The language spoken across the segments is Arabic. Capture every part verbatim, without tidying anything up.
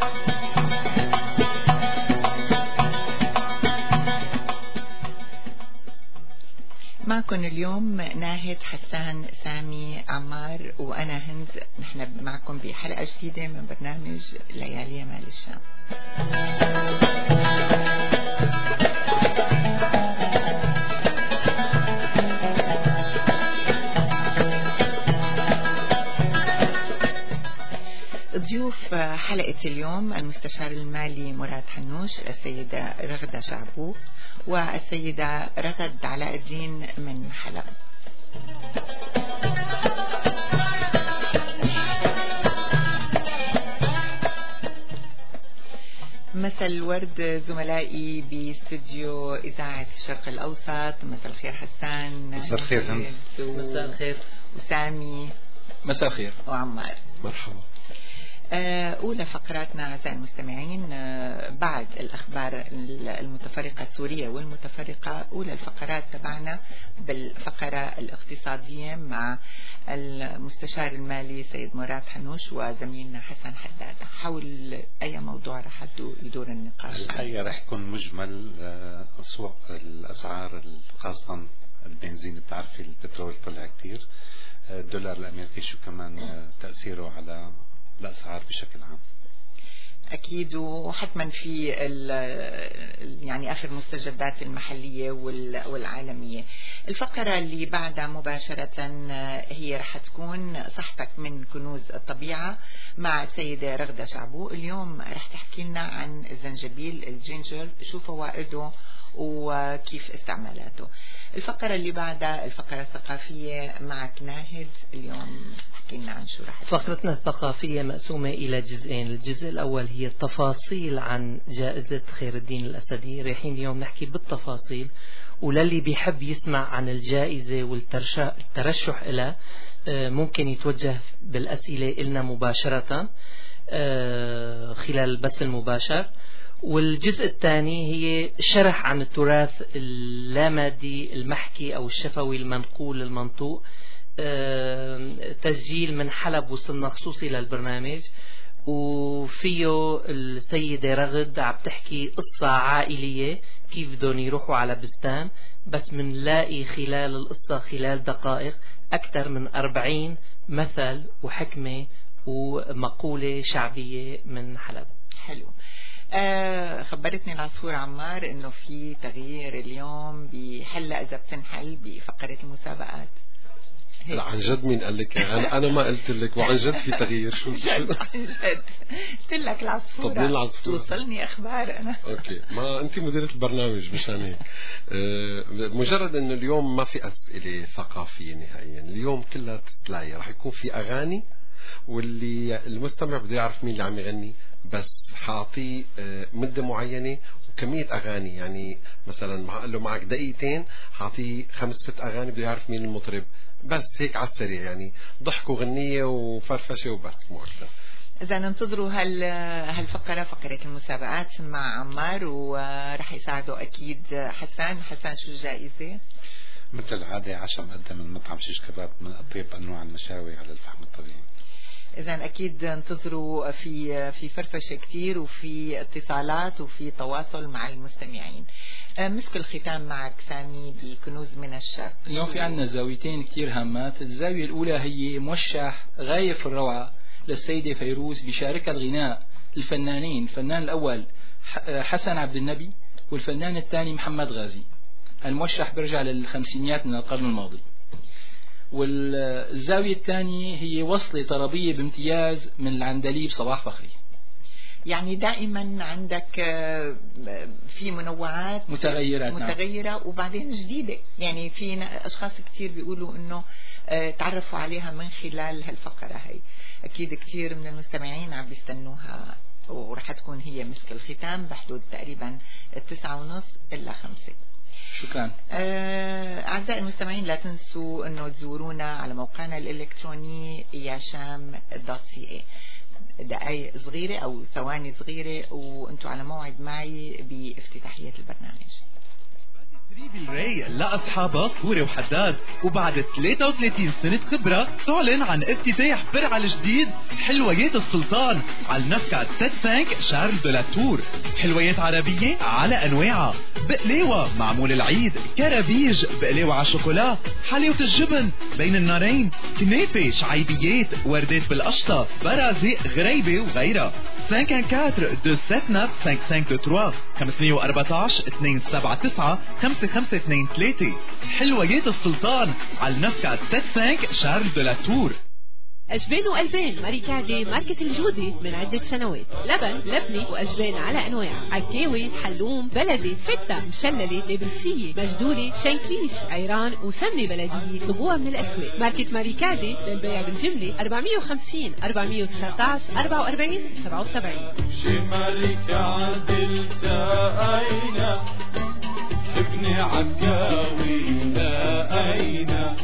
معكم اليوم ناهد، حسان، سامي، عمار، وأنا هند. نحن معكم بحلقة جديدة من برنامج ليالي مال الشام. ضيوف حلقة اليوم المستشار المالي مراد حنوش، السيدة رغدة شعبوق، والسيدة رغد علاء الدين من حلب. مساء الورد زملائي باستديو إذاعة الشرق الأوسط. مساء الخير حسان. مساء الخير هند. مساء الخير. وسامي. مساء الخير. وعمار. مرحبا. أولى فقراتنا أعزائي المستمعين بعد الأخبار المتفرقة السورية والمتفرقة. أولى الفقرات تبعنا بالفقرة الاقتصادية مع المستشار المالي سيد مراد حنوش وزميلنا حسن حداد. حول أي موضوع رح يدور النقاش؟ الحقيقة رح يكون مجمل سوق الأسعار، خاصة البنزين. بتعرفي البترول طلع كتير، الدولار الأمريكي شو كمان تأثيره على الأسعار بشكل عام. أكيد، وحتما في يعني آخر مستجدات المحلية والعالمية. الفقرة اللي بعدها مباشرة هي رح تكون صحتك من كنوز الطبيعة مع السيدة رغدة شعبوق. اليوم رح تحكي لنا عن الزنجبيل، الجينجر، شو فوائده وكيف استعمالاته. الفقرة اللي بعدها الفقرة الثقافية معك ناهد. اليوم احكي لنا عن شو رح. فقرتنا الثقافية مقسومة إلى جزئين. الجزء الأول هي التفاصيل عن جائزة خير الدين الأسدي. رايحين اليوم نحكي بالتفاصيل، وللي بيحب يسمع عن الجائزة والترشح إلى ممكن يتوجه بالأسئلة إلنا مباشرة خلال البث المباشر. والجزء الثاني هي شرح عن التراث اللامادي المحكي أو الشفوي المنقول المنطوق. تسجيل من حلب وصلنا خصوصي للبرنامج، وفيه السيدة رغد عم تحكي قصة عائلية كيف بدهم يروحوا على بستان، بس منلاقي خلال القصة خلال دقائق أكثر من أربعين مثل وحكمة ومقولة شعبية من حلب. حلو. آه خبرتني العصفور عمار انه في تغيير اليوم بحلة اذا بتنحل بفقرة المسابقات. لا عن جد مين قال لك؟ انا انا ما قلت لك، وعن جد في تغيير. شو جد عن جد قلت لك العصفورة. طب مين العصفورة؟ توصلني اخبار انا. اوكي، ما انت مديرة البرنامج مشان هيك. أه مجرد انه اليوم ما في اسئلة ثقافية نهائيا، اليوم كلها تتلاقي. راح يكون في اغاني، واللي المستمع بده يعرف مين اللي عم يغني، بس حاعطيه مدة معينة وكمية أغاني. يعني مثلا قال له معك دقيقتين، حاعطيه خمس ست أغاني بده يعرف مين المطرب، بس هيك على السريع. يعني ضحك وغنية وفرفشة وبس مو أكثر. إذا ننتظروا هال هالفقرة، فقرة المسابقات مع عمار، ورح يساعده أكيد حسان. حسان شو الجائزة؟ مثل العادة عشاء مقدم من مطعم شيش كباب من أطيب أنواع المشاوي على الفحم الطبيعي. إذا أكيد انتظروا في في فرفشة كتير، وفي اتصالات، وفي تواصل مع المستمعين. مسك الختام معك سامي بكنوز من الشرق. اليوم في عنا زاويتين كتير هامات. الزاوية الأولى هي موشح غاية في الروعة للسيدة فيروز بشاركة الغناء الفنانين، الفنان الأول حسن عبد النبي والفنان الثاني محمد غازي. الموشح برجع للخمسينيات من القرن الماضي. والزاوية الثانية هي وصلة طربية بامتياز من العندليب صباح فخري. يعني دائما عندك في منوعات متغيرات متغيرة نعم. وبعدين جديدة. يعني في أشخاص كتير بيقولوا إنه تعرفوا عليها من خلال هالفقرة هاي. أكيد كتير من المستمعين عم بيستنوها، ورح تكون هي مسك الختام بحدود تقريبا التسعة ونص إلا خمسة. شكرا. أعزائي المستمعين، لا تنسوا أنه تزورونا على موقعنا الإلكتروني ياشام دوت سي اي. دقائق صغيرة أو ثواني صغيرة وأنتوا على موعد معي بافتتاحية البرنامج. تدريب الراي لأصحابها فوري وحداد، وبعد ثلاثة وثلاثين سنة خبرة تعلن عن افتتاح فرع الجديد حلويات السلطان على النفقة خمسة شارل دو لا تور. حلويات عربية على أنواعها، بقلاوة معمول العيد، كرابيج، بقلاوة على شوكولا، حلاوة الجبن بين النارين، كنافة، شعيبيات، وردات بالقشطة، برازق، غريبة وغيرها. خمسة أربعة اثنين سبعة تسعة خمسة خمسة اثنين ثلاثة خمسمية وأربعتاشر اثنين سبعة تسعة خمسة خمسة اثنين ثلاثة. حلويات السلطان على النفقة خمسة شارل دو لا تور. أجبان وألبان ماريكاردي ماركة الجودة من عدة سنوات. لبن، لبنة وأجبان على أنواع، عكاوي، حلوم، بلدي، فتة، مشللة، نابلسية، مجدولة، شنكليش، عيران وسمنة بلدية. طبوها من الأسواق. ماركة ماريكاردي للبيع بالجملة أربعمية وخمسين أربعمية وتسعتاشر أربعة وأربعين سبعة وسبعين. ماريكاردي التقينا ابن عكاوي لقينا.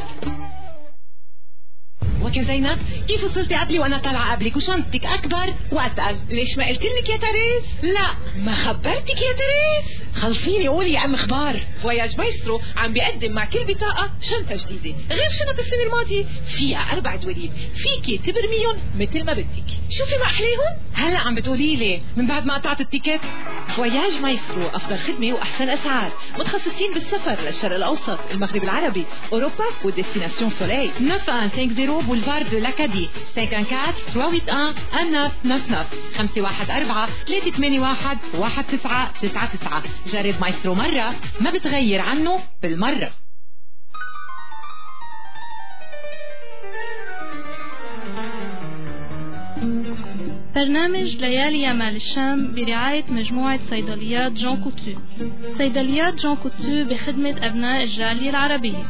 وكزينب كيف وصلتي قبلي وانا طالعه قبلك وشنطتك اكبر واتقل؟ ليش ما قلت لك يا تريس؟ لا ما خبرتك يا تريس؟ خلصيني قولي يا ام اخبار. فواياج مايسترو عم بيقدم مع كل بطاقه شنطه جديده غير شنط السنه الماضيه، فيها اربع دواليب فيكي تبرميهم مثل ما بدك. شوفي ما احليهم. هلا عم بتقولي لي من بعد ما قطعت التيكت. فواياج مايسترو افضل خدمه واحسن اسعار، متخصصين بالسفر للشرق الاوسط، المغرب العربي، اوروبا وديستيناسيون سولي. تسعة واحد خمسين بولفار دو لاكادي خمسة أربعة ثلاثة ثمانية واحد واحد تسعة تسعة خمسة واحد أربعة ثلاثة ثمانية واحد واحد تسعة تسعة تسعة. جرب مايسترو مرة ما بتغير عنه بالمرة. برنامج ليالي يمال الشام برعاية مجموعة صيدليات جون كوتو. صيدليات جون كوتو بخدمة أبناء الجالية العربية.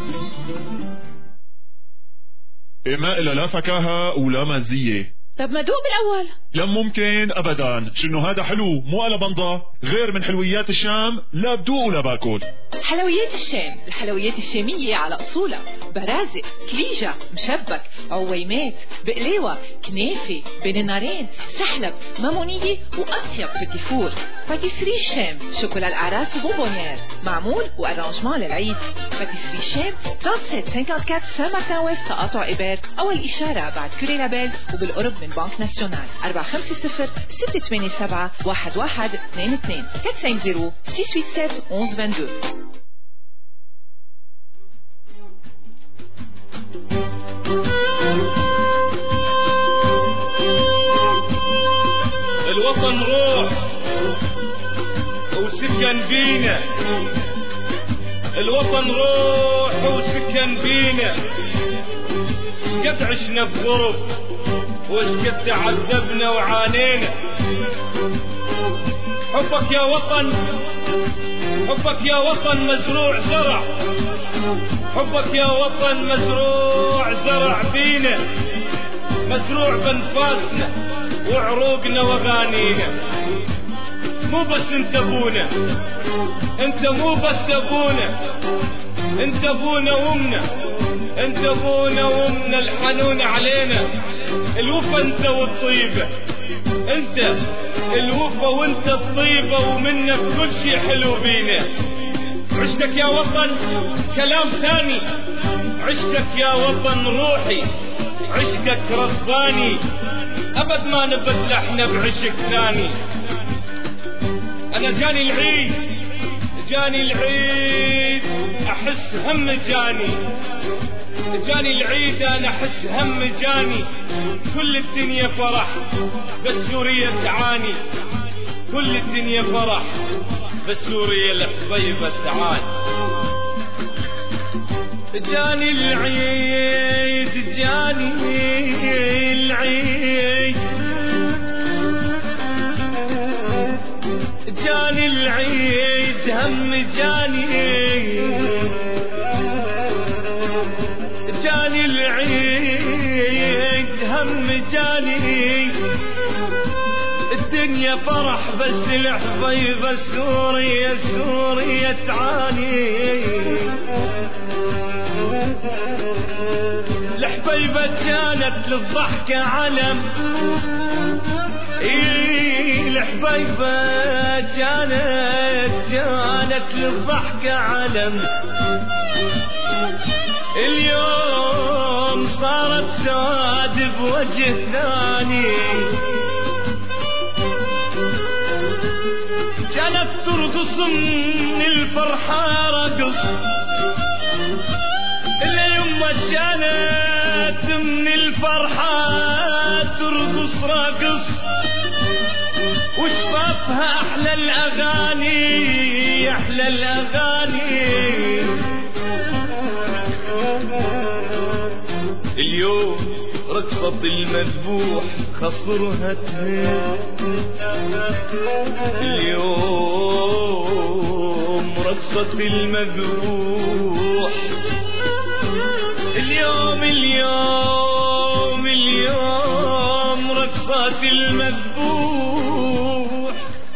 ما إلا لا فكاهة ولا مزية. طب ما دوق بالأول. لا ممكن أبدا، شنو هذا حلو مو على بنضة، غير من حلويات الشام لا بدوق ولا باكل. حلويات الشام، الحلويات الشامية على أصولها، برازق، كليجة، مشبك، عويمات، بقلاوة، كنافة، بين النارين، سحلب، مامونية وأطيب بتيفور. باتيسري الشام، شوكولا الأعراس وبونبونيير، معمول وأرانجمان للعيد. باتيسري الشام سبعة وثلاثين أربعة سان مارتن ويست تقاطع إبر، أول إشارة بعد كوري لابيل وبالقرب من بنك ناسيونال. أربعة خمسة صفر ستة ثمانية سبعة واحد واحد اثنين اثنين أربعة خمسة صفر ستة ثمانية سبعة واحد واحد اثنين اثنين. الوطن روح وسكن بينا، الوطن روح وسكن بينا. قد عشنا بغرب واسقد تعذبنا وعانينا. حبك يا وطن، حبك يا وطن مزروع زرع، حبك يا وطن مزروع زرع بينا، مزروع بانفاسنا وعروقنا واغانينا. مو بس انت ابونا، انت مو بس ابونا، انت ابونا وامنا، انت ابونا وامنا الحنون علينا. الوفا انت والطيبة، انت الوفا وانت الطيبة ومنك كل شي حلو بينا. عشتك يا وطن كلام ثاني، عشتك يا وطن روحي، عشقك رصاني، ابد ما نبت احنا بعشق ثاني. انا جاني العيد، جاني العيد احس هم جاني، جاني العيد انا احس هم جاني. كل الدنيا فرح بس سوريا تعاني، كل الدنيا فرح بس سوريا الحبيبة تعاني. جاني العيد، جاني العيد، جاني العيد هم جاني، جاني العيد هم جاني. الدنيا فرح بس الحبيبة سوريا سوريا تعاني. الحبيبة كانت للضحكة علم، إيه حبيبة كانت كانت للضحكة علم، اليوم صارت ساد بوجه ثاني، كانت ترقص من الفرحة رقص، اللي يما كانت من الفرحة ترقص رقص، وشفافها أحلى الأغاني أحلى الأغاني. اليوم رقصة المذبوح خصرها تهز، اليوم رقصة المذبوح، اليوم اليوم اليوم رقصة المذبوح.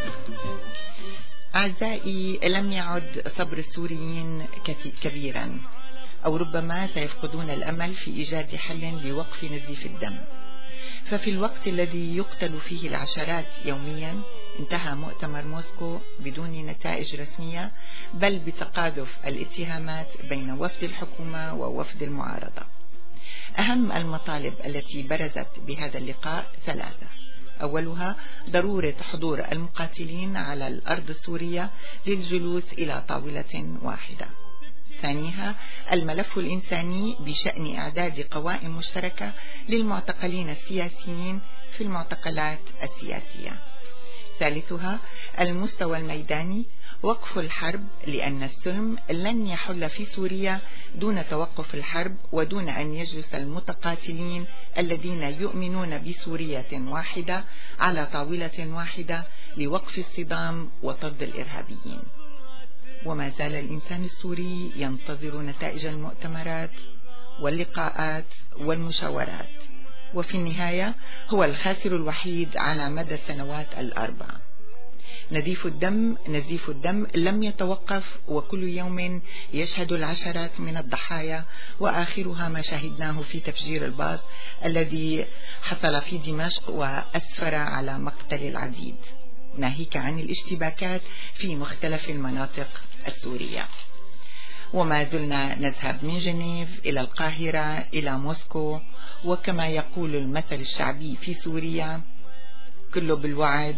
أعزائي، لم يعد صبر السوريين كبيرا، أو ربما سيفقدون الأمل في إيجاد حل لوقف نزيف الدم. ففي الوقت الذي يقتل فيه العشرات يوميا انتهى مؤتمر موسكو بدون نتائج رسمية، بل بتقاذف الاتهامات بين وفد الحكومة ووفد المعارضة. أهم المطالب التي برزت بهذا اللقاء ثلاثة: أولها ضرورة حضور المقاتلين على الأرض السورية للجلوس إلى طاولة واحدة. ثانيها الملف الإنساني بشأن إعداد قوائم مشتركة للمعتقلين السياسيين في المعتقلات السياسية. ثالثها المستوى الميداني، وقف الحرب، لأن السلم لن يحل في سوريا دون توقف الحرب ودون أن يجلس المتقاتلين الذين يؤمنون بسورية واحدة على طاولة واحدة لوقف الصدام وطرد الإرهابيين. وما زال الإنسان السوري ينتظر نتائج المؤتمرات واللقاءات والمشاورات، وفي النهاية هو الخاسر الوحيد على مدى السنوات الأربع. نزيف الدم نزيف الدم لم يتوقف، وكل يوم يشهد العشرات من الضحايا، وآخرها ما شاهدناه في تفجير الباص الذي حصل في دمشق وأسفر على مقتل العديد، ناهيك عن الاشتباكات في مختلف المناطق السورية. وما زلنا نذهب من جنيف إلى القاهرة إلى موسكو، وكما يقول المثل الشعبي في سوريا: كله بالوعد.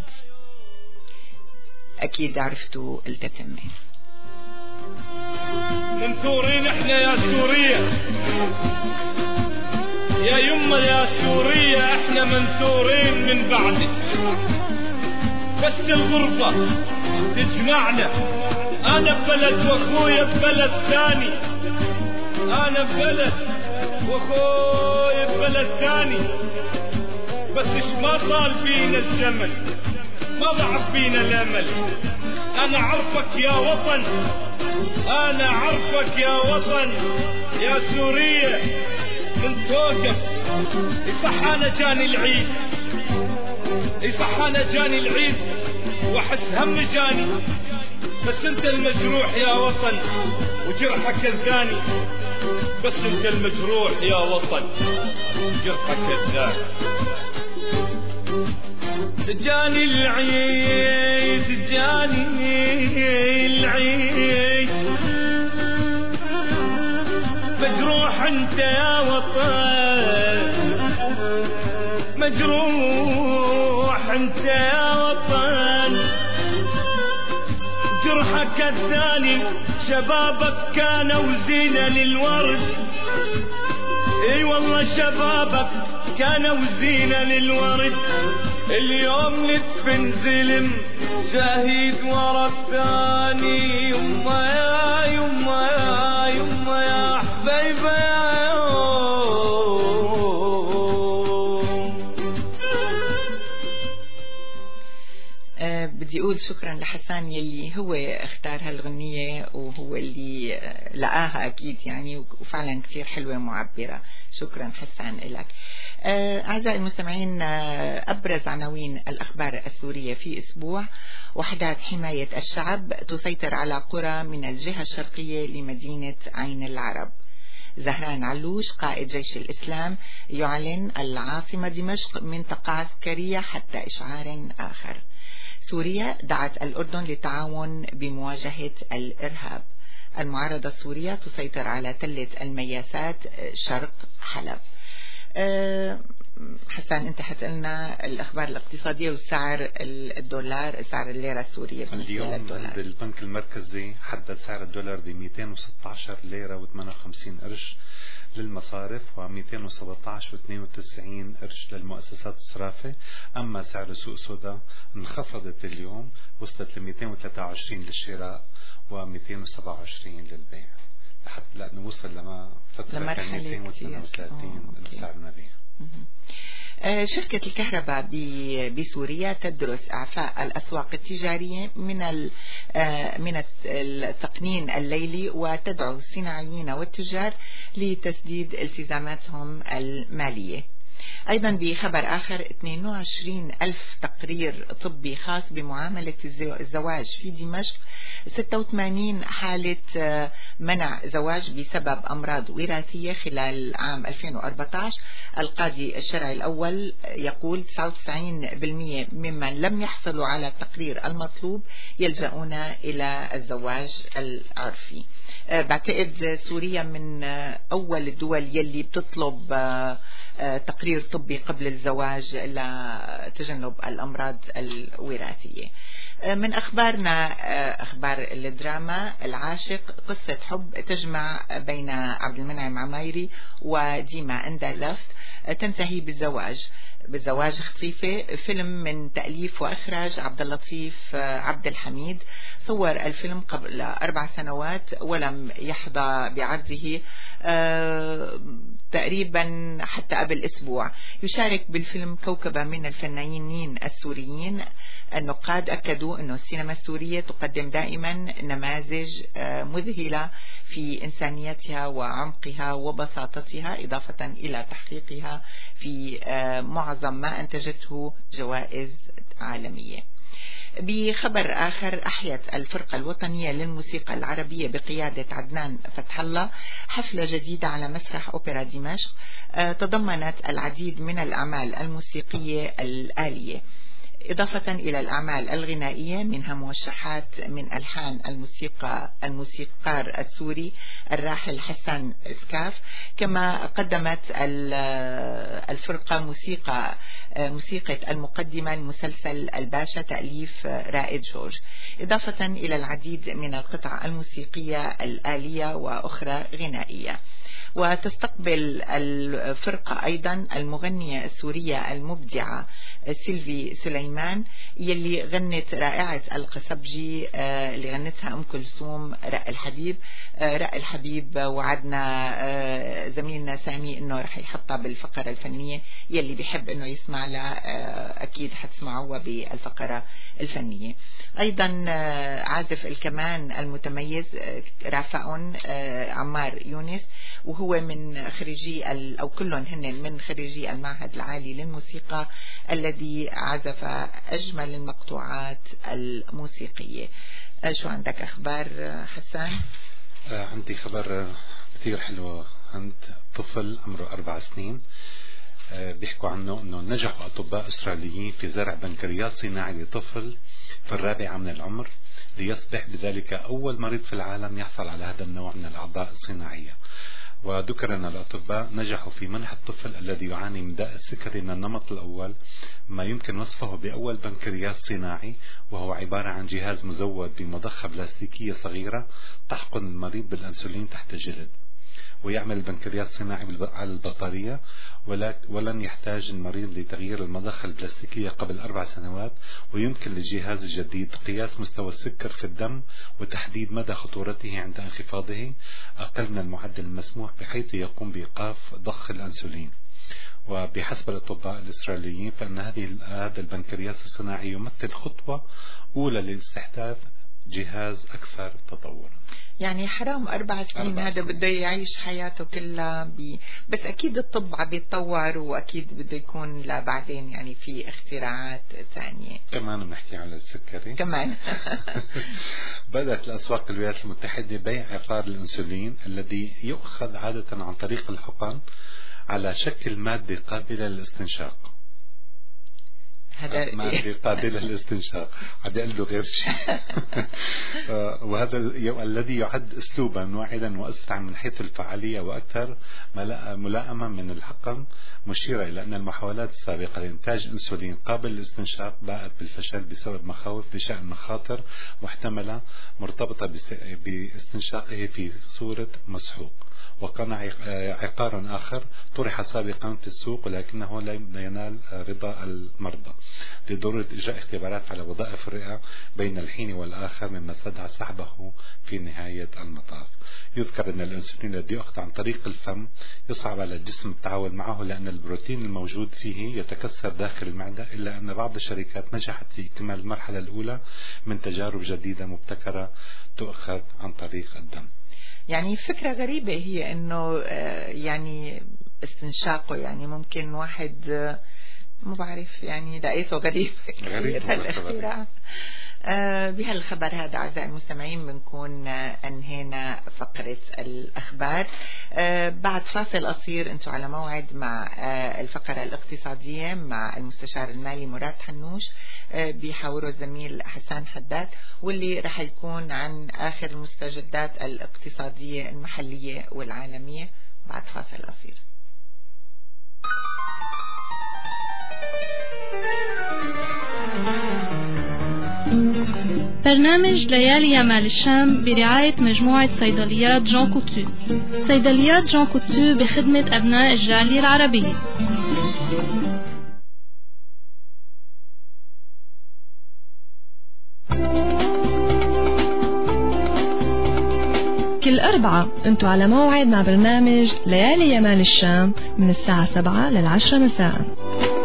أكيد عرفتوا التتمة. منثورين احنا يا سوريا، يا يما يا سوريا، احنا منثورين من بعدك، بس الغربة تجمعنا، انا ببلد واخويا ببلد ثاني، انا ببلد واخويا ببلد ثاني، بس ايش ما طال بينا الزمن، ما ضعف بينا الامل. انا عرفك يا وطن، انا عرفك يا وطن، يا سوريا من توقف. يصح انا جاني العيد، يصح انا جاني العيد واحس هم جاني، بس انت المجروح يا وطن وجرحك الثاني، بس انت المجروح يا وطن وجرحك الثاني. جاني العيد جاني العيد، مجروح انت يا وطن، مجروح انت يا وطن، جرحك الثاني شبابك كانوا زينة للورد، اي والله شبابك كانوا زينة للورد، اليوم ندفن زلم شهيد ورا الثاني. يما يا يما يا يما يا حبيبة يا أه بدي أقول شكرا لحسان يلي هو اختار هالغنية وهو اللي لقاها أكيد يعني، وفعلا كثير حلوة ومعبرة. شكرا حسان لك. أعزائي المستمعين، أبرز عناوين الأخبار السورية في أسبوع: وحدات حماية الشعب تسيطر على قرى من الجهة الشرقية لمدينة عين العرب. زهران علوش قائد جيش الإسلام يعلن العاصمة دمشق منطقة عسكرية حتى إشعار آخر. سوريا دعت الأردن للتعاون بمواجهة الإرهاب. المعارضة السورية تسيطر على تلة المياسات شرق حلب. أه حسان انت حتقلنا الاخبار الاقتصاديه وسعر الدولار، سعر الليره السوريه. اليوم البنك المركزي حدد سعر الدولار ب مئتين وستة عشر ليره وثمانية وخمسين قرش للمصارف و217 واثنين وتسعين قرش للمؤسسات الصرافه. اما سعر السوق السوداء انخفضت اليوم، وصلت ل مئتين وثلاثة وعشرين للشراء ومئتين وسبعة وعشرين للبيع، لحتى لانه وصل لما فتره كان مئتين وثمانية وثلاثين سعر المبيع. شركة الكهرباء بسوريا تدرس إعفاء الأسواق التجارية من من التقنين الليلي، وتدعو الصناعيين والتجار لتسديد التزاماتهم المالية. أيضا بخبر آخر اثنين وعشرين ألف تقرير طبي خاص بمعاملة الزواج في دمشق، ستة وثمانين حالة منع زواج بسبب أمراض وراثية خلال عام ألفين وأربعة عشر. القاضي الشرعي الأول يقول تسعة وتسعين بالمئة ممن لم يحصلوا على التقرير المطلوب يلجؤون إلى الزواج العرفي. بعتقد سوريا من أول الدول يلي بتطلب تقرير طبي قبل الزواج لتجنب الأمراض الوراثية. من أخبارنا أخبار الدراما، العاشق قصة حب تجمع بين عبد المنعم عمايري وديما اندلفت تنتهي بالزواج بالزواج خطيفة. فيلم من تأليف وإخراج عبد اللطيف عبد الحميد، صور الفيلم قبل أربع سنوات ولم يحظى بعرضه آه تقريبا حتى قبل أسبوع. يشارك بالفيلم كوكبة من الفنانين السوريين. النقاد أكدوا أن السينما السورية تقدم دائما نماذج آه مذهلة في إنسانيتها وعمقها وبساطتها، إضافة إلى تحقيقها في آه معظم ما أنتجته جوائز عالمية. بخبر آخر، أحيت الفرقة الوطنية للموسيقى العربية بقيادة عدنان فتح الله حفلة جديدة على مسرح أوبرا دمشق تضمنت العديد من الأعمال الموسيقية الآلية، إضافة إلى الأعمال الغنائية منها موشحات من ألحان الموسيقى الموسيقار السوري الراحل حسن سكاف. كما قدمت الفرقة موسيقى موسيقى المقدمة لمسلسل الباشا تأليف رائد جورج، إضافة إلى العديد من القطع الموسيقية الآلية وأخرى غنائية. وتستقبل الفرقة أيضا المغنية السورية المبدعة سيلفي سليمان يلي غنت رائعة القصبجي اللي غنتها أم كلثوم رق الحبيب. رق الحبيب وعدنا زميلنا سامي إنه رح يحطها بالفقرة الفنية، يلي بيحب إنه يسمع لها أكيد حتسمعوها بالفقرة الفنية. أيضا عازف الكمان المتميز رافعون عمار يونس، وهو من خريجي أو كلهم هن من خريجي المعهد العالي للموسيقى الذي عزف أجمل المقطوعات الموسيقية. شو عندك أخبار حسان؟ عندي خبر كثير حلو. عند طفل عمره أربع سنين بيحكوا عنه أنه نجحوا أطباء إسرائيليين في زرع بنكرياس صناعي لطفل في الرابعة من العمر ليصبح بذلك أول مريض في العالم يحصل على هذا النوع من الأعضاء الصناعية. وذكر أن الأطباء نجحوا في منح الطفل الذي يعاني من داء السكري من النمط الأول ما يمكن وصفه بأول بنكرياس صناعي، وهو عبارة عن جهاز مزود بمضخة بلاستيكية صغيرة تحقن المريض بالأنسولين تحت الجلد، ويعمل البنكرياس الصناعي على البطارية، ولن يحتاج المريض لتغيير المضخة البلاستيكية قبل أربع سنوات. ويمكن للجهاز الجديد قياس مستوى السكر في الدم وتحديد مدى خطورته عند انخفاضه أقل من المعدل المسموح، بحيث يقوم بإيقاف ضخ الأنسولين. وبحسب الأطباء الإسرائيليين فإن هذه هذا البنكرياس الصناعي يمثل خطوة أولى لاستحداث جهاز أكثر تطورا. يعني حرام أربع سنين هذا بده يعيش حياته كلها بي... بس أكيد الطب عم يتطور وأكيد بده يكون لا بعدين يعني في اختراعات ثانية. كمان بنحكي على السكري كمان. بدأت الأسواق الولايات المتحدة بيع عقار الأنسولين الذي يؤخذ عادة عن طريق الحقن على شكل مادة قابلة للاستنشاق. هذا مادة قابلة للاستنشاق، عم يقول له غير شيء. وهذا الذي يعد اسلوبا واحدا واسرع من حيث الفعالية واكثر ملائمة من الحقن، مشيرة الى ان المحاولات السابقة لانتاج انسولين قابل للاستنشاق باءت بالفشل بسبب مخاوف بشأن مخاطر محتملة مرتبطة باستنشاقه في صورة مسحوق. وقع عقار آخر طرح سابقا في السوق ولكنه لا ينال رضا المرضى لضرورة إجراء اختبارات على وظائف الرئة بين الحين والآخر، مما استدعى سحبه في نهاية المطاف. يذكر أن الأنسولين الذي يؤخذ عن طريق الفم يصعب على الجسم التعامل معه لأن البروتين الموجود فيه يتكسر داخل المعدة، إلا أن بعض الشركات نجحت في إكمال المرحلة الأولى من تجارب جديدة مبتكرة تؤخذ عن طريق الدم. يعني فكرة غريبة هي انه يعني استنشاقه يعني ممكن واحد ما بعرف يعني لقيته غريب كثير هالاختراع. بهالخبر هذا أعزائي المستمعين بنكون أنهينا فقرة الأخبار. بعد فاصل قصير أنتم على موعد مع الفقرة الاقتصادية مع المستشار المالي مراد حنوش، بيحاوره الزميل حسان حداد، واللي رح يكون عن آخر المستجدات الاقتصادية المحلية والعالمية بعد فاصل قصير. برنامج ليالي يمال الشام برعاية مجموعة صيدليات جون كوتو. صيدليات جون كوتو بخدمة أبناء الجالية العربية. كل أربعة أنتوا على موعد مع برنامج ليالي يمال الشام من الساعة سبعة للعشرة مساء.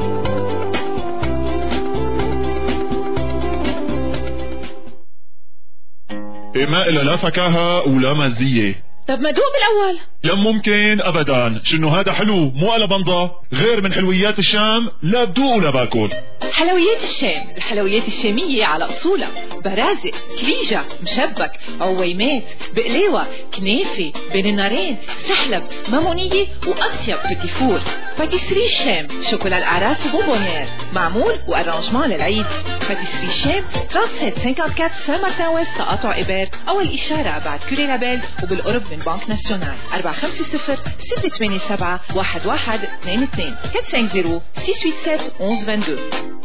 ما إلا لا فكاهة ولا مزية. طب ما دوق بالأول. لا ممكن أبدا، شنو هذا حلو مو على بنضة، غير من حلويات الشام لا بدوق ولا باكل. حلويات الشام، الحلويات الشامية على أصولها، برازق، كليجة، مشبك، عويمات، بقليوة، كنافة، بين النارين، سحلب، مامونية وأطيب بتيفور. باتيسري الشام، شوكولا الأعراس وبونبونير، معمول وأرانجمان للعيد. باتيسري الشام ثلاثة سبعة أربعة سان مارتن ويست تقاطع إبر، أول إشارة بعد كوري لابيل وبالقرب من بنك ناسيونال. أربعة خمسة صفر ستة ثمانية سبعة واحد واحد اثنين اثنين أربعة خمسة صفر ستة ثمانية سبعة واحد واحد اثنين اثنين.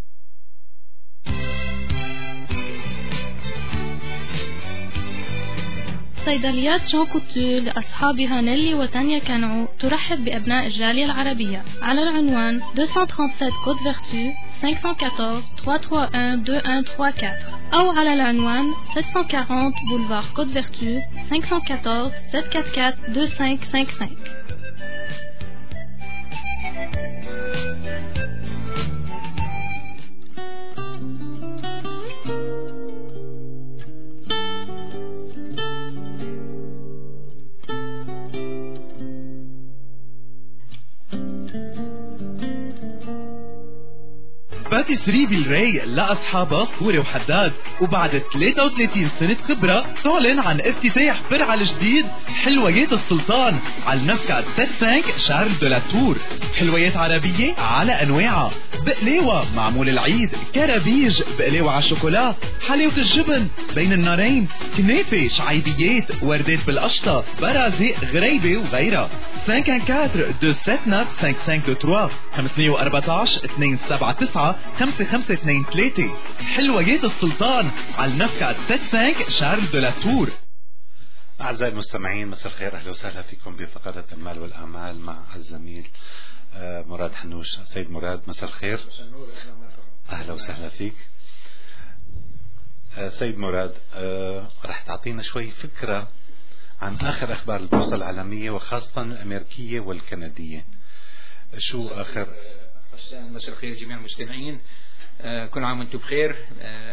صيدليات جون كوتو لأصحابها نيلي وتانيا كانعو ترحب بأبناء الجالية العربية على العنوان مئتين وسبعة وثلاثين كود فيرتو خمسة أربعة واحد ثلاثة واحد واحد اثنين واحد ثلاثة أربعة أو على العنوان سبعمئة وأربعين بولفار كود فيرتو خمسة أربعة واحد سبعة أربعة أربعة اثنين خمسة خمسة خمسة. باتيسري بالرايق لأصحابها فوري وحداد، وبعد ثلاثة وثلاثين سنة خبرة تعلن عن افتتاح فرع الجديد حلويات السلطان على المسكات خمسة خمسة شارل دو لا تور. حلويات عربية على أنواعها، بقلاوة معمول العيد، كرابيج، بقلاوة على الشوكولا، حلاوة الجبن، بين النارين، كنافة، شعيبيات، وردات بالقشطة، برازق، غريبة وغيرها. خمسة أربعة أربعة اثنين سبعة تسعة خمسة خمسة اثنين ثلاثة خمسمئة وأربعة عشر اثنين سبعة تسعة خمسة خمسة اثنين ثلاثة. حلويات السلطان على المسكات خمسة خمسة شارل دو لا تور. أعزائي المستمعين مساء الخير، أهلا وسهلا فيكم بفقرة المال والأعمال مع الزميل مراد حنوش. سيد مراد مساء الخير. أهلا وسهلا فيك. سيد مراد، رح تعطينا شوي فكرة عن آخر أخبار البورصة العالمية وخاصة الأمريكية والكندية. شو آخر؟ مساء الخير جميع المستمعين، كل عام وانتم بخير.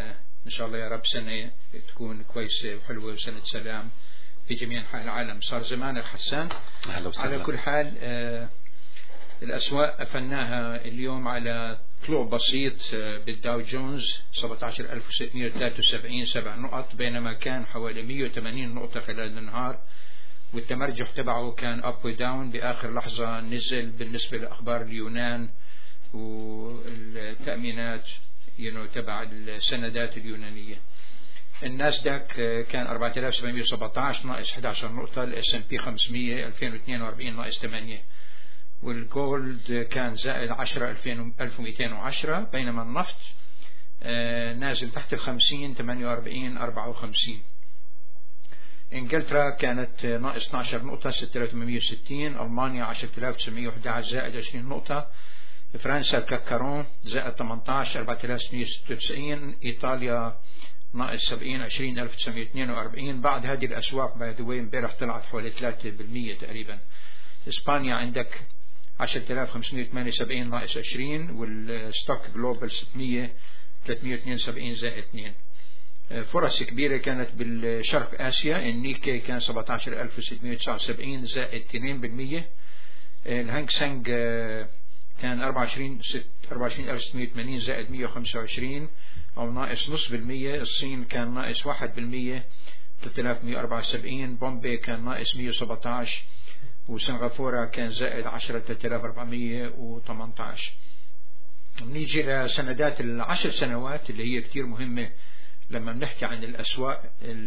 إن شاء الله يا رب سنة تكون كويسة وحلوة وسنة سلام في جميع أنحاء العالم. صار زمان الحسان. على كل حال آه الأسواق قفلناها اليوم على طلوع بسيط آه بالداو جونز سبعة عشر ألف وستمائة وثلاثة وسبعين سبع نقط، بينما كان حوالي مئة وثمانين نقطة خلال النهار، والتمرجح تبعه كان أب وداون. بآخر لحظة نزل بالنسبة لأخبار اليونان والتأمينات ينو تبع السندات اليونانية. الناسداك كان أربعة آلاف وسبعمائة وسبعة عشر ناقص أحد عشر نقطة، الاس ام بي خمسمائة ألفين واثنين وأربعين ناقص ثمانية، والجولد كان زائد عشرة ألف ومئتين وعشرة، بينما النفط نازل تحت الخمسين ثمانية وأربعين أربعة وخمسين. انجلترا كانت ناقص اثني عشر نقطة ستة آلاف وثمانمائة وستين، ألمانيا عشرة آلاف وتسعمائة وأحد عشر زائد عشرين نقطة، فرنسا كاكارون زائد ثمانية عشر أربعة آلاف وستمائة وستة وتسعين، إيطاليا ناقص سبعين عشرين ألف وتسعمائة واثنين وأربعين. بعد هذه الأسواق باي ذا واي امبارح طلعت حوالي ثلاثة بالمئة تقريبا. إسبانيا عندك عشرة آلاف وخمسمائة وثمانية وسبعين ناقص عشرين، والستوك جلوبال ستمائة ثلاثمائة واثنين وسبعين زائد اثنين. فرص كبيرة كانت بالشرق آسيا، النيكي كان سبعة عشر ألف وستمائة وتسعة وسبعين زائد اثنين بالمئة، الهانغ سانغ كان أربعة وعشرين ألف وستمائة وثمانين زائد مئة وخمسة وعشرين أو ناقص نصف بالمية. الصين كان ناقص واحد بالمية ثلاثة آلاف ومئة وأربعة وسبعين، بومبي كان ناقص مئة وسبعة عشر، وسنغافورة كان زائد عشرة ثلاثة آلاف وأربعمائة وثمانية عشر. نيجي لسندات العشر سنوات اللي هي كتير مهمة لما بنحكي عن الأسواق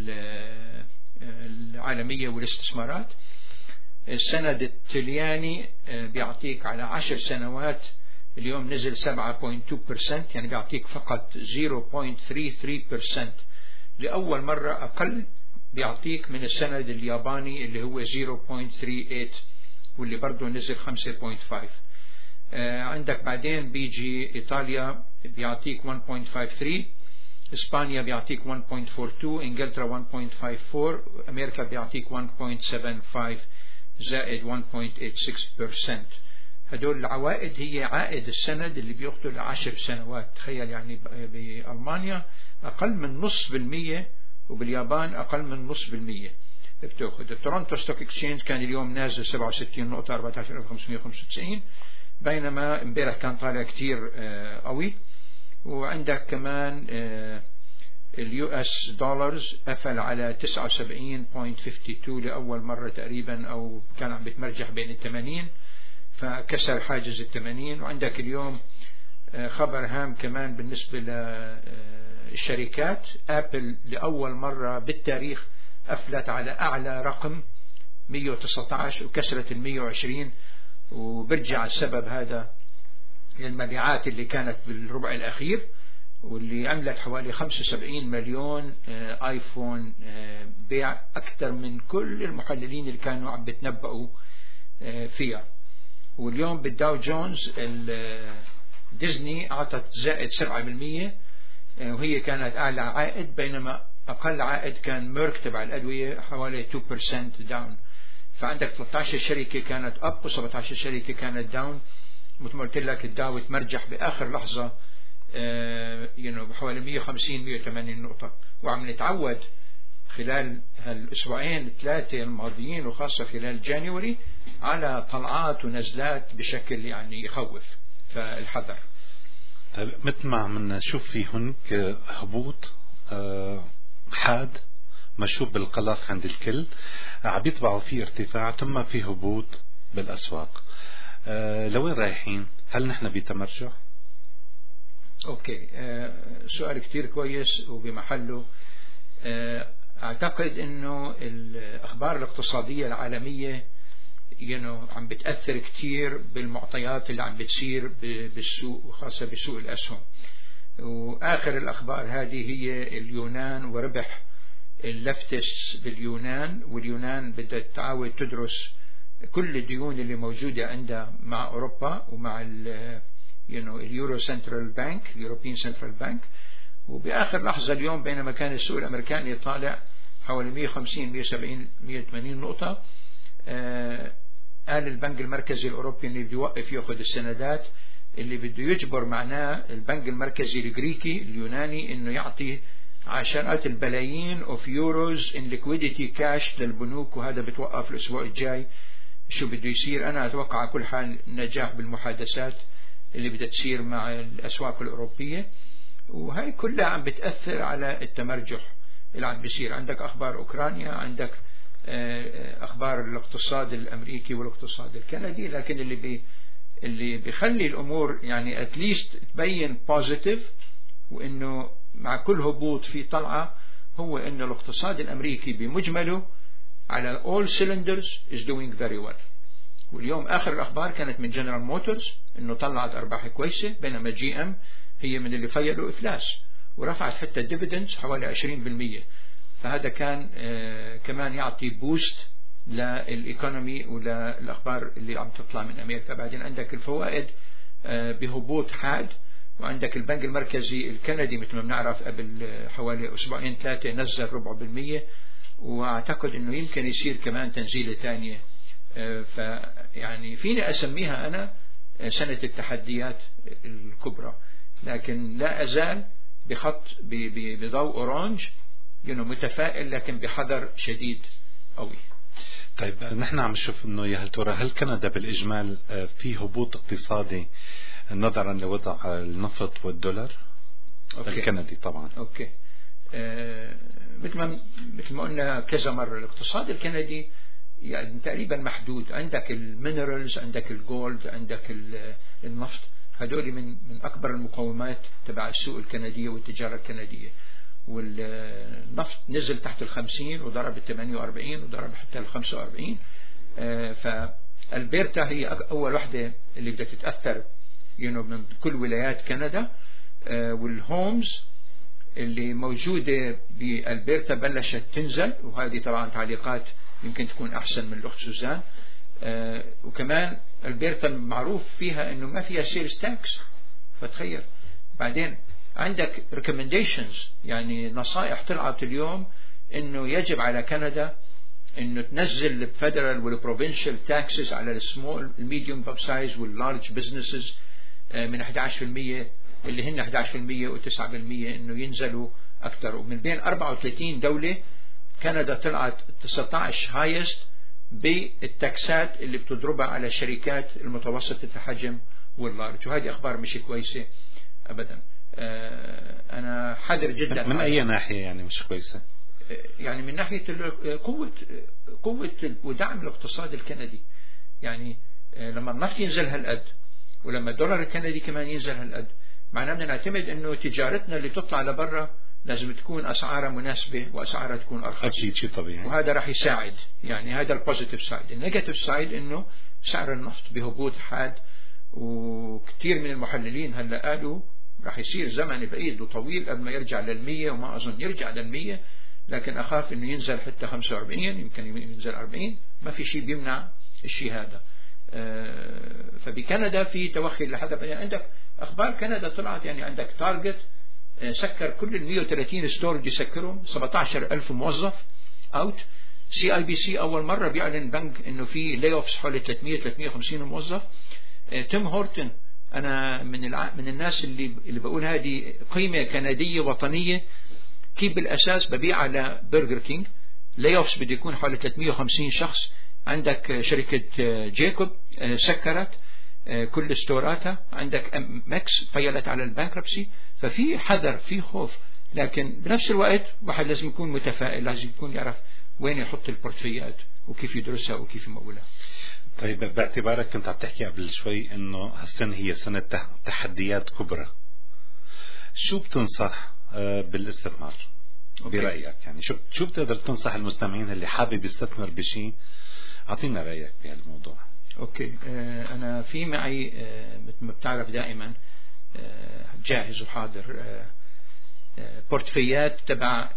العالمية والاستثمارات. السند التلياني بيعطيك على عشر سنوات اليوم نزل سبعة فاصلة اثنين بالمئة، يعني بيعطيك فقط صفر فاصلة ثلاثة وثلاثين بالمئة، لأول مرة أقل بيعطيك من السند الياباني اللي هو صفر فاصلة ثلاثة وثمانين واللي برضه نزل خمسة فاصلة خمسة. آه عندك بعدين بيجي إيطاليا بيعطيك واحد فاصلة خمسة وثلاثين، إسبانيا بيعطيك واحد فاصلة أربعة وأربعين، إنجلترا واحد فاصلة خمسة وأربعين، أمريكا بيعطيك واحد فاصلة سبعة وسبعين زائد واحد فاصلة ثمانية وستين بالمئة. هدول العوائد هي عائد السند اللي بيأخذه لعشر سنوات. تخيل يعني بألمانيا أقل من نصف بالمية، وباليابان أقل من نصف بالمية بتأخذ. التورونتو ستوك اكسشينج كان اليوم نازل سبعة وستين نقطة أربعة عشر ألف وخمسمائة وخمسة وتسعين، بينما امبارح كان طالع كتير قوي. وعندك كمان اليو اس دولارز قفل على تسعة وسبعين فاصلة اثنين وخمسين لأول مرة تقريبا، أو كان عم بتمرجح بين الثمانين فكسر حاجز الثمانين. وعندك اليوم خبر هام كمان بالنسبة للشركات، أبل لأول مرة بالتاريخ قفلت على أعلى رقم مئة وتسعة عشر وكسرت ال مئة وعشرين، وبرجع السبب هذا للمبيعات اللي كانت بالربع الأخير واللي عملت حوالي خمسة وسبعين مليون آيفون بيع، أكثر من كل المحللين اللي كانوا عم بتنبؤوا فيها. واليوم بالداو جونز ديزني أعطت زائد سبعة بالمية وهي كانت أعلى عائد، بينما أقل عائد كان ميرك تبع الأدوية حوالي اثنين بالمئة داون. فعندك ثلاثة عشر شركة كانت أب وسبعة عشر شركة كانت داون. مثل ما قلت لك الداو تمرجح بآخر لحظة آه ينو بحوالي مئة وخمسين مئة وثمانين نقطة، وعم نتعود خلال هالأسبوعين الثلاثة الماضيين وخاصة خلال جانيوري على طلعات ونزلات بشكل يعني يخوف، فالحذر. طيب مثل ما عم نشوف في هناك هبوط آه حاد مشوب بالقلق عند الكل، عم يتبعوا في ارتفاع ثم في هبوط بالأسواق. آه لوين رايحين؟ هل نحن بتمرجح؟ اوكي آه سؤال كتير كويس وبمحله. آه اعتقد انه الاخبار الاقتصادية العالمية ينو عم بتأثر كتير بالمعطيات اللي عم بتصير بالسوق وخاصة بسوق الاسهم. واخر الاخبار هذه هي اليونان وربح اللفتس باليونان، واليونان بدها تعاود تدرس كل الديون اللي موجودة عندها مع أوروبا ومع ال you know, اليورو سنترال بانك اليوروبيان سنترال بانك. وبآخر لحظة اليوم بينما كان السوق الأمريكاني طالع حوالي مئة وخمسين مئة وسبعين مئة وثمانين نقطة، آه قال البنك المركزي الأوروبي اللي بده يوقف يأخذ السندات، اللي بده يجبر معناه البنك المركزي الجريكي اليوناني إنه يعطي عشرات البلايين اوف يوروز ان ليكويديتي كاش للبنوك، وهذا بتوقف الاسبوع الجاي شو بده يصير. انا اتوقع على كل حال نجاح بالمحادثات اللي بدها تصير مع الاسواق الاوروبيه، وهي كلها عم بتاثر على التمرجح اللي عم بيصير. عندك اخبار اوكرانيا، عندك اخبار الاقتصاد الامريكي والاقتصاد الكندي، لكن اللي بي اللي بيخلي الامور يعني اتليست تبين بوزيتيف وانه مع كل هبوط في طلعه، هو انه الاقتصاد الامريكي بمجمله على all cylinders is doing very well. واليوم اخر الاخبار كانت من جنرال موتورز انه طلعت ارباح كويسه، بينما جي ام هي من اللي فيلوا افلاس ورفعت حتى الديفيدنز حوالي عشرين بالمئة. فهذا كان آه كمان يعطي بوست للايكونومي وللاخبار اللي عم تطلع من امريكا. بعدين عندك الفوائد آه بهبوط حاد، وعندك البنك المركزي الكندي مثل ما بنعرف قبل حوالي اسبوعين ثلاثه نزل ربع بالمية، واعتقد انه يمكن يصير كمان تنزيله ثانيه. آه فيعني فيني اسميها انا سنه التحديات الكبرى، لكن لا ازال بخط بضوء اورانج يعني متفائل، لكن بحذر شديد قوي. طيب نحن عم نشوف انه يا هل ترى هل كندا بالاجمال في هبوط اقتصادي نظرا لوضع النفط والدولار أوكي. الكندي طبعا اوكي آه مثل ما مثل ما قلنا كذا مره، الاقتصاد الكندي يعني تقريبا محدود. عندك المينرالز، عندك الجولد، عندك النفط، هدول من من اكبر المقومات تبع السوق الكنديه والتجاره الكنديه. والنفط نزل تحت الخمسين وضرب الثمانية وأربعين وضرب حتى الخمسة وأربعين. آه فالبيرتا هي أول واحدة اللي بدها تتأثر ينو من كل ولايات كندا. آه والهومز اللي موجودة بالبيرتا بلشت تنزل، وهذه طبعا تعليقات يمكن تكون أحسن من الأخت سوزان. آه وكمان البيرتا معروف فيها أنه ما فيها سيلز تاكس، فتخيل. بعدين عندك recommendations يعني نصائح طلعت اليوم انه يجب على كندا انه تنزل الفيدرال والبروفنشال تاكسز على السمول الميديوم سايز واللارج بزنسز من احد عشر بالمئة اللي هن احد عشر بالمئة وتسعة بالمئة انه ينزلوا اكثر. ومن بين أربعة وثلاثين دولة كندا طلعت تسعة عشر هايست بالتاكسات اللي بتضربها على الشركات المتوسطة الحجم واللارج، وهذه اخبار مش كويسة ابدا. أنا حذر جدا. من أي ناحية يعني مش كويسة؟ يعني من ناحية قوة قوة ودعم الاقتصاد الكندي. يعني لما النفط ينزل هالقد ولما الدولار الكندي كمان ينزل هالقد، معناه بدنا نعتمد إنه تجارتنا اللي تطلع لبرا لازم تكون أسعارها مناسبة وأسعارها تكون أرخص. أكيد شيء طبيعي. وهذا راح يساعد. يعني هذا البوزيتيف سايد. النيجاتيف سايد إنه سعر النفط بهبوط حاد، وكثير من المحللين هلا قالوا راح يصير زمن بعيد وطويل قبل ما يرجع للمية، وما أظن يرجع للمية، لكن أخاف إنه ينزل حتى خمسة وأربعين، يمكن ينزل أربعين. ما في شيء بيمنع الشيء هذا. فبكندا في توخي لحد يعني عندك أخبار كندا طلعت، يعني عندك تارجت سكر كل ال مئة وثلاثين ستور اللي يسكرهم، سبعة عشر ألف موظف أوت. سي اي بي سي أول مرة بيعلن بنك إنه في لاي اوفس حوالي ثلاثمئة ثلاثمئة وخمسين موظف. تيم هورتن أنا من الع... من الناس اللي اللي بقول هذه قيمة كندية وطنية، كيف بالأساس ببيع على برجر كينج. لاي اوفس بده يكون حوالي ثلاثمئة وخمسين شخص. عندك شركة جيكوب سكرت كل ستوراتها، عندك ماكس فيلت على البانكربسي. ففي حذر، في خوف، لكن بنفس الوقت واحد لازم يكون متفائل، لازم يكون يعرف وين يحط البورتفيات وكيف يدرسها وكيف يمولها. طيب باعتبارك كنت عم تحكي قبل شوي انه هالسنة هي سنة تحديات كبرى، شو بتنصح بالاستثمار برأيك؟ يعني شو شو بتقدر تنصح المستمعين اللي حابب يستثمر بشيء؟ اعطينا رأيك بهالموضوع. اوكي آه انا في معي آه مثل ما بتعرف دائما آه جاهز وحاضر آه آه بورتفيات تبع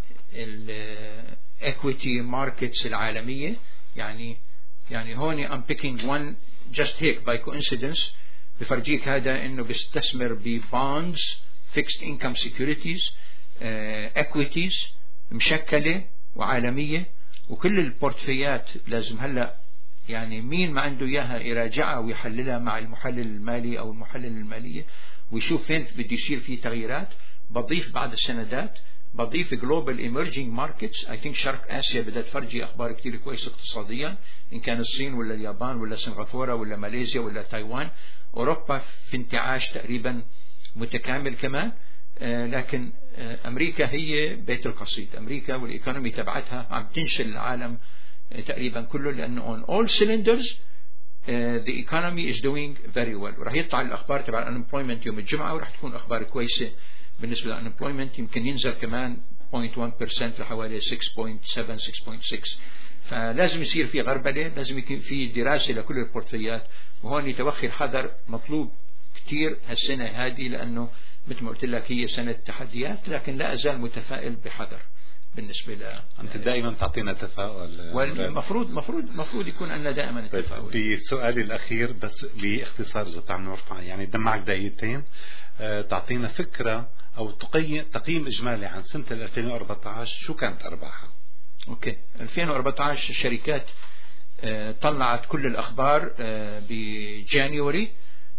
الايكويتي ماركتس العالمية. يعني يعني هون I'm picking one just هيك by coincidence بفرجيك هذا انه بيستثمر ببونز fixed income securities uh, equities مشكلة وعالمية، وكل البورتفيات لازم هلا يعني مين ما عنده اياها يراجعها ويحللها مع المحلل المالي او المحلل المالية ويشوف فين بده يصير فيه تغييرات. بضيف بعض السندات بضيف جلوبال ايمرجينج ماركتس. اي ثينك شرق اسيا بدها تفرجي اخبار كتير كويسه اقتصاديا، ان كان الصين ولا اليابان ولا سنغافوره ولا ماليزيا ولا تايوان. اوروبا في انتعاش تقريبا متكامل كمان. آه لكن آه امريكا هي بيت القصيد. امريكا والايكونومي تبعتها عم تنشل العالم آه تقريبا كله، لانه on all cylinders uh, the economy is doing very well. وراح يطلع الاخبار تبع الانمبلويمنت يوم الجمعه، وراح تكون اخبار كويسه بالنسبه للانمبلويمنت. يمكن ينزل كمان صفر فاصلة واحد بالمئة لحوالي ستة فاصلة سبعة ستة فاصلة ستة. فلازم يصير في غربله، لازم يكون في دراسه لكل البورتفوليات. وهون توخي الحذر مطلوب كتير هالسنه هذه، لانه مثل ما قلت لك هي سنه تحديات، لكن لا ازال متفائل بحذر بالنسبه ل انت دائما تعطينا تفاؤل، والمفروض مفروض مفروض يكون عندنا دائما التفاؤل. بسؤالي الاخير بس باختصار اذا تعمل نرفع يعني دمعك دقيقتين، أه تعطينا فكره او تقييم تقييم اجمالي عن سنه ألفين وأربعة عشر، شو كانت ارباحها؟ اوكي، ألفين وأربعة عشر الشركات أه طلعت كل الاخبار أه بجانيوري،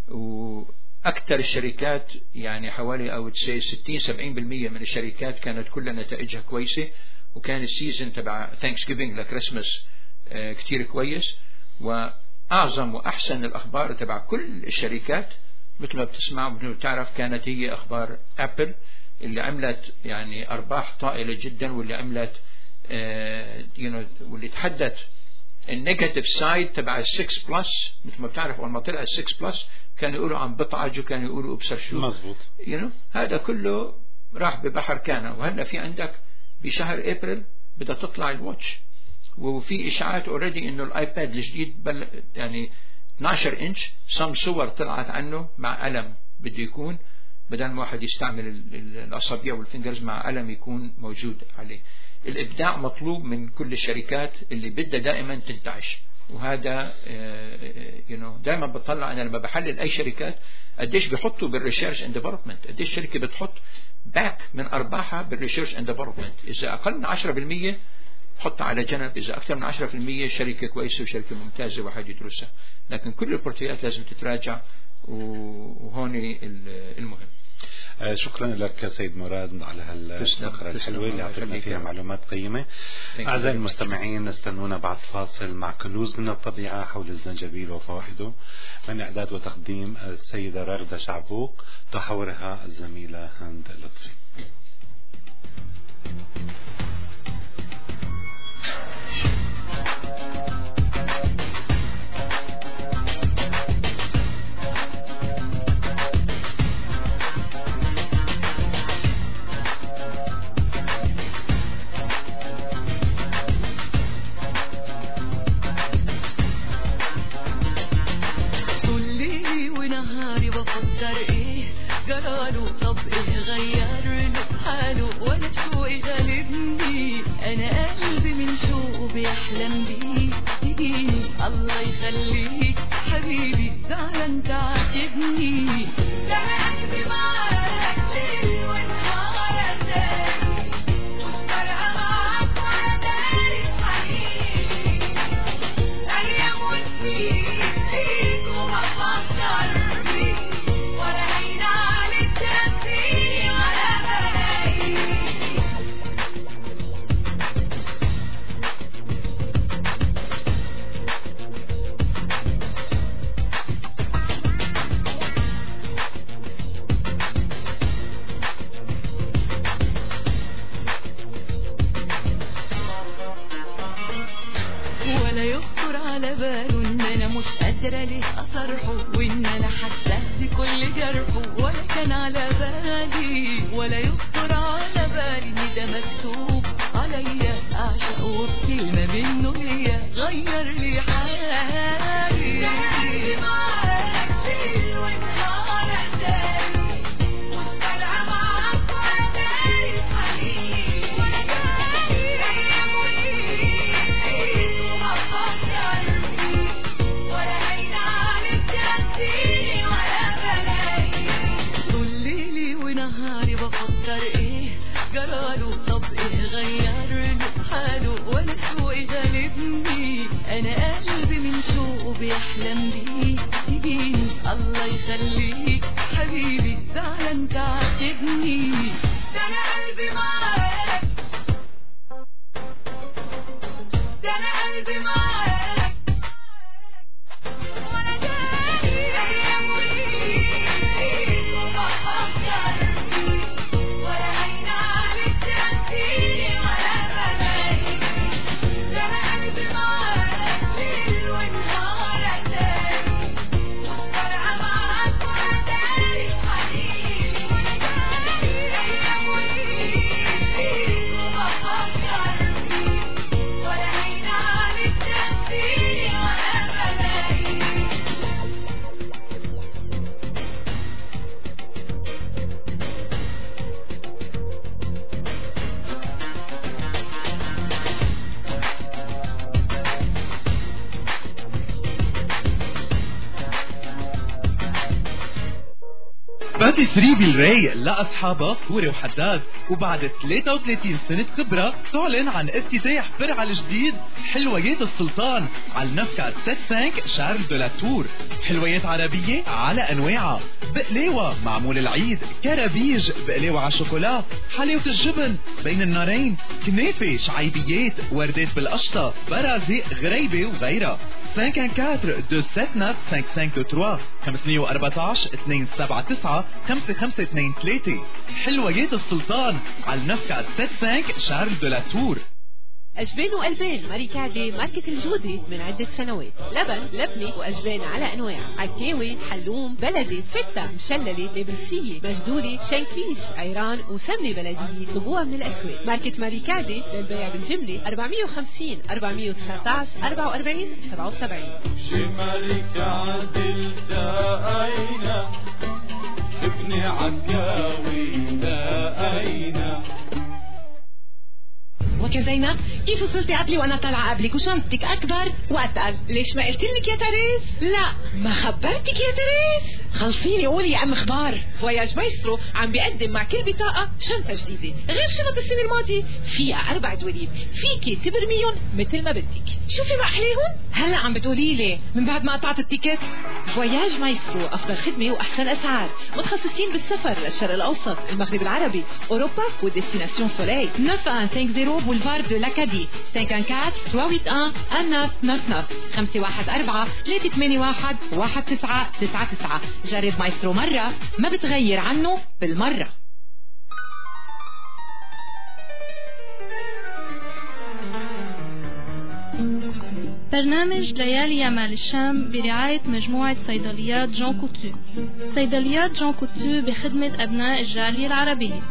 واكثر الشركات يعني حوالي او تسي ستين سبعين بالمئة من الشركات كانت كل نتائجها كويسه. وكان السيزن تبع ثانكس جيفينج لكريسماس أه كتير كويس. واعظم واحسن الاخبار تبع كل الشركات مثل ما بتسمع وبتعرف كانت هي اخبار ابل اللي عملت يعني ارباح طائله جدا، واللي عملت آه يو واللي تحدت النيجاتيف سايد تبع السكس بلس. مثل ما بتعرف اول ما طلع السكس بلس كانوا يقولوا عن بطعج وكانوا يقولوا ابصر شو مزبوط يو you know, هذا كله راح ببحر كان. وهلا في عندك بشهر ابريل بدها تطلع الواتش، وفي اشاعات اوريدي انه الايباد الجديد بل يعني اثناشر انش، سم صور طلعت عنه مع قلم بده يكون بدل ما واحد يستعمل الاصابع والفينجرز، مع قلم يكون موجود عليه. الابداع مطلوب من كل الشركات اللي بدها دائما تنتعش. وهذا يو نو دائما بطلع انا لما بحلل اي شركات قديش بيحطوا بالريسيرش اند ديفلوبمنت، قديش الشركه بتحط باك من ارباحها بالريسيرش اند ديفلوبمنت. اذا اقل من عشرة بالمئة حطها على جنب، إذا أكثر من عشرة بالمئة شركة كويسة وشركة ممتازة واحد يدرسها. لكن كل البورتفوليات لازم تتراجع، وهون المهم. آه شكرا لك سيد مراد على هالفقرة الحلوة اللي أعطينا فيها معلومات قيمة. أعزائي المستمعين استنونا بعد فاصل مع كنوز من الطبيعة حول الزنجبيل وفوائده، من إعداد وتقديم السيدة راغدة شعبوق، تحاورها الزميلة هند لطفي. قالوا طب ايه غير له حاله ولا شو يغلبني، انا قلبي من شوقه بيحلم بيه، تجيني الله يخليك حبيبي زعلان تعاتبني. ده انا قلبي معاك ليل ونهار ازاي، مش فارقه معاك ولا داري حقيقي، ايام وسنين فيك وما بفكر قادرة ليه أصرحه، وإن أنا حاسة بكل جرحه ولا كان على بالي، ولا يخطر على بالي إن ده مكتوب عليا أعشق وبكلمة منه هي غير لي حالي. معاك ليل ونهار أزاي، مش فارقة معاك ولا داري حقيقي، ولا داري أيام وسنين وما بفكر قالوا طب ايه غير له حاله ولا شو يغلبني، انا قلبي من شوقه بيحلم بيه، تجيني الله يخليك حبيبي زعلان تعاتبني. ده انا قلبي معاك باتيسري بالرايق لأصحابها فوري وحداد، وبعد ثلاثة وثلاثين سنة خبرة تعلن عن افتتاح فرع الجديد حلويات السلطان على النفكة ستة خمسة شارل دو لا تور. حلويات عربية على أنواعها، بقلاوة معمول العيد، كرابيج، بقلاوة على شوكولا، حلاوة الجبن بين النارين، كنافة، شعيبيات، وردات بالقشطة، برازق، غريبة وغيرها. خمسة أربعة اثنين سبعة تسعة خمسة خمسة ثلاثة خمسمية وأربعتاشر اثنين سبعة تسعة خمسة خمسة اثنين ثلاثة. حلويات السلطان على النفكة ستة خمسة شارل دو لا تور. أجبان وألبان ماركادي ماركة الجودة من عدة سنوات. لبن، لبنة وأجبان على أنواع، عكاوي، حلوم، بلدي، فتة، مشللة، نابلسية، مجدولة، شنكيش، عيران وسمنة بلدية طبوع من الأسواق. ماركة ماركادي للبيع بالجملة أربعمية وخمسين أربعمية وتسعتاشر أربعة وأربعين سبعة وسبعين. ماركادي التقينا ابن عكاوي التقينا. وكزينب كيف وصلتي قبلي وانا طالعه قبلك وشنطتك اكبر واتقل؟ ليش ما قلت لك يا تريس؟ لا ما خبرتك يا تريس. خلصيني قولي يا ام اخبار. فواياج مايسترو عم بيقدم مع كل بطاقه شنطه جديده غير شنط السنه الماضيه، فيها اربع دواليب فيكي تبرميهم مثل ما بدك. شوفي ما احليهم. هلا عم بتقولي لي من بعد ما قطعت التيكت؟ فواياج مايسترو افضل خدمه واحسن اسعار، متخصصين بالسفر للشرق الاوسط، المغرب العربي، اوروبا وديستيناسيون سولي. تسعة واحد خمسين بولفار دو لاكادي خمسة أربعة ثلاثة واحد واحد تسعة تسعة تسعة خمسة واحد أربعة ثلاثة ثمانية واحد واحد تسعة تسعة تسعة. جرب مايسترو مرة ما بتغير عنه بالمرة. برنامج ليالي يمال الشام برعاية مجموعة صيدليات جون كوتو. صيدليات جون كوتو بخدمة أبناء الجالية العربية.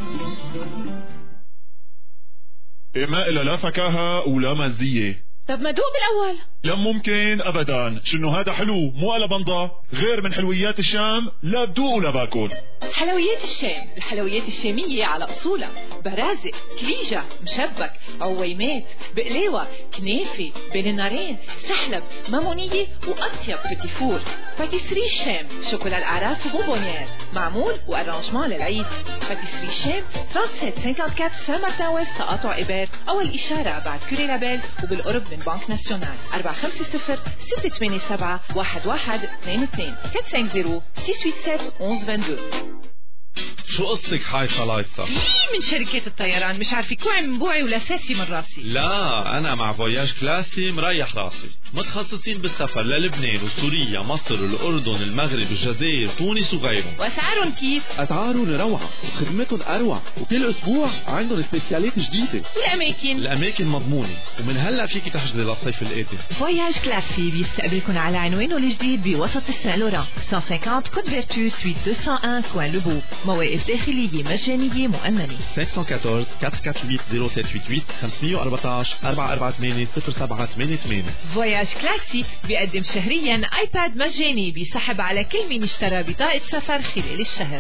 ما إلا لا فكاهة ولا مزية. طب ما دوق بالأول. لا ممكن أبدا، شنو هذا حلو مو على بنضة، غير من حلويات الشام لا بدوق ولا باكل. حلويات الشام، الحلويات الشامية على أصولها، برازق، كليجة، مشبك، عويمات، بقلاوة، كنافة، بين النارين، سحلب، مامونية وأطيب بتيفور. باتيسري الشام، شوكولا الأعراس وبونبونيير، معمول وأرانجمان للعيد. باتيسري الشام ثلاثة وثلاثين أربعة سان مارتن ويست تقاطع إبار، أول إشارة بعد كوري لابيل وبالقرب من بنك ناسيونال. أربعة خمسة صفر ستة ثمانية سبعة واحد واحد اثنين اثنين أربعة خمسة صفر ستة ثمانية سبعة واحد واحد اثنين اثنين. شو قصتك حايصة لايصة؟ مين من شركات الطيران مش عارفة كوعي من بوعي ولا ساسي من راسي. لا أنا مع فواياج كلاسي مريح راسي، متخصصين بالسفر للبنان وسوريا مصر الأردن المغرب الجزائر تونس وغيرهم. وأسعارهم كيف؟ أسعارهم روعة وخدمتهم أروع، وكل أسبوع عندهم سبيسيالات جديدة. والأماكن؟ الأماكن مضمونة، ومن هلا فيكي تحجزي للصيف الآتي. فواياج كلاسي بيستقبلكم على عنوانه الجديد بوسط السان لوران مئة وخمسين كود فيرتو سويت مئتين وواحد كوان لوبو. مواقف داخلية مجانية مؤمنة. خمسة أربعة أربعة أربعة ثمانية صفر سبعة ثمانية ثمانية خمسة أربعة أربعة أربعة ثمانية صفر سبعة ثمانية ثمانية. فواياج كلاسي بيقدم شهريا ايباد مجاني بيسحب على كل من اشترى بطاقة سفر خلال الشهر.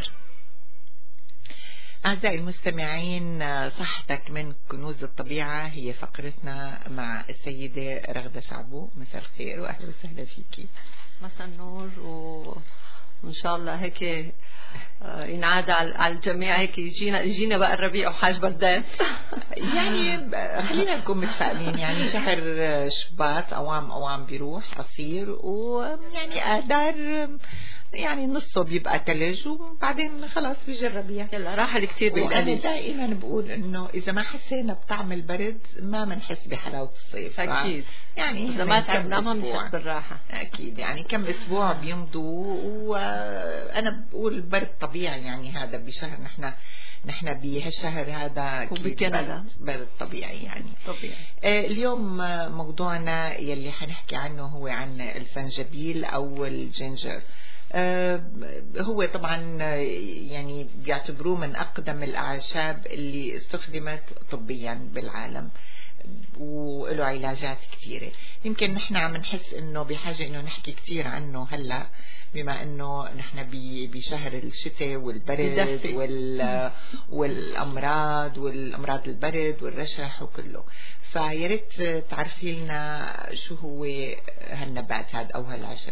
أعزائي المستمعين، صحتك من كنوز الطبيعة هي فقرتنا مع السيدة رغدة شعبو. مساء الخير وأهلا وسهلا فيكي. مساء النور، وإن شاء الله هيك ينعاد على الجميع، هيك يجينا يجينا بقى الربيع وحاج بردان. يعني خلينا نكون متفائلين، يعني شهر شباط أوام أوام بيروح قصير، ويعني آذار يعني نصه بيبقى تلج وبعدين خلاص بيجي الربيع. يلا راح كتير بالقلب. وأنا دائما بقول إنه إذا ما حسينا بطعم البرد ما بنحس بحلاوة الصيف. أكيد. يعني إذا ما تعبنا ما بنحس بالراحة. أكيد. يعني كم أسبوع بيمضوا وأنا بقول البرد طبيعي، يعني هذا بشهر نحن نحن بهالشهر هذا وبكندا برد طبيعي يعني طبيعي. آه اليوم موضوعنا يلي حنحكي عنه هو عن الفنجبيل أو الجنجر. آه هو طبعا يعني بيعتبروه من أقدم الأعشاب اللي استخدمت طبيا بالعالم وله علاجات كثيرة. يمكن نحن عم نحس انه بحاجة انه نحكي كثير عنه هلأ، بما انه نحن بشهر الشتاء والبرد وال والامراض والامراض البرد والرشح وكله. فياريت تعرفي لنا شو هو هالنبات هذا او هالعشب هذا.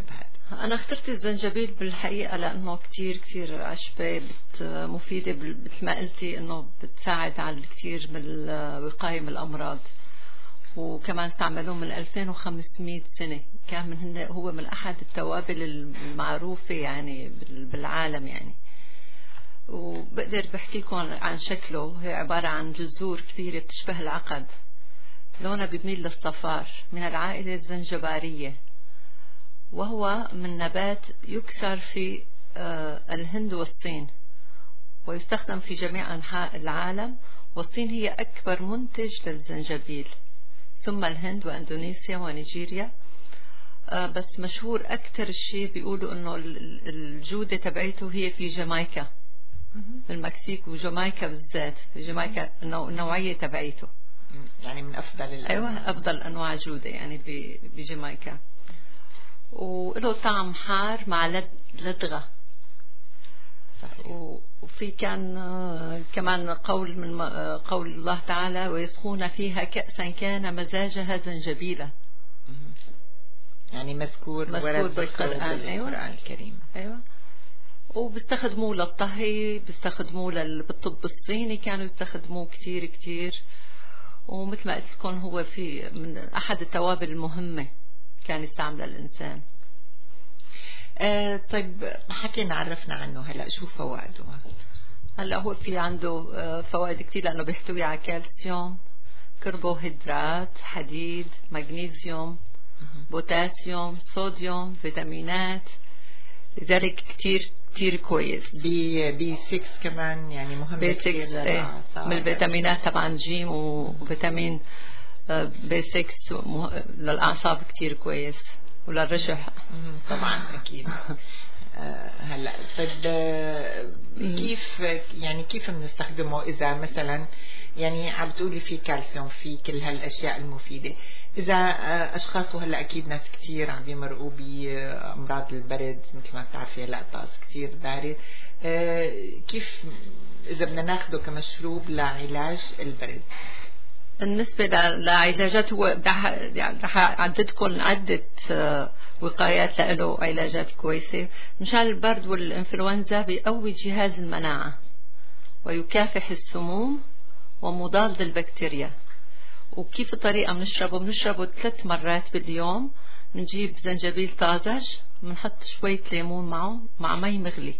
أنا اخترت الزنجبيل بالحقيقة لأنه كتير كتير عشبة بت مفيدة، مثل ما قلتي إنه بتساعد على الكثير من الوقاية من الأمراض، وكمان استعملوه من ألفين وخمسمائة سنة. كان من هن هو من أحد التوابل المعروفة يعني بالعالم يعني. وبقدر بحكي لكم عن شكله. هي عبارة عن جذور كبيرة بتشبه العقد، لونها بيميل للصفار، من العائلة الزنجبارية، وهو من نبات يكثر في الهند والصين، ويستخدم في جميع أنحاء العالم. والصين هي أكبر منتج للزنجبيل، ثم الهند وأندونيسيا ونيجيريا. بس مشهور أكثر الشيء بيقولوا إنه الجودة تبعته هي في جامايكا، بالمكسيك وجامايكا بالذات. في جامايكا النوعية تبعته يعني من أفضل الأنواع. أيوة، أفضل أنواع جودة يعني بجامايكا. وله طعم حار مع لد لدغة. صحيح. وفي كان كمان قول من قول الله تعالى: ويسقون فيها كأسا كان مزاجها زنجبيلا. يعني مذكور مذكور بالقرآن. أيوة. القرآن الكريم. أيوة. وبيستخدموه للطهي، بيستخدموه لل... بالطب الصيني كانوا يستخدموه كتير كتير. ومثل ما قلت لكم هو في من أحد التوابل المهمة كان يستعملها الإنسان. آه طيب حكينا عرفنا عنه، هلا شو فوائده؟ هلا هو في عنده آه فوائد كتير، لأنه بيحتوي على كالسيوم، كربوهيدرات، حديد، مغنيسيوم، بوتاسيوم، صوديوم، فيتامينات. لذلك كتير كتير كويس. بي بي ستة كمان يعني مهم كتير. ايه من الفيتامينات طبعا جيم وفيتامين بي ستة للأعصاب كتير كويس، وللرشح طبعا أكيد. هلا طيب كيف يعني كيف بنستخدمه إذا مثلا يعني عم بتقولي في كالسيوم، في كل هالأشياء المفيدة، إذا أشخاص وهلا أكيد ناس كتير عم بيمرقوا بأمراض البرد مثل ما بتعرفي هلا طقس كتير بارد، كيف إذا بدنا ناخده كمشروب لعلاج البرد؟ بالنسبة لعلاجات هو يعني رح أعددكم عدة وقايات له علاجات كويسة. مشان البرد والإنفلونزا بيقوي جهاز المناعة ويكافح السموم ومضاد للبكتيريا. وكيف الطريقة بنشربه؟ بنشربه ثلاث مرات باليوم. بنجيب زنجبيل طازج، بنحط شوية ليمون معه مع مي مغلي.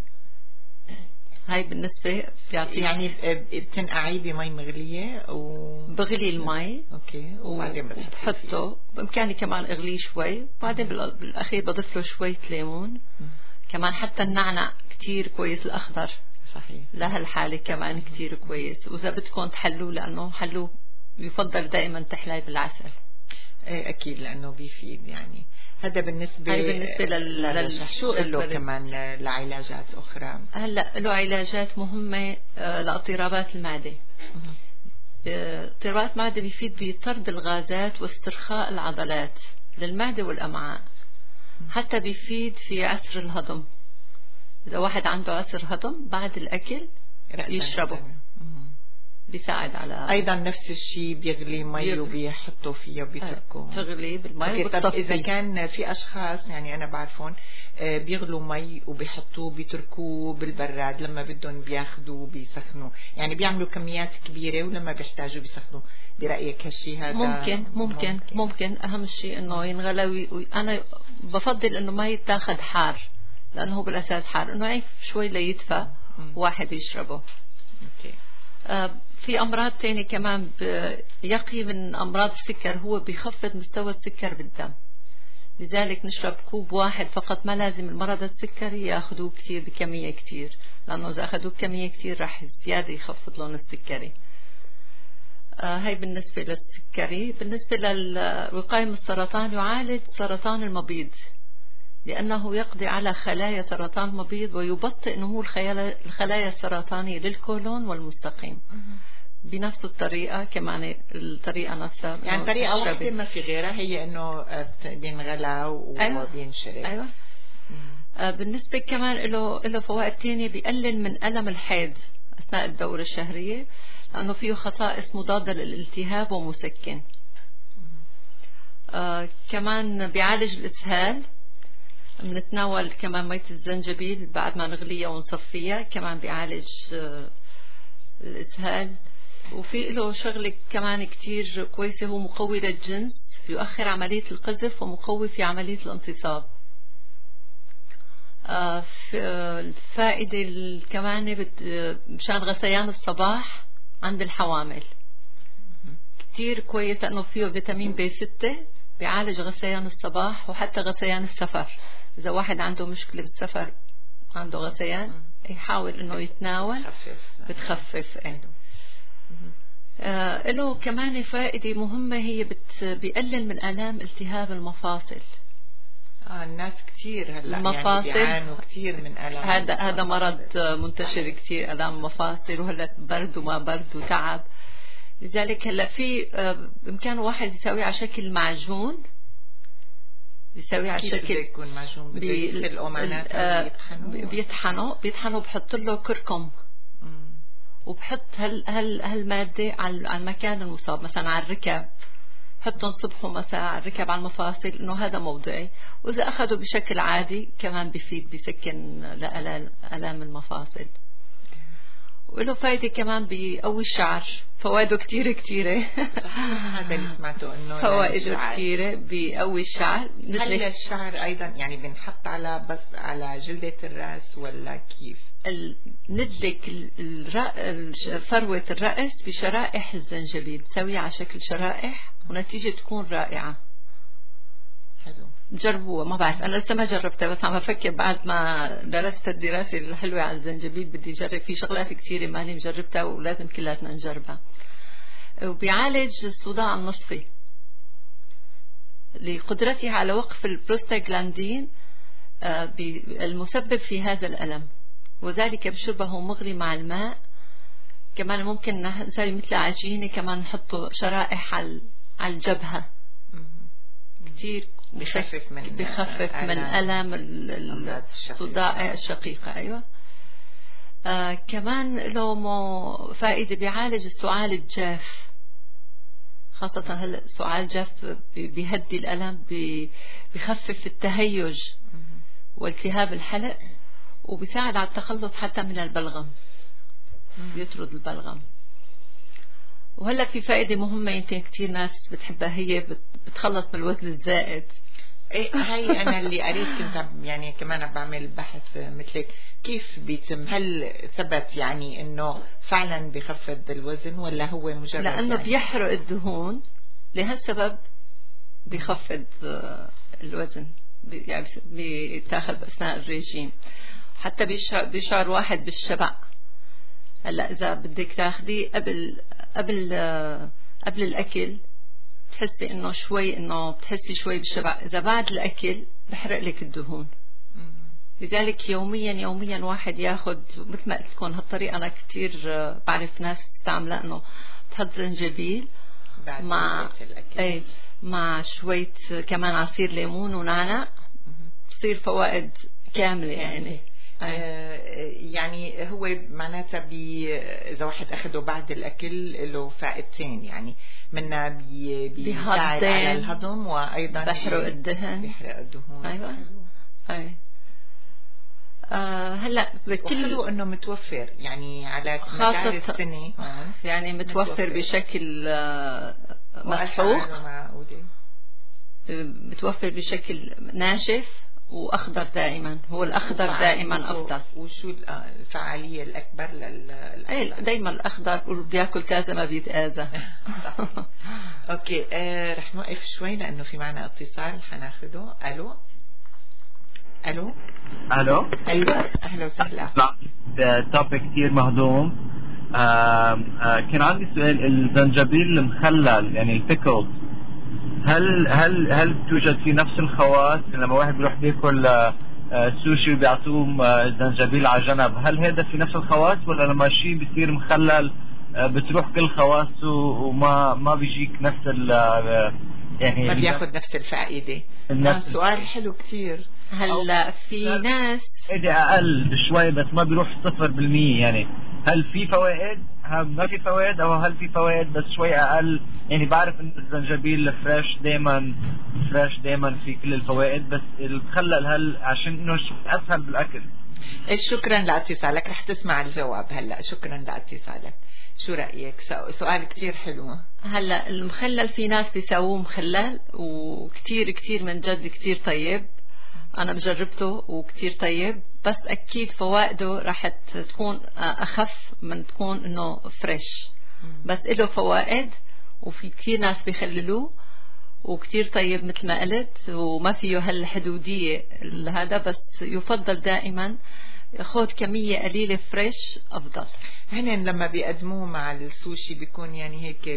هاي بالنسبة بيعطي يعني بتنقعيه بمي مغلية وبغلي المي. اوكي. وبعدين بحطه بإمكاني كمان اغليه شوي، وبعدين بالأخير بضيف له شوية ليمون. كمان حتى النعنع كتير كويس الأخضر. صحيح. لهالحالة كمان كتير كويس. وإذا بدكم تحلوه، لأنه حلوه يفضل دائما تحليه بالعسل. ايه اكيد لانه بيفيد يعني. هذا بالنسبه هاي بالنسبه لل, لل... شو له كمان لعلاجات اخرى؟ هلا له علاجات مهمه لاضطرابات المعده. اضطرابات المعده بيفيد بطرد الغازات واسترخاء العضلات للمعده والامعاء. حتى بيفيد في عسر الهضم. اذا واحد عنده عسر هضم بعد الاكل يشربه، بيساعد على. ايضا نفس الشيء بيغلي مي وبيحطوا فيه وبيتركوه تغلي بالمي. طب اذا كان في اشخاص يعني انا بعرفون بيغلوا مي وبيحطوه بيتركوه بالبراد، لما بدهم بياخذوه بيسخنوه، يعني بيعملوا كميات كبيره ولما بيحتاجوا بيسخنوه. برايك هالشيء هذا ممكن ممكن ممكن, ممكن. اهم شيء انه ينغلى. وانا بفضل انه ما يتاخذ حار، لانه هو بالاساس حار، انه يعيف شوي ليدفى واحد يشربه. اوكي. في أمراض تانية كمان يقي من أمراض السكر. هو بيخفض مستوى السكر بالدم، لذلك نشرب كوب واحد فقط. ما لازم المرضى السكري ياخذوه كتير بكمية كتير، لأنه إذا أخذوه بكمية كتير راح زيادة يخفض لهم السكري. آه هاي بالنسبة للسكري. بالنسبة للوقاية من السرطان، يعالج سرطان المبيض، لأنه يقضي على خلايا سرطان المبيض ويبطئ نمو الخلايا السرطانية للكولون والمستقيم. بنفس الطريقة كمان الطريقة نفسها يعني طريقة واحدة ما في غيرها، هي انه بينغلى وبينشرب. أيوة. أيوة. آه بالنسبة كمان له له فوائد تانية. بيقلل من ألم الحيض أثناء الدورة الشهرية، لأنه فيه خصائص مضادة للالتهاب ومسكن. آه كمان بيعالج الإسهال، بنتناول كمان مية الزنجبيل بعد ما نغليها ونصفيها، كمان بيعالج الإسهال. وفي له شغلة كمان كتير كويسة، هو مقوي للجنس، يؤخر عملية القذف ومقوي في عملية الانتصاب. آه الفائدة كمان مشان غثيان الصباح عند الحوامل كتير كويس، لأنه فيه فيتامين بي ستة بيعالج غثيان الصباح وحتى غثيان السفر. إذا واحد عنده مشكلة بالسفر عنده غثيان يحاول إنه يتناول بتخفف. إيه. آه له كمان فائدة مهمة، هي بت بيقلل من آلام التهاب المفاصل. آه الناس كتير هلا المفاصل يعني بيعانوا كتير من آلام. هذا هذا مرض منتشر كتير، آلام المفاصل، وهلا برد وما برد وتعب. لذلك هلا في بإمكان واحد يسوي على شكل معجون، بيسوي على شكل يكون معجون بيطحنوا بيطحنوا بيطحنوا بحط له كركم وبحط هال هال هالمادة على المكان المصاب، مثلا على الركب حطهم صبح ومساء على الركب على المفاصل، انه هذا موضعي. واذا اخذوا بشكل عادي كمان بيفيد، بيسكن لآلام المفاصل. وله فايدة كمان بيقوي الشعر، فوائده كتيرة كتيرة. هذا اللي سمعته انه فوائده كتيرة بيقوي الشعر. هل الشعر ايضا يعني بنحط على بس على جلدة الرأس ولا كيف؟ ندلك فروة الرأس بشرائح الزنجبيل، بسويها على شكل شرائح ونتيجة تكون رائعة. حلو، جربوها. ما بعرف، أنا لسه ما جربتها، بس عم أفكر بعد ما درست الدراسة الحلوة على الزنجبيل بدي أجرب. في شغلات كتيرة ماني مجربتها ولازم كلاتنا نجربها. وبيعالج الصداع النصفي لقدرتها على وقف البروستاغلاندين المسبب في هذا الألم، وذلك بشربه مغلي مع الماء. كمان ممكن نسوي مثل عجينة، كمان نحطه شرائح على الجبهة، كتير بخفف من بخفف من ألم الصداع الشقيقة. أيوة. آه كمان له فائدة، بيعالج السعال الجاف، خاصة هلا سعال جاف بيهدي الألم، بيخفف التهيج والتهاب الحلق، وبيساعد على التخلص حتى من البلغم، بيطرد البلغم. وهلا في فائدة مهمة يمكن كتير ناس بتحبها، هي بتخلص من الوزن الزائد. ايه هاي انا اللي قريت، كنت يعني كمان بعمل بحث مثلك، كيف بيتم؟ هل ثبت يعني انه فعلا بخفض الوزن ولا هو مجرد؟ لانه يعني بيحرق الدهون، لهالسبب بيخفض الوزن، يعني بيتاخذ اثناء الرجيم. حتى بيشعر, بيشعر واحد بالشبع. هلا اذا بدك تاخذيه قبل قبل قبل الاكل بتحسي انه شوي انه بتحسي شوي بالشبع، اذا بعد الاكل بحرق لك الدهون. لذلك يوميا يوميا واحد ياخذ مثل ما قلت لكم هالطريقه. انا كثير بعرف ناس تستعملها، انه تحط زنجبيل مع اي مع شويه كمان عصير ليمون ونعناع، بتصير فوائد كامله يعني. آه يعني هو معناتها بي اذا واحد اخده بعد الاكل له فائدتين، يعني منها بي بيساعد على الهضم، وايضا بيحرق الدهن بيحرق الدهون. ايوه اي آه هلا بكل انه متوفر يعني على مدار السنه، آه يعني متوفر, متوفر بشكل آه مسحوق، متوفر بشكل ناشف واخضر دائما. هو الاخضر دائما افضل. وشو الفعاليه الاكبر للاخضر؟ دائما الاخضر، وبياكل كذا ما بيتاذى. اوكي آه رح نوقف شوي لانه في معنا اتصال حناخده. الو الو الو ايوه اهلا وسهلا. توبيك كثير مهضوم. آه آه كان عندي سؤال، الزنجبيل المخلل يعني البيكلز، هل هل هل توجد في نفس الخواص؟ لما واحد بيروح بياكل سوشي وبيعطوه زنجبيل على جنب، هل هذا في نفس الخواص، ولا لما شيء بيصير مخلل بتروح كل خواصه وما ما بيجيك نفس ال يعني ما بياخذ نفس الفائده؟ آه سؤال حلو كتير. هلا في ناس فائده اقل بشوي بس ما بيروح صفر بالمية، يعني هل في فوائد ما في فوائد او هل في فوائد بس شوي اقل؟ يعني بعرف ان الزنجبيل الفريش دائما فريش دائما في كل الفوائد، بس المخلل هل عشان انه اسهل بالاكل؟ شكرا لاتصالك، رح تسمع الجواب هلا. شكرا لاتصالك. شو رأيك؟ سؤال كتير حلو. هلا المخلل في ناس بيسووه مخلل وكتير كتير من جد كتير طيب، أنا بجربته وكتير طيب، بس أكيد فوائده راح تكون أخف من تكون إنه فريش، بس إله فوائد وفي كتير ناس بيخللوه وكتير طيب مثل ما قلت، وما فيه هالحدودية هذا، بس يفضل دائما خذ كمية قليلة فريش أفضل. هن لما بيقدموه مع السوشي بيكون يعني هيك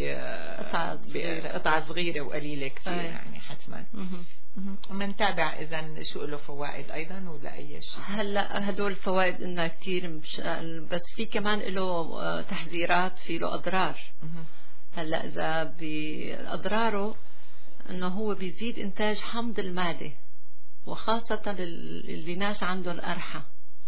بقطعة صغيرة, صغيرة وقليلة كتير. أي. يعني حتما منتابع إذا شو له فوائد أيضا ولا أي شيء. هلا هدول الفوائد إنها كتير مش، بس في كمان له تحذيرات، في له أضرار. هلا إذا بأضراره إنه هو بيزيد إنتاج حمض المعدة، وخاصة اللي ناس عندهم قرحة.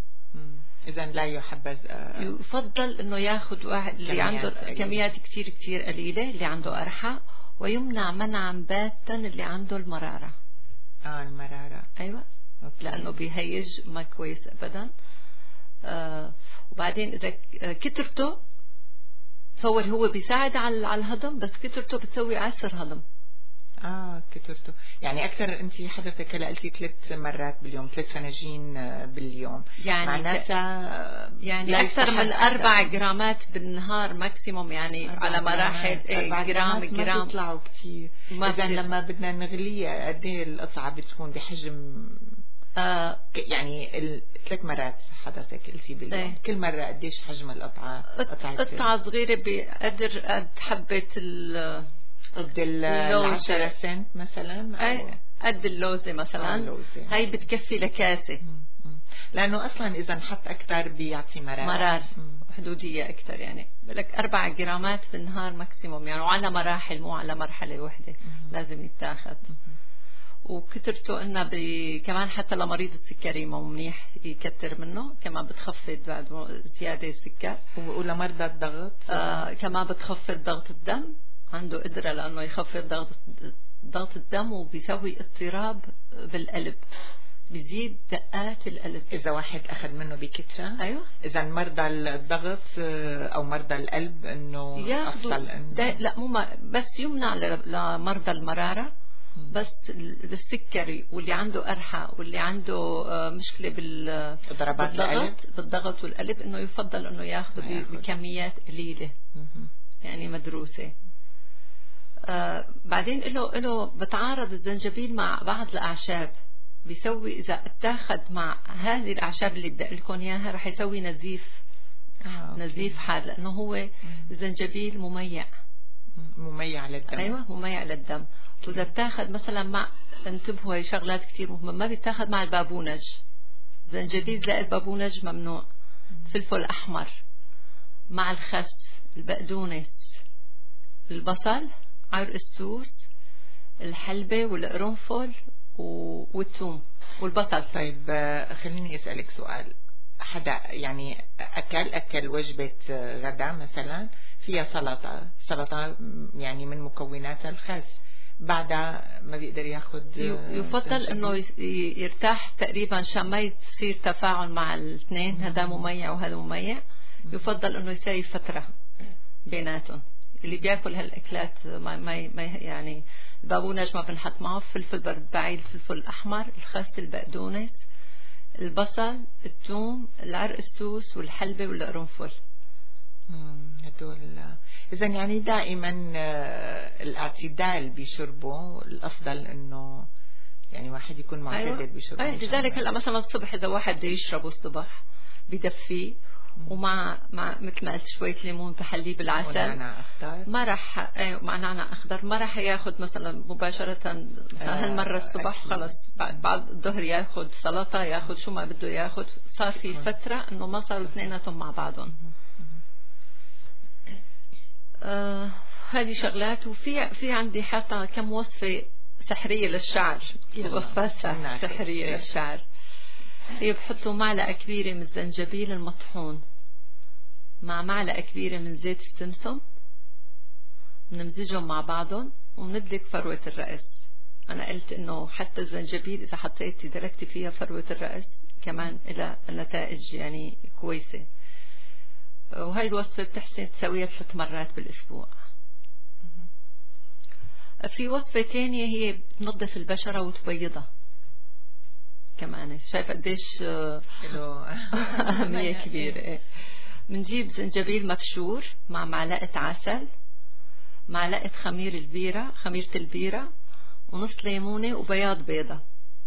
إذا لا يحبذ. يفضل إنه ياخد واحد اللي عنده كميات كتير كتير قليلة اللي عنده قرحة، ويمنع منعا باتا اللي عنده المرارة. آه المرارة. أيوة. أوكي. لأنه بيهيج ما كويس أبدا. آه وبعدين إذا كترته تصور هو بيساعد على على الهضم، بس كترته بتسوي عسر هضم. اه كترته يعني اكثر. انت حضرتك هلا قلتي ثلاث مرات باليوم، ثلاث فناجين باليوم، يعني معناتها يعني اكثر من اربع جرامات بالنهار ماكسيموم، يعني على مراحل. ايه جرام جرام بيطلعوا كثير. اذا لما بدنا نغليها قد ايه القطعه بتكون بحجم؟ آه يعني ثلاث مرات حضرتك قلتي باليوم. ايه. كل مره قديش حجم القطعه؟ قطعه صغيره بقدر قد حبه ال قد العشرة سنت مثلا، أو قد اللوزة مثلا. اللوزة. هاي بتكفي لكاسة، لأنه أصلا إذا نحط أكتر بيعطي مرار مرار حدودية أكتر. يعني لك أربع جرامات بالنهار ماكسيموم، يعني وعلى مراحل مو على مرحلة واحدة. مم. لازم يتاخد. وكترته إنه كمان حتى لمريض السكري مو منيح يكتر منه، كمان بتخفض بعد زيادة السكر. ولمرضى الضغط آه كمان بتخفض ضغط الدم، عنده قدرة لأنه يخفض ضغط ضغط الدم، وبيسوي اضطراب بالقلب، بيزيد دقات القلب إذا واحد أخذ منه بكثرة. أيوة. إذا مرضى الضغط أو مرضى القلب إنه أفضل إنه لا، مو بس يمنع لمرضى المرارة، بس السكري واللي عنده قرحة واللي عنده مشكلة بالضربات بالضغط بالضغط والقلب، إنه يفضل إنه ياخذ بكميات قليلة يعني مدروسة. آه بعدين له له بتعارض الزنجبيل مع بعض الأعشاب، بيسوي إذا اتاخد مع هذه الأعشاب اللي بدي لكم إياها رح يسوي نزيف. آه نزيف حاد، لأنه هو الزنجبيل مميع مميع للدم. أيوة مميع للدم. وإذا اتاخد مثلا مع، انتبهوا هي شغلات كتير مهمة، ما بيتاخد مع البابونج. زنجبيل زائد بابونج ممنوع. فلفل أحمر مع الخس، البقدونس، البصل، عرق السوس، الحلبة والقرنفل والثوم والبصل. طيب خليني أسألك سؤال. حدا يعني أكل أكل وجبة غدا مثلا فيها سلطة، سلطة يعني من مكوناتها الخس، بعدها ما بيقدر ياخد. يفضل انه يرتاح تقريبا عشان ما يصير تفاعل مع الاثنين، هذا مميع وهذا مميع. يفضل انه يساوي فترة بيناتهم. اللي بياكل هالاكلات ما ما يعني البابونج ما بنحط معه، فلفل بربعيد، الفلفل الاحمر، الخس، البقدونس، البصل، الثوم، العرق السوس والحلبة والقرنفل. هدول اذا يعني دائما الاعتدال بشربه الافضل، انه يعني واحد يكون معتدل. أيوة. بشربه. أيوة. لذلك هلا مثلا الصبح اذا واحد بده يشربه الصبح بدفيه، ومع مع مثل ما قلت شويه ليمون بحليه بالعسل ونعناع اخضر، ما راح ايوه مع نعناع اخضر، ما راح ياخذ مثلا مباشره مثلا هالمره الصبح خلص بعد بعد الظهر ياخذ سلطه، ياخذ شو ما بده ياخذ، صار في فتره انه ما صاروا اثنيناتهم مع بعضهم. آه هذه شغلات. وفي في عندي حتى كم وصفه سحريه للشعر، وصفات سحريه للشعر. هي بحطوا معلقه كبيره من الزنجبيل المطحون مع معلقة كبيرة من زيت السمسم، بنمزجهم مع بعضهم وبندلك فروة الرأس. أنا قلت إنه حتى الزنجبيل إذا حطيتي دركتي فيها فروة الرأس كمان إلى نتائج يعني كويسة. وهي الوصفة بتحسن تسويها ثلاث مرات بالأسبوع. في وصفة تانية هي بتنظف البشرة وتبيضها كمان. شايف قديش أهمية كبيرة. بنجيب زنجبيل مبشور مع معلقة عسل، معلقة خمير البيرة، خميرة البيرة، ونص ليمونة وبياض بيضة.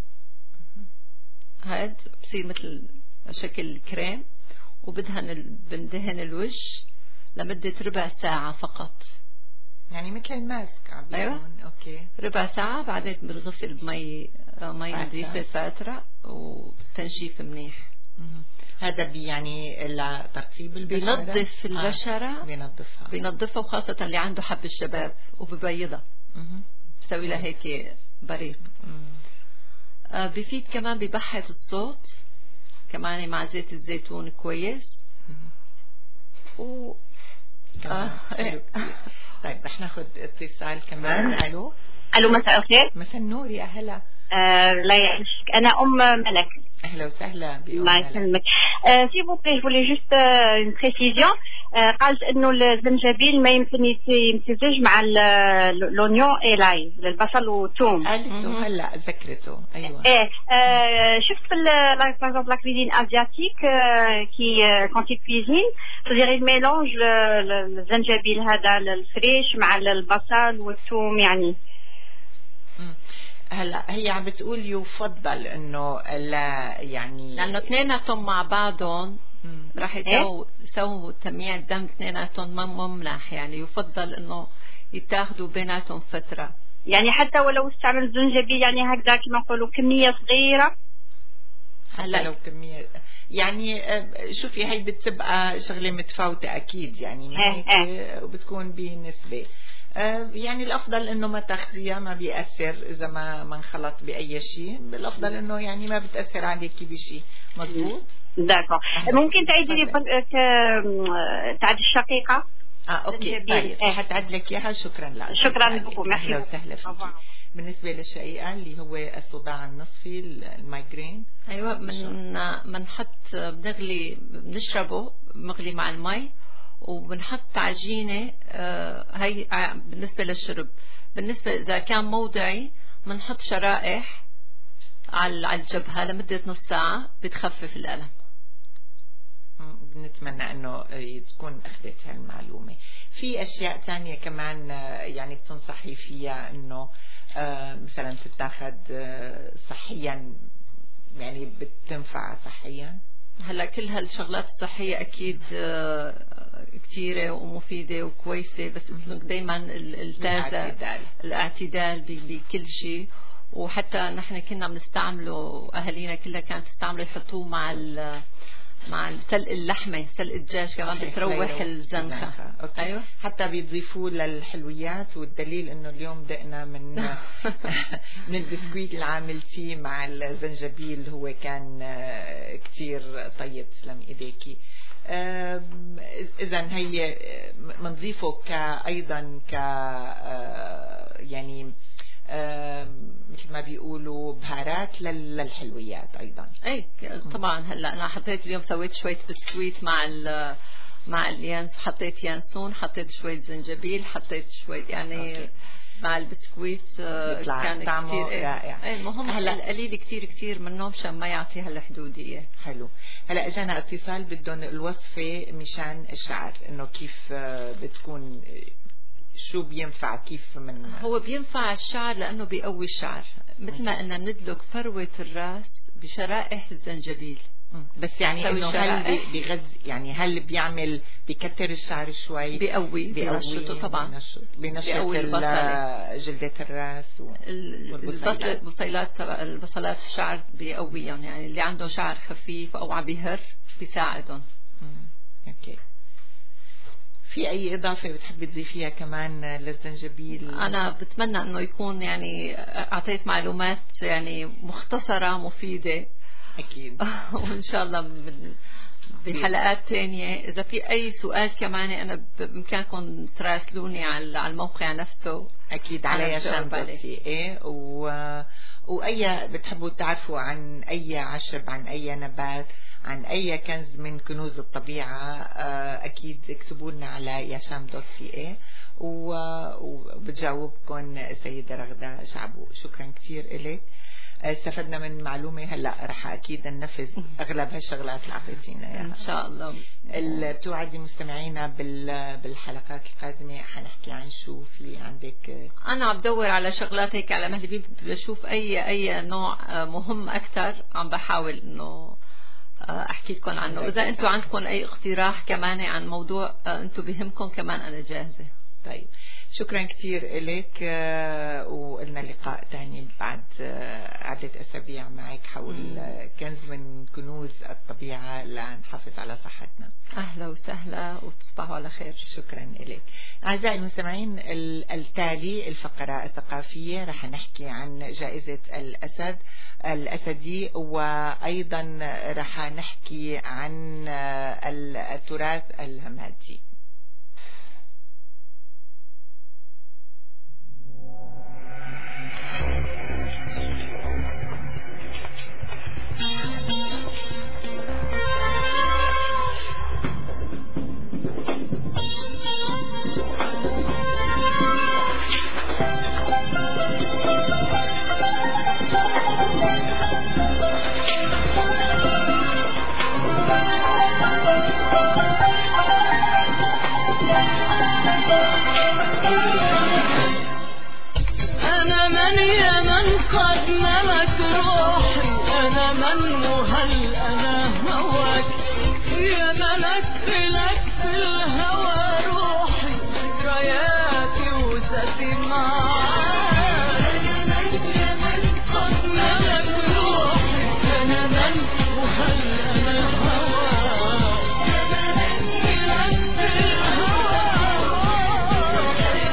هاد بصير مثل شكل كريم، وبدهن بندهن الوجه لمدة ربع ساعة فقط. يعني مثل الماسك. أيوة. أوكي. ربع ساعة، بعدين بنغسل بمي مي نظيفة فاترة وتنشيف منيح. هذا بي يعني لترطيب البشرة، بينظف البشرة. آه. بينظفها بينظفها وخاصة اللي عنده حب الشباب، وببيضها بسوي لها هيك بريق. آه بفيد كمان ببحث الصوت كمان مع زيت الزيتون كويس. و آه. طيب رح ناخذ اتصال كمان. الو الو مساء الخير. مساء النور، يا هلا. آه لا يعيشك، انا ام ملك. اهلا وسهلا بأم الله يسلمك. سي بو بلي فولي جوست اون بريسيزيون. قالت انه الزنجبيل ما يمكن يمتزج مع لونيون اي لاي، البصل والثوم. قالته هلا ذكرته. ايوه. ايه آه شفت في لا لا كوزين ازياتيك كي كون تي كوزين تديري الميلونج الزنجبيل هذا الفريش مع البصل والثوم يعني. هلا هي عم بتقول يفضل انه لا يعني لانه اثنيناتهم مع بعضهم راح يسووا يسووا تمييع الدم اثنيناتهم ما مملح، يعني يفضل انه يتاخذوا بيناتهم فتره. يعني حتى ولو استعمل الزنجبيل يعني هكذا كما نقولوا كميه صغيره. هلا لو كميه يعني شوفي هي بتبقى شغله متفاوته اكيد يعني هيك وبتكون بنسبه. يعني الافضل انه ما تاخذيها، ما بيأثر اذا ما ما انخلط باي شيء. الافضل انه يعني ما بتأثر عليكي بشيء. مظبوط. داكو. ممكن تعيدي لي تعد الشقيقه؟ اه اوكي طيب حتعد لك اياها. شكرا لك. شكرا لكم. اهلا وسهلا فيكي. بالنسبه للشقيقه اللي هو الصداع النصفي المايجرين، ايوه من بنحط بنغلي بنشربه مغلي مع المي، وبنحط عجينة. آه هي بالنسبة للشرب. بالنسبة إذا كان موضعي بنحط شرائح على الجبهة لمدة نص ساعة بتخفف الألم. بنتمنى أنه تكون أخذت هالمعلومة. في أشياء تانية كمان يعني بتنصحي فيها أنه آه مثلا تتاخد آه صحيا، يعني بتنفع صحيا؟ هلا كل هالشغلات الصحية أكيد كتيرة ومفيدة وكويسة، بس دايما التازة الاعتدال بكل شيء. وحتى نحن كنا بنستعمله، أهالينا كلها كانت تستعمله يحطوه مع مع سلق اللحمة، سلق الدجاج كمان بتروح الزنخة. أيوة. حتى بيضيفوه للحلويات، والدليل إنه اليوم دقنا من من البسكويت اللي عاملتيه مع الزنجبيل، هو كان كتير طيب. تسلم إيديكي. إذا هي منضيفه كأيضا ك يعني مثل ما بيقولوا بهارات للحلويات ايضا. اي طبعا. هلا انا حطيت اليوم سويت شويه بسكويت مع ال مع اليانس، حطيت يانسون، حطيت شويه زنجبيل، حطيت شويه يعني أوكي. مع البسكويت كان طعمه رائع. اي المهم هلا القليل كتير كتير منه مشان ما يعطيها الحدوديه. حلو. هلا اجانا اتصال بدهم الوصفه مشان الشعر، انه كيف بتكون، شو بينفع، كيف من هو بينفع الشعر لأنه بيقوي الشعر، مثل ما أننا بندلك فروة الرأس بشرائح الزنجبيل. بس يعني انه هل بيغذي، يعني هل بيعمل بيكتر الشعر شوي؟ بيقوي بينشطه طبعا، بينشط جلدة الراس والبصيلات. البصلات الشعر بيقويهم، يعني اللي عنده شعر خفيف أو عم بيهر بيساعدهم. اوكي. في أي إضافة بتحبي تضيفيها كمان للزنجبيل؟ أنا بتمنى إنه يكون يعني أعطيت معلومات يعني مختصرة مفيدة. أكيد. وإن شاء الله بحلقات تانية. إذا في أي سؤال كمان أنا بإمكانكم تراسلوني على الموقع نفسه أكيد على ياشام دوت سي اي. و... وأي بتحبوا تعرفوا عن أي عشب، عن أي نبات، عن أي كنز من كنوز الطبيعة، أكيد اكتبوا لنا على ياشام دوت سي اي وبتجاوبكم السيدة رغدة شعبو. شكرا كثير إليك، استفدنا من معلومة. هلا رح أكيد ننفذ أغلب هالشغلات اللي عطيتينا إياها إن شاء الله. بتوعدي مستمعينا بالحلقات القادمة حنحكي عن شو في عندك؟ أنا عم بدور على شغلات هيك على مهلي، بشوف أي أي نوع مهم أكثر، عم بحاول إنه أحكي لكم عنه. إذا أنتم عندكم أي اقتراح كمان عن موضوع أنتم بهمكم كمان أنا جاهزة. طيب شكرا كثير إليك، وقلنا لقاء تاني بعد عدة أسابيع معك حول كنز من كنوز الطبيعة لنحافظ على صحتنا. أهلا وسهلا وتصبحوا على خير. شكرا إليك. أعزائي المستمعين، التالي الفقرة الثقافية رح نحكي عن جائزة الأسد الأسدي، وأيضا رح نحكي عن التراث الهمادي. أنا من يا من قد ملك روحي، أنا من وهل أنا هواك، يا ملك لك في الهوى روحي، ذكرياتي وذاتي معاك. أنا من يا من قد ملك روحي، أنا من وهل أنا هواك، يا ملك لك في الهوى روحي.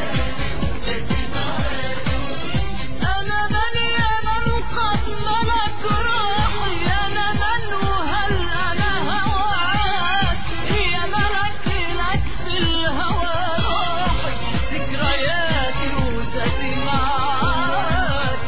أنا من يا من قد ملك روحي، أنا من وهل أنا هواك، يا ملك لك في الهوى روحي، ذكرياتي وذاتي معاك.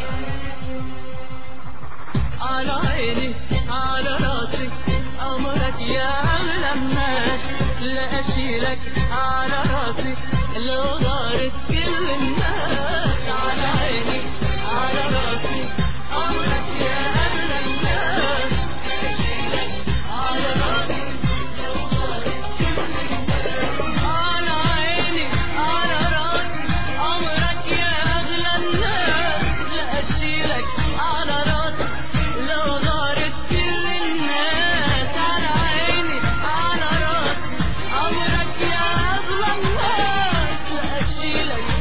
على عيني على راسي أمرك يا أغلى الناس، لا أشيلك على راسي لو غارت كل الناس. على عيني على راسي أمرك يا أغلى الناس، لا أشيلك على راسي لو غارت كل الناس. على عيني على راسي أمرك يا أغلى الناس، لا أشيلك على راسي لو غارت كل الناس. على عيني على راسي أمرك يا أغلى الناس، لا أشيلك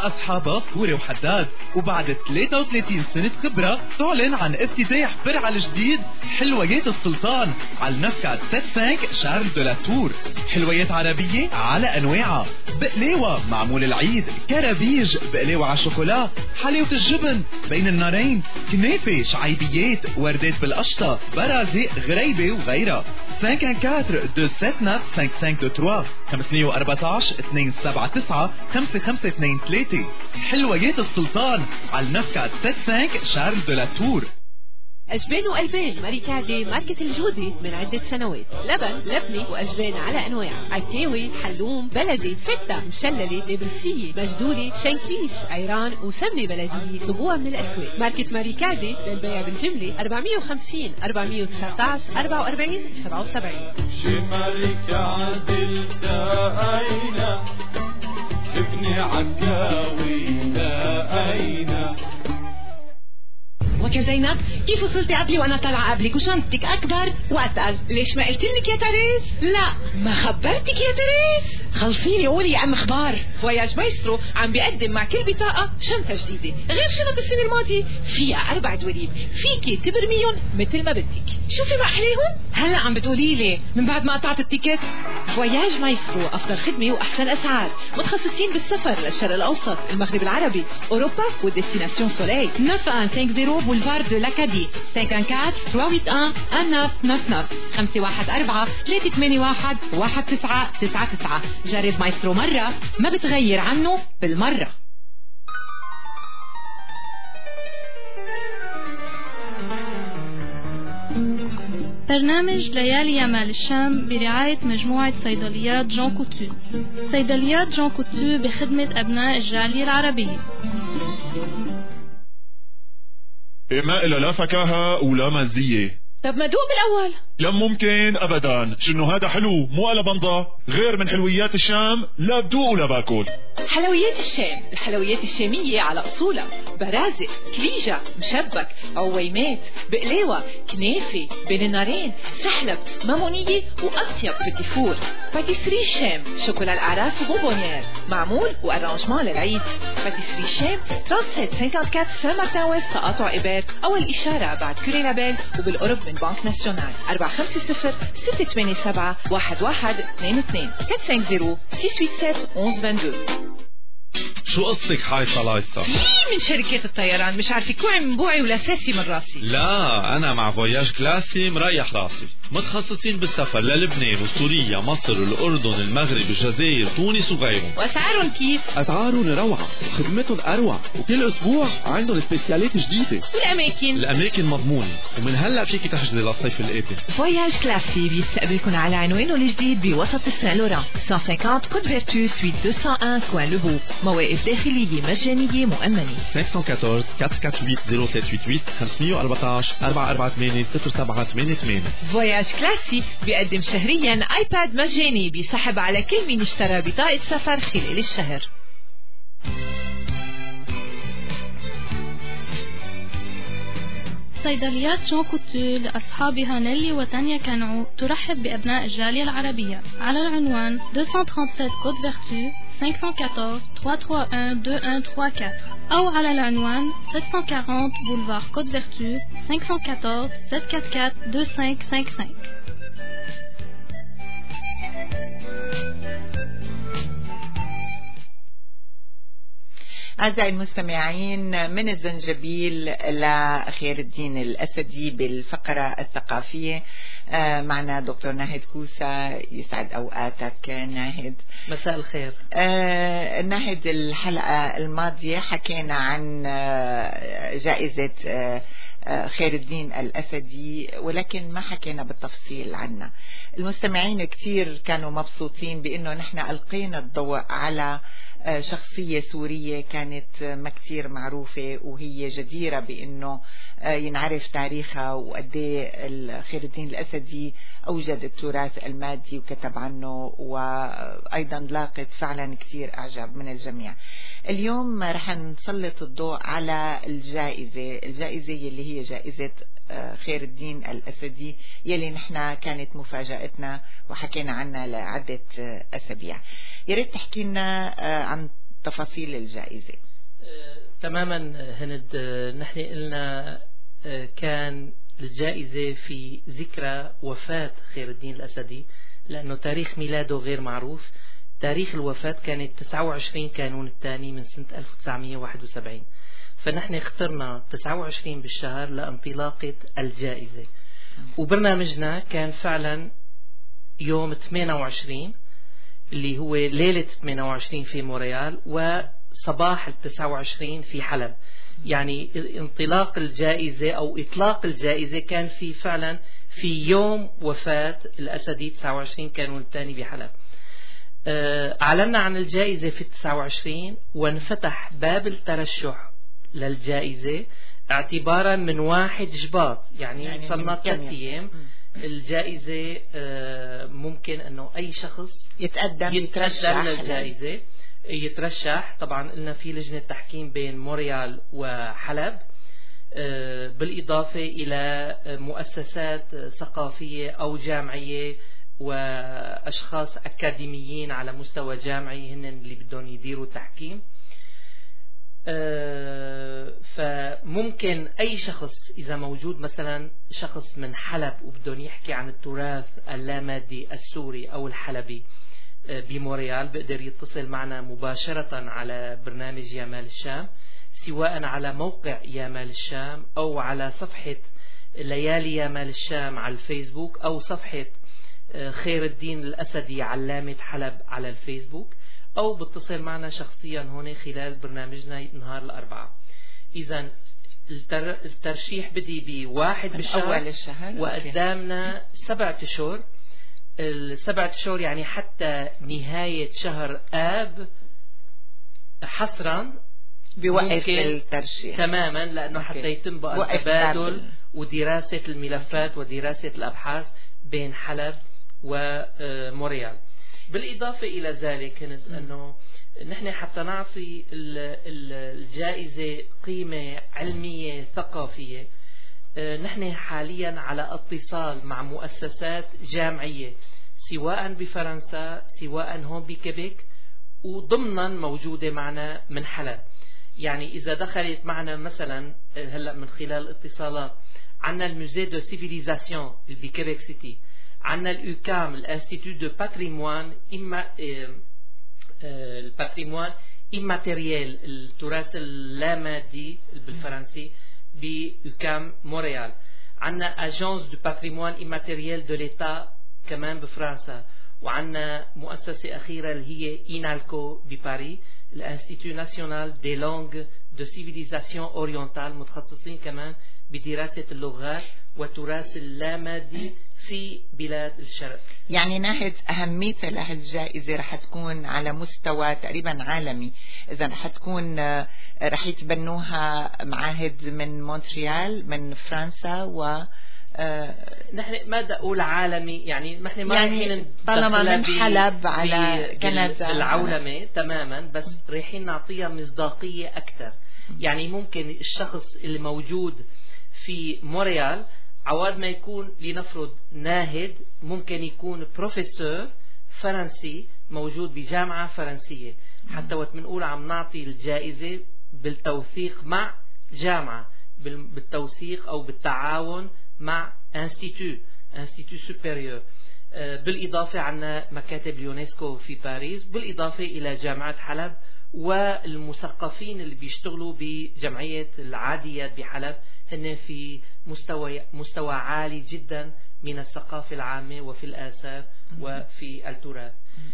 لأصحابها فوري وحداد، وبعد ثلاثة وثلاثين سنة خبرة تعلن عن افتتاح فرع الجديد حلويات السلطان على النفكة خمسة وستين شارل دو لا تور. حلويات عربية على أنواعها، بقلاوة معمول العيد، كرابيج، بقلاوة على الشوكولا، حلاوة الجبن بين النارين، كنافة، شعيبيات، وردات بالقشطة، برازق، غريبة وغيرها. خمسة أربعة اثنين سبعة تسعة خمسة خمسة deux trois خمسمية وأربعتاشر اثنين سبعة تسعة خمسة خمسة اثنين ثلاثة. حلويات السلطان على النفكة خمسة وستين شارل دو لا تور. أجبان وألبان ماريكادي ماركة الجودة من عدة سنوات. لبن، لبنة وأجبان على أنواع، عكاوي، حلوم، بلدي، فتة، مشللة، نابلسية، مجدولة، شنكليش، عيران وسمنة بلدية. طبوها من الأسواق. ماركة ماريكادي للبيع بالجملة أربعمية وخمسين أربعمية وتسعتاشر أربعة وأربعين سبعة وسبعين. شي ماريكادي التقينا، ابني عكاوي لقينا. وكا زينب، كيف وصلتي قبلي وانا طالعه قبلك وشنطتك اكبر واتقل؟ ليش ما قلت لك يا تريس؟ لا ما خبرتك يا تريس. خلصيني قولي يا ام اخبار. فواياج مايسترو عم بيقدم مع كل بطاقه شنطه جديده غير شنط السنه الماضيه، فيها اربع دواليب فيكي تبرميهم مثل ما بدك. شوفي ما احليهم. هلا عم بتقولي لي من بعد ما قطعت التيكت. فواياج مايسترو افضل خدمه واحسن اسعار، متخصصين بالسفر للشرق الاوسط، المغرب العربي، اوروبا والديستيناسيون سوليل. تسعة خمسين بولفار دو لاكادي خمسة أربعة ثلاثة ثمانية واحد تسعة تسعة تسعة خمسة واحد أربعة ثلاثة ثمانية واحد واحد تسعة تسعة تسعة. جرب مايسترو مرة ما بتغير عنه بالمرة. برنامج ليالي يمال الشام برعاية مجموعة صيدليات جون كوتو. صيدليات جون كوتو بخدمة أبناء الجالية العربية. ما إلا لا فكاهة ولا مزية. طب ما دوق بالأول. لا ممكن أبدا، شنو هذا حلو مو قلب بنضة، غير من حلويات الشام لا بدوق ولا باكل. حلويات الشام، الحلويات الشامية على أصولها، برازق، كليجة، مشبك، عويمات، بقلاوة، كنافة، بين النارين، سحلب، مامونية وأطيب بتيفور. باتيسري الشام، شوكولا الأعراس وبونبونيير، معمول وأرانجمان للعيد. باتيسري الشام ثلاثة وثلاثين أربعة وخمسين سان مارتن ويست تقاطع إبار، أول إشارة بعد كوري لابيل وبالقرب من بنك ناسيونال. أربعة خمسة صفر ستة ثمانية سبعة واحد واحد اثنين اثنين أربعة خمسة صفر ستة ثمانية سبعة واحد اثنين اثنين. شو قصتك حايصة لايصة؟ من شركات الطيران مش عارفة كوعي من بوعي ولا ساسي من راسي. لا أنا مع فواياج كلاسي مريح راسي، متخصصين بالسفر للبنان وسوريا مصر الأردن المغرب الجزائر تونس وغيرهم. وأسعارهم كيف؟ أسعارهم روعة وخدمتهم أروع، وكل أسبوع عندهم سبيسيالات جديدة. والأماكن؟ الأماكن مضمونة، ومن هلا فيك تحجزي للصيف الآتي. فواياج كلاسي بيستقبلكم على عنوانه الجديد بوسط السان لوران مئة وخمسين كود فيرتو سويت مئتين وواحد كوان لوبو. مواقف داخلية مجانية مؤمنة. خمسة واحد أربعة أربعة أربعة ثمانية صفر ستة ثمانية ثمانية خمسة أربعة أربعة أربعة ثمانية صفر سبعة ثمانية ثمانية. فواياج كلاسي بيقدم شهريا ايباد مجاني بيسحب على كل مين اشترى بطاقة سفر خلال الشهر. صيدليات جون كوتو لأصحابها نيلي وتانيا كانعو ترحب بأبناء الجالية العربية على العنوان مئتين وسبعة وثلاثين كود فيرتو خمسة أربعة أربعة ثلاثة واحد اثنين واحد ثلاثة أربعة أو على العنوان سبعمية وأربعين بولفار كود فيرتو خمسة أربعة أربعة سبعة أربعة أربعة اثنين خمسة خمسة خمسة. أعزائي المستمعين، من الزنجبيل لخير الدين الأسدي بالفقرة الثقافية معنا دكتور ناهد كوسة. يسعد أوقاتك ناهد. مساء الخير. آه ناهد، الحلقة الماضية حكينا عن جائزة آه خير الدين الأسدي، ولكن ما حكينا بالتفصيل عنها. المستمعين كتير كانوا مبسوطين بأنه نحن ألقينا الضوء على شخصية سورية كانت ما كتير معروفة، وهي جديرة بأنه ينعرف تاريخها وقديه خير الدين الأسدي أوجد التراث المادي وكتب عنه، وأيضا لاقت فعلا كتير إعجاب من الجميع. اليوم رح نسلط الضوء على الجائزة الجائزة اللي هي جائزة خير الدين الأسدي، يلي نحن كانت مفاجأتنا وحكينا عنها لعدة أسابيع. يا ريت تحكي لنا عن تفاصيل الجائزة. تماما هند، نحن قلنا كان الجائزة في ذكرى وفاة خير الدين الأسدي، لأنه تاريخ ميلاده غير معروف. تاريخ الوفاة كانت تسعة وعشرين كانون الثاني من سنة ألف وتسعمئة وواحد وسبعين، فنحن اخترنا تسعة وعشرين بالشهر لانطلاقة الجائزة. وبرنامجنا كان فعلا يوم ثمانية وعشرين اللي هو ليلة ثمانية وعشرين في مونريال وصباح التسعة وعشرين في حلب. يعني انطلاق الجائزة أو إطلاق الجائزة كان في فعلا في يوم وفاة الأسدي تسعة وعشرين كانون الثاني بحلب. أعلنا عن الجائزة في التسعة وعشرين وانفتح باب الترشح للجائزة اعتبارا من واحد شباط، يعني, يعني صرنا ثلاث أيام. الجائزة ممكن أنه أي شخص يتقدم يترشح للجائزة، يترشح. طبعا قلنا في لجنة تحكيم بين مونريال وحلب، بالإضافة إلى مؤسسات ثقافية أو جامعية وأشخاص أكاديميين على مستوى جامعي هن اللي بدهم يديروا تحكيم. فممكن أي شخص إذا موجود مثلا شخص من حلب وبدهم يحكي عن التراث اللامادي السوري أو الحلبي بمونريال بقدر يتصل معنا مباشرة على برنامج يا مال الشام، سواء على موقع يا مال الشام أو على صفحة ليالي يا مال الشام على الفيسبوك أو صفحة خير الدين الأسدي علامة حلب على الفيسبوك، أو بتصل معنا شخصيا هون خلال برنامجنا نهار الأربعاء. إذا الترشيح بدي بواحد بالشهر وقدامنا سبعة أشهر. السبعة أشهر يعني حتى نهاية شهر آب حصرا بوقف الترشيح تماما، لأنه أوكي. حتى يتم بقى التبادل ودراسة الملفات ودراسة الأبحاث بين حلب ومونريال. بالإضافة إلى ذلك أنه نحن حتى نعطي الجائزة قيمة علمية ثقافية، نحن حاليا على اتصال مع مؤسسات جامعية سواء بفرنسا سواء هون بكيبيك، وضمنا موجودة معنا من حلب. يعني إذا دخلت معنا مثلا هلأ من خلال الاتصالات عنا الموزي دو سيفيليزاسيون بكيبيك سيتي، عنا الأوكام الانستيتو دو باتريموان إما الباتريموان إماتيريال التراث اللامادي بالفرنسي بأوكام مونريال، عنا أجانس دو باتريموان إماتيريال دو ليتا كمان بفرنسا، وعنا مؤسسة أخيرة اللي هي إينالكو بباريس الانستيتو ناسيونال دي لونغ دو سيفيليزاسيون أورينتال، متخصصين كمان بدراسة اللغات والتراث اللامادي في بلاد الشرق. يعني ناهد أهميتها لهالجائزة رح تكون على مستوى تقريبا عالمي، إذا رح تكون رح يتبنوها معاهد من مونتريال من فرنسا و نحن ما بدي أقول عالمي، يعني نحن ما يعني طالما من حلب على كندا العولمة تماما، بس رايحين نعطيها مصداقية أكثر. يعني ممكن الشخص اللي موجود في مونريال عواد ما يكون لنفرض ناهد، ممكن يكون بروفيسور فرنسي موجود بجامعة فرنسية، حتى وقت بنقول عم نعطي الجائزة بالتوثيق مع جامعة، بالتوثيق أو بالتعاون مع انستيتو انستيتو سوبيريور. بالإضافة عنا مكاتب اليونسكو في باريس، بالإضافة إلى جامعة حلب والمثقفين اللي بيشتغلوا بجمعية العاديات بحلب، هن في مستوى مستوى عالي جدا من الثقافة العامة وفي الآثار وفي التراث.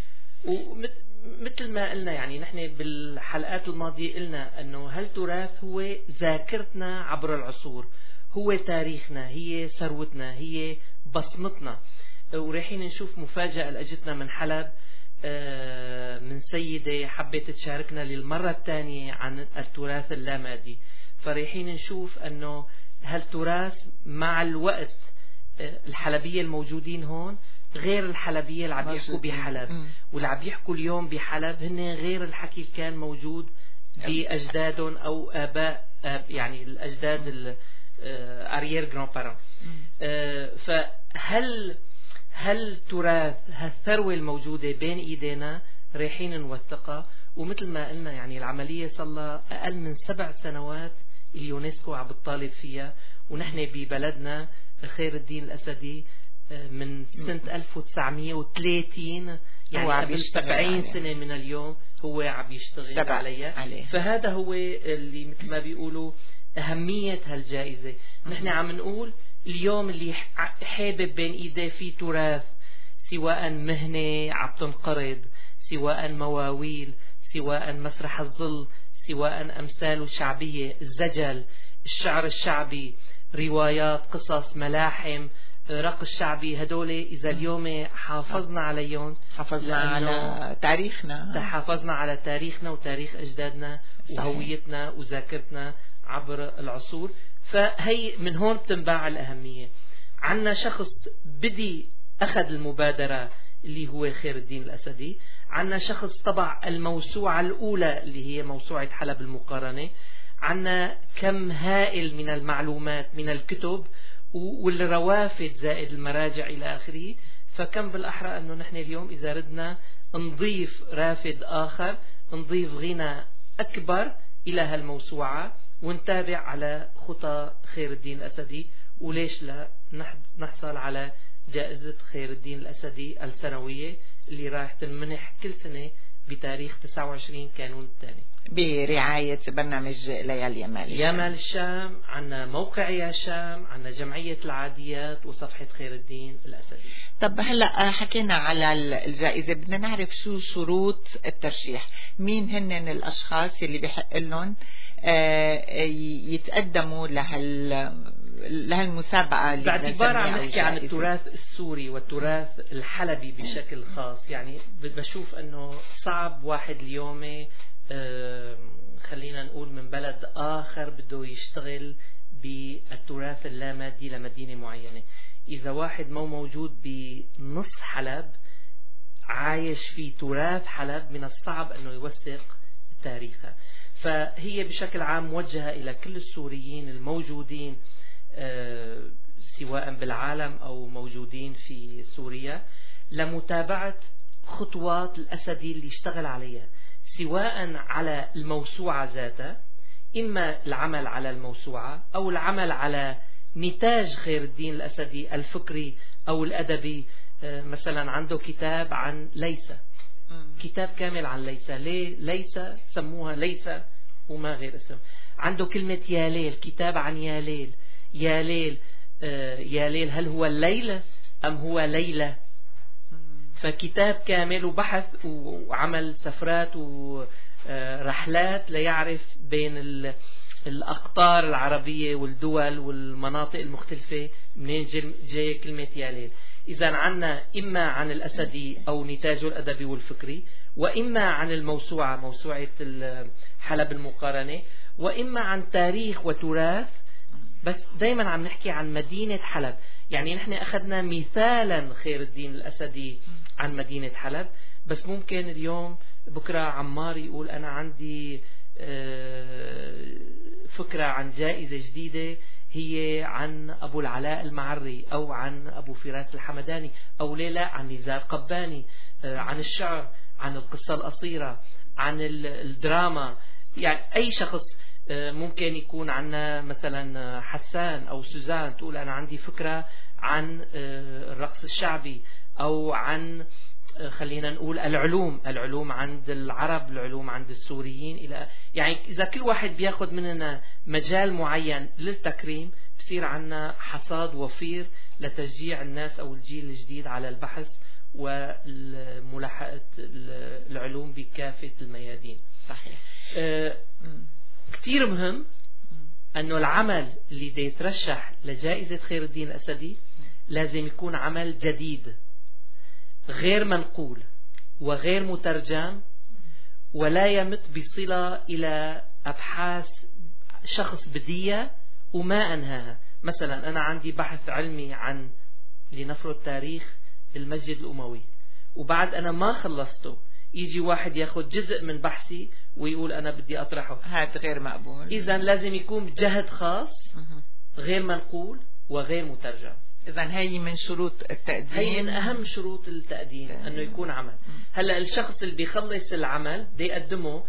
ومثل ما قلنا يعني نحن بالحلقات الماضية قلنا أنه هالتراث هو ذاكرتنا عبر العصور، هو تاريخنا، هي ثروتنا، هي بصمتنا. وريحين نشوف مفاجأة لأجتنا من حلب من سيدة حبت تشاركنا للمرة الثانية عن التراث اللامادي. فريحين نشوف أنه هالتراث مع الوقت الحلبية الموجودين هون غير الحلبية اللي عم يحكوا بحلب، واللي عم يحكوا اليوم بحلب هن غير الحكي اللي كان موجود بأجدادهم أو آباء يعني الأجداد الأريير جران بارون. فهل هل تراث هالثروة الموجودة بين إيدينا رايحين نوثقها، ومثل ما قلنا يعني العملية صار أقل من سبع سنوات اليونسكو عم بتطالب فيها، ونحن ببلدنا خير الدين الأسدي من سنة ألف وتسعمية وثلاثين يعني قبل سبعين سنة من اليوم هو عم يشتغل عليها عليه. فهذا هو اللي مثل ما بيقولوا أهمية هالجائزة. نحن عم نقول اليوم اللي حابب بين إيديه في تراث، سواء مهنة عم تنقرض، سواء مواويل، سواء مسرح الظل، سواء أمثال شعبية، الزجل، الشعر الشعبي، روايات، قصص، ملاحم، رقص شعبي، هدول إذا اليوم حافظنا عليهم، حافظنا على تاريخنا، حافظنا على تاريخنا وتاريخ أجدادنا وهويتنا وذاكرتنا عبر العصور. فهي من هون بتنبع الأهمية. عنا شخص بدي أخذ المبادرة اللي هو خير الدين الأسدي، عنا شخص طبع الموسوعة الأولى اللي هي موسوعة حلب المقارنة، عنا كم هائل من المعلومات من الكتب والروافد زائد المراجع إلى آخره. فكم بالأحرى أنه نحن اليوم إذا ردنا نضيف رافد آخر، نضيف غنى أكبر إلى هالموسوعة ونتابع على خطى خير الدين الأسدي، وليش لا نحصل على جائزة خير الدين الأسدي السنوية اللي راح تنمنح كل سنة بتاريخ تسعة وعشرين كانون الثاني برعاية برنامج ليالي يمال الشام. يمال الشام، عنا موقع يا شام، عنا جمعية العاديات وصفحة خير الدين الأسدي. طب هلأ حكينا على الجائزة، بدنا نعرف شو شروط الترشيح، مين هن الأشخاص اللي بيحق لهم يتقدموا لهال لهالمسابقة اللي باعتبار عم نحكي عن التراث السوري والتراث الحلبي بشكل خاص. يعني بشوف أنه صعب واحد اليوم آه خلينا نقول من بلد آخر بده يشتغل بالتراث اللامادي لمدينة معينة. إذا واحد مو موجود بنص حلب عايش في تراث حلب، من الصعب أنه يوثق تاريخها. فهي بشكل عام موجهة إلى كل السوريين الموجودين آه سواء بالعالم أو موجودين في سوريا لمتابعة خطوات الأسدي اللي اشتغل عليها، سواء على الموسوعة ذاتها، إما العمل على الموسوعة أو العمل على نتاج خير الدين الأسدي الفكري أو الأدبي. مثلا عنده كتاب عن ليسى، كتاب كامل عن ليسى. ليه ليسى سموها ليسى وما غير اسم؟ عنده كلمة يا ليل، كتاب عن يا ليل. يا ليل آه يا ليل هل هو الليلة أم هو ليلة؟ فكتاب كامل وبحث وعمل سفرات ورحلات ليعرف بين الأقطار العربية والدول والمناطق المختلفة منين جاي كلمة يا ليل. إذا عنا إما عن الأسدي أو نتاجه الأدبي والفكري، وإما عن الموسوعة موسوعة حلب المقارنة، وإما عن تاريخ وتراث. بس دايما عم نحكي عن مدينة حلب، يعني نحن أخذنا مثالا خير الدين الأسدي عن مدينة حلب، بس ممكن اليوم بكرة عمار يقول أنا عندي فكرة عن جائزة جديدة هي عن أبو العلاء المعري أو عن أبو فراس الحمداني أو ليلى عن نزار قباني، عن الشعر، عن القصة القصيرة، عن الدراما. يعني أي شخص ممكن يكون عنا مثلا حسان أو سوزان تقول أنا عندي فكرة عن الرقص الشعبي أو عن خلينا نقول العلوم العلوم عند العرب، العلوم عند السوريين إلى يعني إذا كل واحد بياخد مننا مجال معين للتكريم بصير عنا حصاد وفير لتشجيع الناس أو الجيل الجديد على البحث وملاحقة العلوم بكافة الميادين. صحيح. أه كتير مهم أنه العمل اللي دي يترشح لجائزة خير الدين الأسدي لازم يكون عمل جديد غير منقول وغير مترجم، ولا يمت بصلة إلى أبحاث شخص بدية وما أنهاها. مثلا أنا عندي بحث علمي عن لنفرض تاريخ المسجد الأموي وبعد أنا ما خلصته، يجي واحد ياخد جزء من بحثي ويقول أنا بدي أطرحه، هذا غير مقبول. إذن لازم يكون بجهد خاص غير منقول وغير مترجم. إذا هي من شروط التقديم، هي من أهم شروط التقديم أنه يكون عمل. هلا الشخص اللي بيخلص العمل بده يقدمه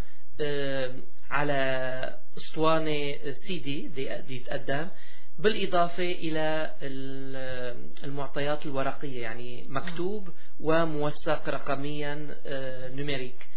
على اسطوانة سيدي دي يتقدم، بالإضافة إلى المعطيات الورقية، يعني مكتوب وموثق رقميا نوميريك.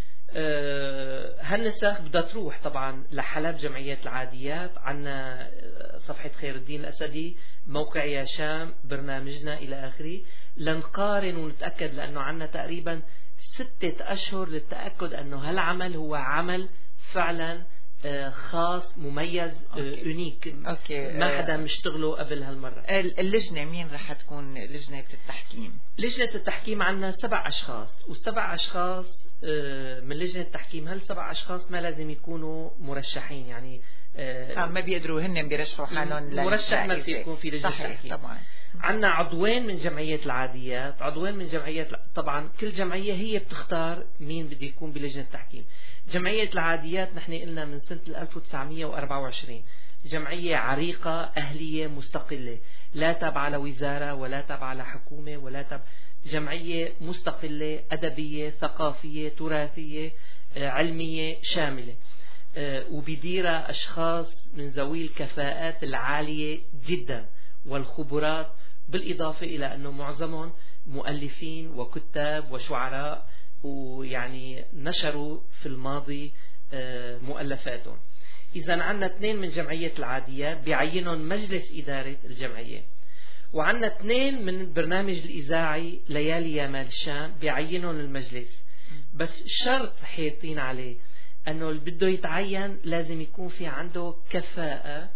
هالنسخ بدها تروح طبعا لحلب جمعية العاديات، عنا صفحة خير الدين الأسدي، موقع يا شام، برنامجنا إلى آخره، لنقارن ونتأكد، لأنه عنا تقريبا ستة أشهر للتأكد أنه هالعمل هو عمل فعلا خاص مميز يونيك، ما حدا مشتغله قبل هالمرة. اللجنة مين رح تكون لجنة التحكيم؟ لجنة التحكيم عنا سبع أشخاص، والسبع أشخاص من لجنة التحكيم، هالسبع أشخاص ما لازم يكونوا مرشحين، يعني آه ما بيقدروا هن بيرشحوا حالهم، مرشح ما يكون في لجنة التحكيم. طبعا عنا عضوين من جمعية العاديات، عضوين من جمعية، طبعا كل جمعية هي بتختار مين بده يكون بلجنة التحكيم. جمعية العاديات نحن قلنا من سنة ألف وتسعمئة وأربعة وعشرين، جمعية عريقة أهلية مستقلة، لا تابعة لوزارة ولا تابعة لحكومة ولا تابعة، جمعية مستقلة أدبية ثقافية تراثية علمية شاملة، وبديرها أشخاص من ذوي الكفاءات العالية جدا والخبرات، بالإضافة إلى أنه معظمهم مؤلفين وكتاب وشعراء، ويعني نشروا في الماضي مؤلفاتهم. إذا عنا اثنين من جمعية العاديات بيعينهم مجلس إدارة الجمعية، وعنا اثنين من البرنامج الإذاعي ليالي يا مال الشام بيعينهم المجلس، بس شرط حيطين عليه أنه اللي بده يتعين لازم يكون في عنده كفاءة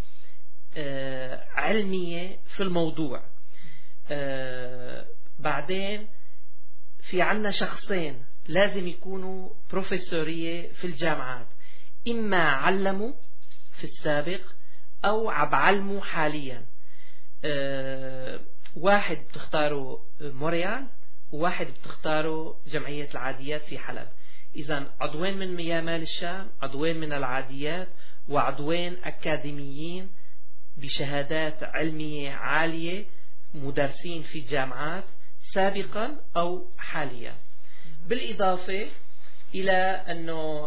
آه علمية في الموضوع. آه بعدين في عنا شخصين لازم يكونوا بروفيسورية في الجامعات، إما علموا في السابق أو عبعلموا حاليا. آه واحد بتختاروا موريال وواحد بتختاروا جمعية العاديات في حلب. إذا عضوين من يامال الشام، عضوين من العاديات، وعضوين أكاديميين بشهادات علمية عالية مدرسين في جامعات سابقا أو حاليا. بالإضافة إلى أنه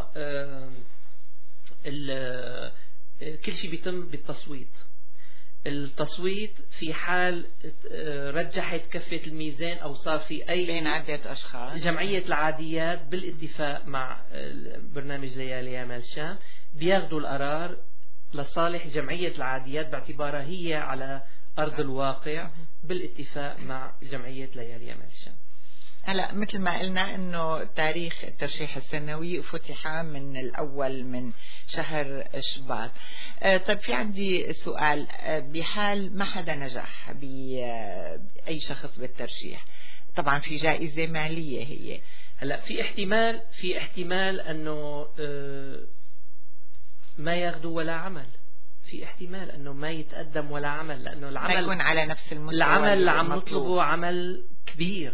كل شيء بيتم بالتصويت. التصويت في حال رجحت كفة الميزان أو صار في أي بين عدة أشخاص، جمعية العاديات بالاتفاق مع برنامج ليالي يا مال الشام بياخدوا القرار لصالح جمعية العاديات باعتبارها هي على أرض الواقع بالاتفاق مع جمعية ليالي يا مال الشام. هلا مثل ما قلنا انه تاريخ الترشيح السنوي فتح من الاول من شهر شباط. آه طيب في عندي سؤال، آه بحال ما حدا نجح بأي شخص بالترشيح، طبعا في جائزة مالية هي، هلا في احتمال في احتمال انه آه ما ياخذوا ولا عمل، في احتمال انه ما يتقدم ولا عمل، لانه العمل ما يكون على نفس المستوى، العمل اللي عم نطلبه عمل كبير.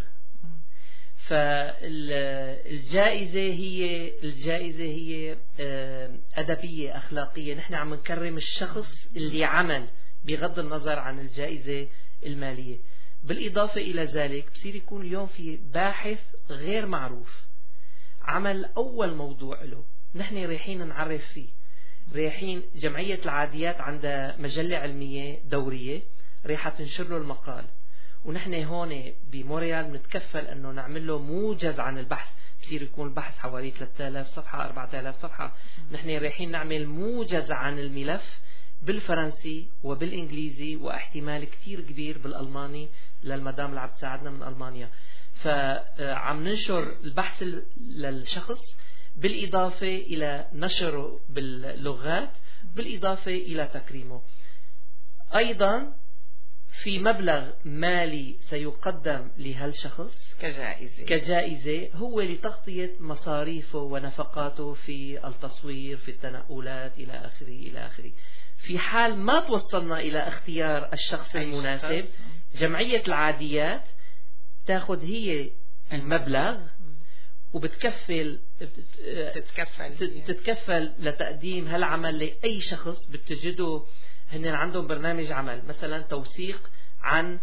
فالجائزة هي الجائزة هي أدبية أخلاقية، نحن عم نكرم الشخص اللي عمل بغض النظر عن الجائزة المالية. بالإضافة إلى ذلك بصير يكون اليوم في باحث غير معروف عمل أول موضوع له، نحن رايحين نعرف فيه، رايحين جمعية العاديات عندها مجلة علمية دورية رايحة تنشر له المقال، ونحن هون بموريال نتكفل انه نعمل له موجز عن البحث، بصير يكون البحث حوالي ثلاثة آلاف صفحة أربعة آلاف صفحة، نحن رايحين نعمل موجز عن الملف بالفرنسي وبالانجليزي واحتمال كتير كبير بالالماني للمدام اللي عم تساعدنا من المانيا. فعم ننشر البحث للشخص بالاضافة الى نشره باللغات، بالاضافة الى تكريمه. ايضا في مبلغ مالي سيقدم لهالشخص كجائزة كجائزة هو لتغطية مصاريفه ونفقاته في التصوير، في التنقلات إلى آخره إلى آخره. في حال ما توصلنا إلى اختيار الشخص المناسب، جمعية العاديات تأخذ هي المبلغ وبتكفل تتكفل تتكفل لتقديم هالعمل لأي شخص بتجده. هن عندهم برنامج عمل مثلا توثيق عن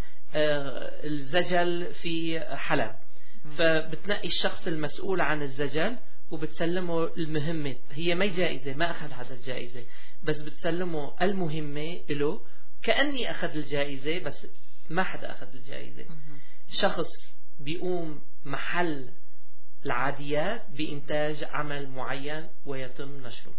الزجل في حلب، فبتنقي الشخص المسؤول عن الزجل وبتسلمه المهمة. هي ما جائزة، ما أخذ هذا الجائزة، بس بتسلمه المهمة له كأني أخذ الجائزة، بس ما حدا أخذ الجائزة. شخص بيقوم محل العاديات بإنتاج عمل معين ويتم نشره.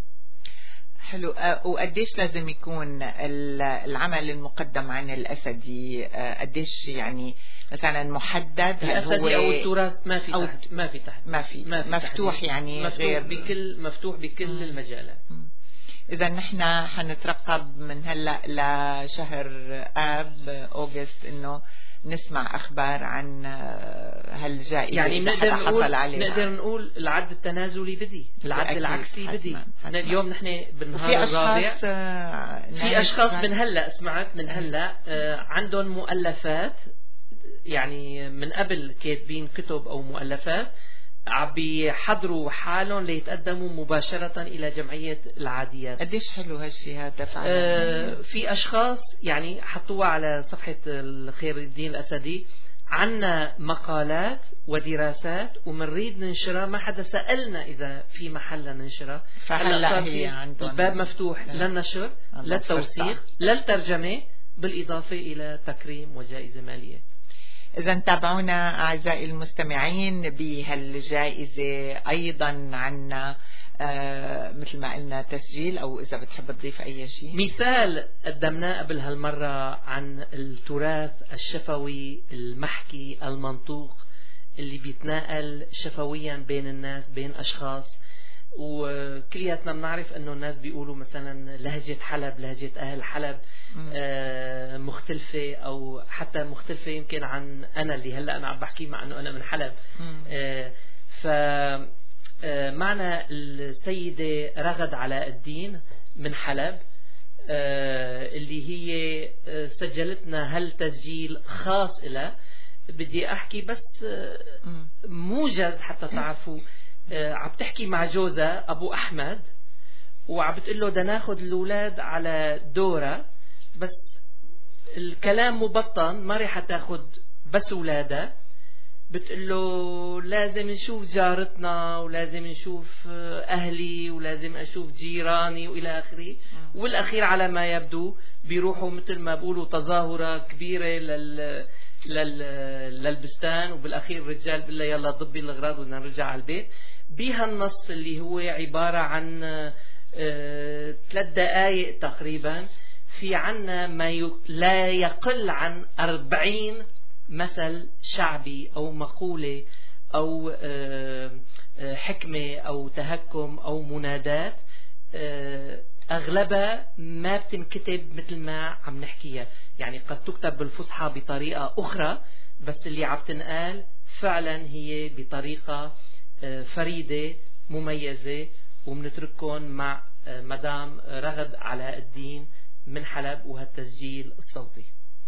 حلو. وقديش لازم يكون العمل المقدم عن الأسدي؟ قديش يعني مثلا محدد؟ الأسدي أو التراث ما في أو تحت، ما في تحت ما في, ما في مفتوح تحديد. يعني مفتوح غير بكل مفتوح بكل مم. المجالات. إذا نحن حنترقب من هلأ لشهر آب أوغست إنه نسمع أخبار عن هالجائزة، يعني نقدر نقول نقدر نقول العد التنازلي بدي، العد العكسي بدي. اليوم نحن بالنهار الرابع في أشخاص من هلأ سمعت من هلأ عندهم مؤلفات، يعني من قبل كاتبين كتب أو مؤلفات عم بيحضروا حالهم ليتقدموا مباشرة إلى جمعية العاديات. قديش حلو هالشيء هذا فعلا. آه في أشخاص يعني حطوها على صفحة الخير الدين الأسدي، عنا مقالات ودراسات ومنريد ننشرها، ما حدا سألنا إذا في محل ننشرها، فهلا هي عندهم الباب مفتوح للنشر، للتوثيق، للترجمة، بالإضافة إلى تكريم وجائزة مالية. إذا تابعونا أعزائي المستمعين بهالجائزة. أيضا عنا آه مثل ما قلنا تسجيل، أو إذا بتحب تضيف أي شيء. مثال قدمناه قبل هالمرة عن التراث الشفوي المحكي المنطوق اللي بيتناقل شفويا بين الناس، بين أشخاص، وكلياتنا بنعرف أنه الناس بيقولوا مثلا لهجة حلب، لهجة أهل حلب آه مختلفة، أو حتى مختلفة يمكن عن أنا اللي هلأ أنا عم بحكي، مع أنه أنا من حلب. آه فمعنا السيدة رغد علاء الدين من حلب، آه اللي هي سجلتنا هالتسجيل خاص إلى، بدي أحكي بس موجز حتى تعرفوا. آه عم تحكي مع جوزها أبو أحمد، وعم بتقول له بدنا ناخذ الأولاد على دورة، بس الكلام مبطن، ما رح تاخذ بس أولادها. بتقول له لازم نشوف جارتنا، ولازم نشوف أهلي، ولازم أشوف جيراني، وإلى آخره. والأخير على ما يبدو بيروحوا مثل ما بقولوا تظاهرة كبيرة لل لل... للبستان، وبالأخير الرجال بيقول له يلا ضبي الأغراض وبدنا نرجع على البيت. بها النص اللي هو عبارة عن آه... ثلاث دقائق تقريبا، في عنا ما ي... لا يقل عن أربعين مثل شعبي أو مقولة أو آه... آه... حكمة أو تهكم أو منادات، آه... أغلبها ما بتنكتب مثل ما عم نحكيها، يعني قد تكتب بالفصحى بطريقة أخرى، بس اللي عم تنقال فعلا هي بطريقة فريدة مميزة. ومنترككم مع مدام رغد علاء الدين من حلب وهالتسجيل الصوتي.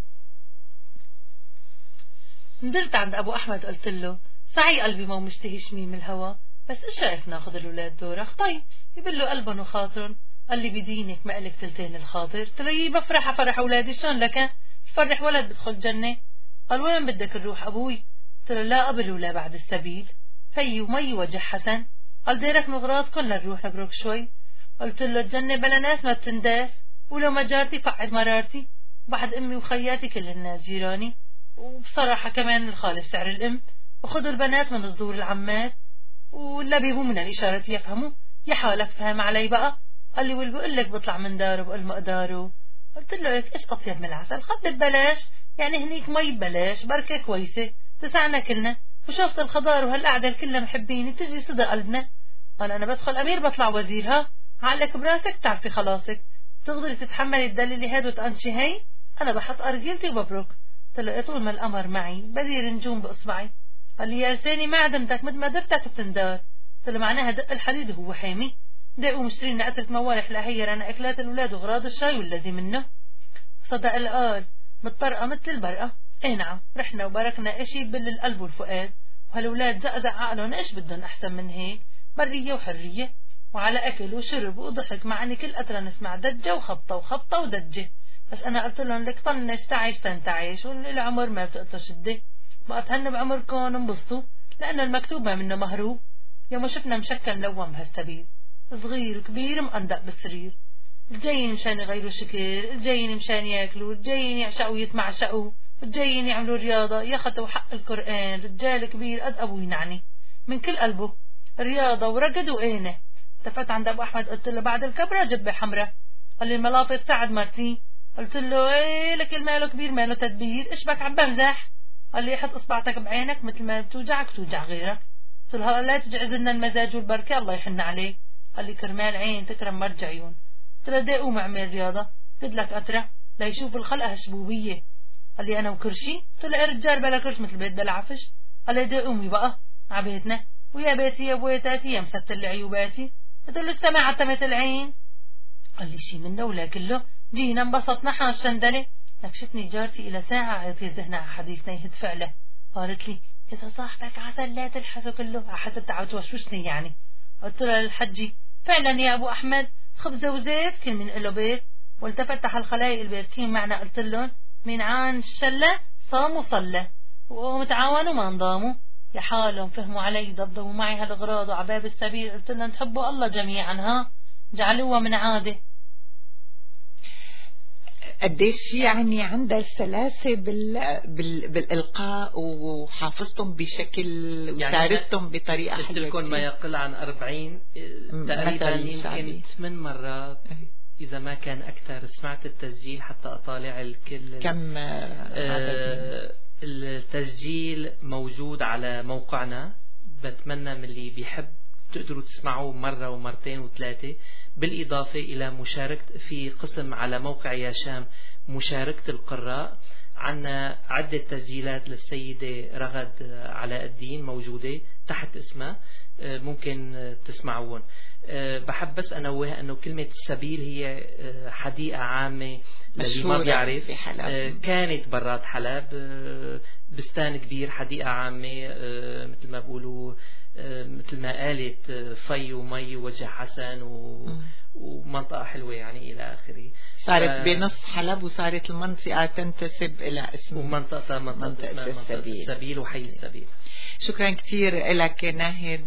ندرت عند أبو أحمد قلت له سعي قلبي ما مشتهي شميم الهوى، بس إيش رأيك ناخذ الأولاد دورة؟ طيب يقول له قلبا وخاطرا. قال لي بدينك ما قلك تلتين الخاطر. ترى بفرح أفرح أولادي، شلون لك فرح ولد بدخل جنة؟ قال وين بدك نروح أبوي؟ ترى لا قبل ولا بعد السبيل، في ومي وجه حسن. قال ديرك نغراض كلنا نروح نبرك شوي. قلت له الجنة بلا ناس ما بتنداس، ولو ما جارتي فقد مرارتي، بعد أمي وخياتي كل الناس جيراني، وبصراحة كمان الخالف سعر الأم، وخذوا البنات من الزور العمات، ولا بيبو من الإشارة يفهموا. يا حالك فهم علي بقى. قال لي واللي بقول لك بطلع من داره بقول مقداره. قلت له لك ايش اطيب من العسل، خذ ببلاش، يعني هنيك مي ببلاش، بركه كويسه تسعنا كلنا، وشفت الخضار وهالقعده كلها محبين بتجري صدى قلبنا. قال انا بدخل امير بطلع وزير، ها عقلك براسك تعرفي خلاصك، تقدري تتحملي الدليل هاد وتقنشي هي؟ انا بحط ارجلتي وببرك. قلت له طول ما القمر معي بدير نجوم باصبعي. قال لي يا لساني ما عدمتك مثل ما درتك بتندار. قلت له معناها دق الحديد وهو حامي. دقوا مشتري لنا قطرة موالح لأهير أنا أكلات الأولاد وغراض الشاي والذي منه. صدق القال متطرقة مثل البرقة. ايه نعم رحنا وباركنا اشي بل القلب والفؤاد، وهالأولاد زقزق عقلهم ايش بدهم أحسن من هيك، برية وحرية، وعلى أكل وشرب وضحك، مع أني كل قطرة نسمع دجة وخبطة وخبطة ودجة. بس أنا قلت لهم لك طنش تعيش تنتعيش والعمر ما بتقطر شدة، ما أتهنوا بعمركم انبسطوا لأنه المكتوب ما منه مهروب. يوم شفنا مشكل نوم بهالسبيل، صغير وكبير مقندق بالسرير، الجايين مشان يغيروا شكل، الجايين مشان ياكلوا، الجايين يعشقوا يتمعشقوا، الجايين يعملوا رياضة، ياخذوا حق القرآن، رجال كبير قد أبوي نعني من كل قلبه رياضة ورقد وقينة. التفت عند أبو أحمد قلت له بعد الكبرة جبة حمراء. قال لي الملافظ ساعد مرتي. قلت له ايه لك الماله كبير ماله تدبير، ايش بك عم بمزح؟ قال لي حط اصبعتك بعينك مثل ما بتوجعك توجع غيرك. قلت له لا تجعز لنا المزاج والبركة الله يحن عليك. قال لي كرمال عين تكرم مرج عيون. قلت له دي قوم اعمل رياضة خد لك قطرة ليشوف الخلقة هالشبوبية. قال لي انا وكرشي؟ قلت له ايه رجال بلا كرش مثل بيت بلا عفش. قال لي دي قومي بقى عبيتنا ويا بيتي يا بويتاتي يا مستر لي عيوباتي. قلت له السماع عتمت العين. قال لي شي منه ولا كله جينا انبسطنا حان الشندلة. نكشتني جارتي الى ساعة عيطي ذهنها على حديثنا يهد فعله. قالت لي اذا صاحبك عسل لا تلحسه كله حسب تعود توشوشني يعني. قلت له للحجي فعلا يا ابو احمد خبزه وزيت كل من له بيت. والتفت على الخلايق الباركين معنا قلت لهم من عن الشله صام وصلى ومتعاونوا ما انضاموا يا حالهم فهموا علي ضبطوا معي هالاغراض وعباب السبيل. قلت لهم تحبوا الله جميعا ها جعلوها من عاده. قديش يعني عندها السلاسة بال... بال... بالإلقاء وحافظتم بشكل وساردتم يعني بطريقة حلوة. قلت لكم ما يقل عن أربعين تقريبا يمكن ثمان مرات إذا ما كان أكثر. سمعت التسجيل حتى أطالع الكل. كم آه التسجيل موجود على موقعنا. بتمنى من اللي بيحب تقدروا تسمعوه مرة ومرتين وثلاثة، بالإضافة إلى مشاركة في قسم على موقع يا شام مشاركة القراء. عنا عدة تسجيلات للسيدة رغد علاء الدين موجودة تحت اسمها ممكن تسمعوهم. بحب بس أنوه أنه كلمة السبيل هي حديقة عامة للي ما بيعرف كانت برات حلب، بستان كبير حديقة عامة مثل ما بقولوا مثل ما قالت في ومي ووجه حسن و... ومنطقة حلوة يعني إلى آخره. صارت ف... بنص حلب وصارت المنطقة تنتسب إلى اسم ومنطقة منطقة, منطقة السبيل. السبيل وحي السبيل. شكرا كثير لك ناهد.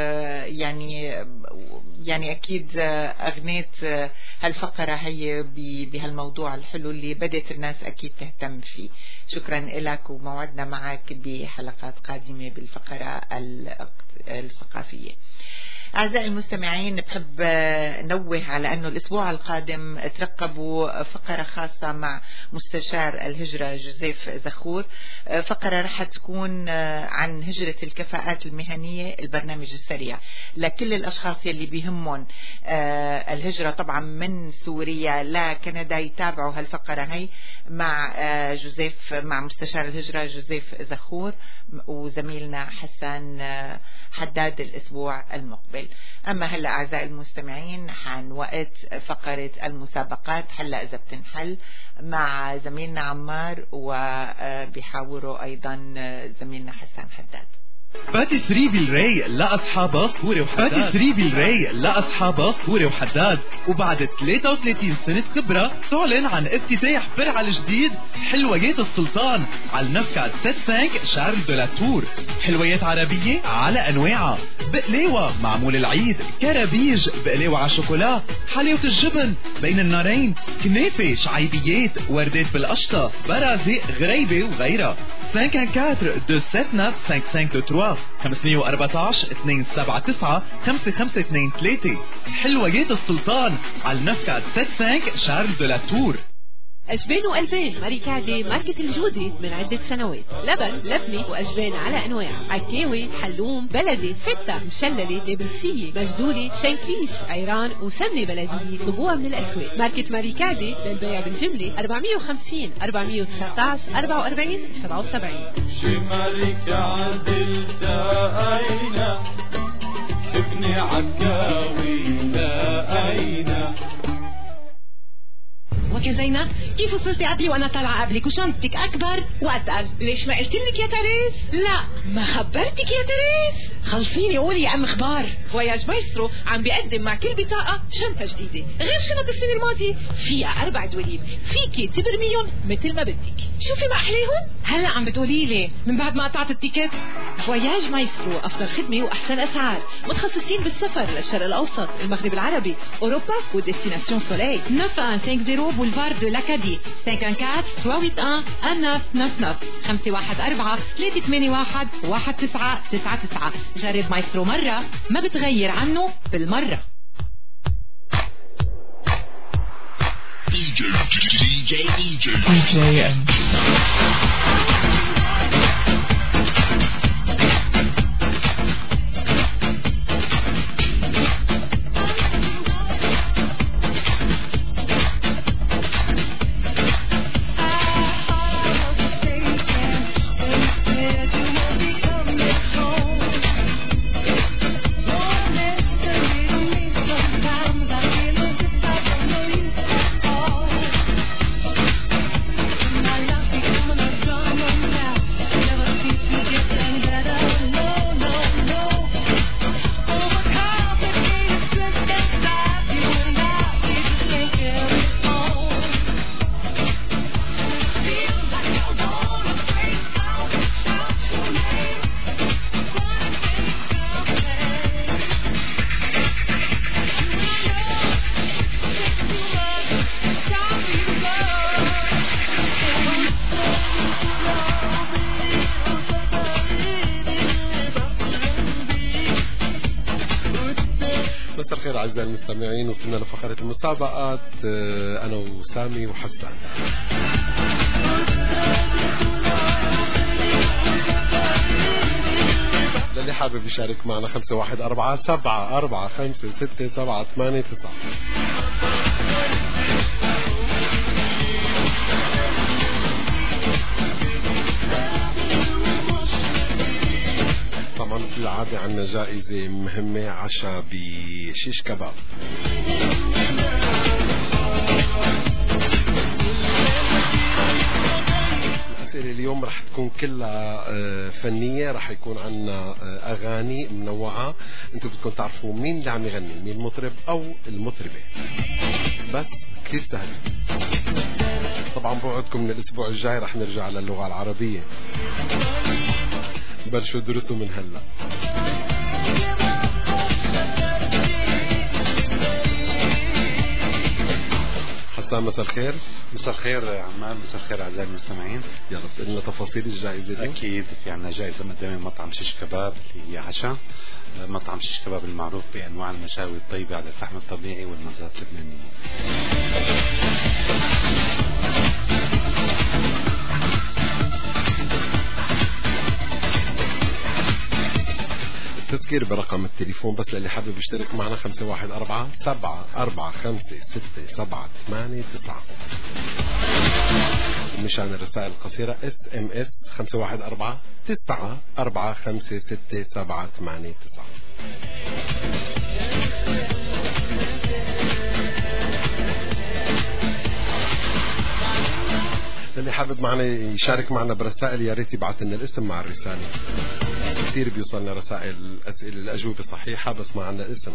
يعني يعني أكيد أغنيت هالفقرة هي بهالموضوع الحلو اللي بدت الناس أكيد تهتم فيه. شكرا لك وموعدنا معك بحلقات قادمة بالفقرة الثقافية. أعزائي المستمعين بحب نوه على أنه الأسبوع القادم ترقبوا فقرة خاصة مع مستشار الهجرة جوزيف زخور. فقرة رح تكون عن هجرة الكفاءات المهنية، البرنامج السريع لكل الأشخاص يلي بيهمون الهجرة طبعا من سوريا لكندا. يتابعوا هالفقرة هي مع جوزيف مع مستشار الهجرة جوزيف زخور وزميلنا حسن حداد الأسبوع المقبل. أما هلأ أعزائي المستمعين حان وقت فقرة المسابقات هلأ إذا بتنحل مع زميلنا عمار وبيحاوروا أيضا زميلنا حسن حداد. باتيسري بالراي لأصحابها فوري وحداد. باتيسري بالراي لأصحابها فوري وحداد. وبعد ثلاثة وثلاثين سنة خبرة تعلن عن افتتاح فرع الجديد حلويات السلطان على النفكة ستة خمسة شارل دو لا تور. حلويات عربية على أنواعها، بقلاوة معمول العيد، كرابيج، بقلاوة على شوكولا، حلاوة الجبن بين النارين، كنافة، شعيبيات، وردات بالقشطة، برازق، غريبة وغيرها. خمسة أربعة أربعة سبعة تسعة خمسة خمسة ثلاثة خمسة أربعة أربعة اثنين سبعة تسعة خمسة خمسة اثنين ثلاثة. حلويات السلطان على النفكة ستة خمسة شارل دو لا تور. أجبان وألبان ماركة ماركة الجودة من عدة سنوات. لبن، لبنة وأجبان على أنواع، عكاوي، حلوم، بلدي، فتة، مشللة، نابلسية، مجدولة، شنكليش، عيران وسمنة بلدية. طلبوها من الأسواق. ماركة ماركة للبيع بالجملة أربعمية وخمسين أربعمية وتسعة عشر أربعة وأربعين سبعة وسبعين. شي ماركة عدل تاينا شفني عكاوي لاقينا شلونك يا زينب؟ كيف وصلتي قبلي وانا طالعه قبلك وشنطتك اكبر واتقل؟ ليش ما قلت لك يا تريس؟ لا ما خبرتك يا تريس. خلصيني قولي يا ام اخبار. فواياج مايسترو عم بيقدم مع كل بطاقه شنطه جديده غير شنط السنه الماضيه، فيها اربع دواليب فيكي تبرميهم مثل ما بدك. شوفي ما احليهم. هلا عم بتقولي لي من بعد ما قطعت التيكت. فواياج مايسترو افضل خدمه واحسن اسعار، متخصصين بالسفر للشرق الاوسط، المغرب العربي، اوروبا وديستيناسيون سوليل. neuf un cinq zéro boulevard de l'Acadie cinq un quatre trois huit un un neuf neuf neuf خمسة واحد أربعة ثلاثة ثمانية واحد واحد تسعة تسعة تسعة. جرب مايسترو مرة ما بتغير عنه بالمرة. دي جي دي جي دي جي دي جي أعزائي المستمعين، وصلنا لفقرة المسابقات. أنا وسامي وحسان. للي حابب يشارك معنا خمسة واحد أربعة سبعة أربعة خمسة ستة سبعة ثمانية تسعة. طبعا مثل العادة عنا جائزة مهمة، عشاء بشيش كباب. الأسئلة اليوم رح تكون كلها فنية، رح يكون عنا أغاني منوعة، انتم بدكم تعرفوا مين اللي عم يغني، مين المطرب أو المطربة، بس كثير سهل. طبعا بوعدكم من الأسبوع الجاي رح نرجع للغة العربية، بلشوا درسوا من هلا. حسان مساء الخير. مساء الخير عمار، مساء الخير اعزائي المستمعين. يلا سألنا تفاصيل الجائزة دي. اكيد في عنا جائزة مقدمة مطعم شيش كباب اللي هي عشاء. مطعم شيش كباب المعروف بانواع المشاوي الطيبة على الفحم الطبيعي والمنزات اللبنانية. تذكير برقم التليفون بس للي حابب يشترك معنا خمسة واحد أربعة سبعة أربعة خمسة ستة سبعة ثمانية تسعة. مشان الرسائل القصيرة اس ام اس خمسة واحد أربعة تسعة أربعة خمسة ستة سبعة ثمانية تسعة. اللي حابب معنا يشارك معنا برسائل يا ريت يبعث لنا الاسم مع الرسالة. كثير بيوصلنا رسائل أسئلة الأجوبة صحيحة بس ما عنا اسم.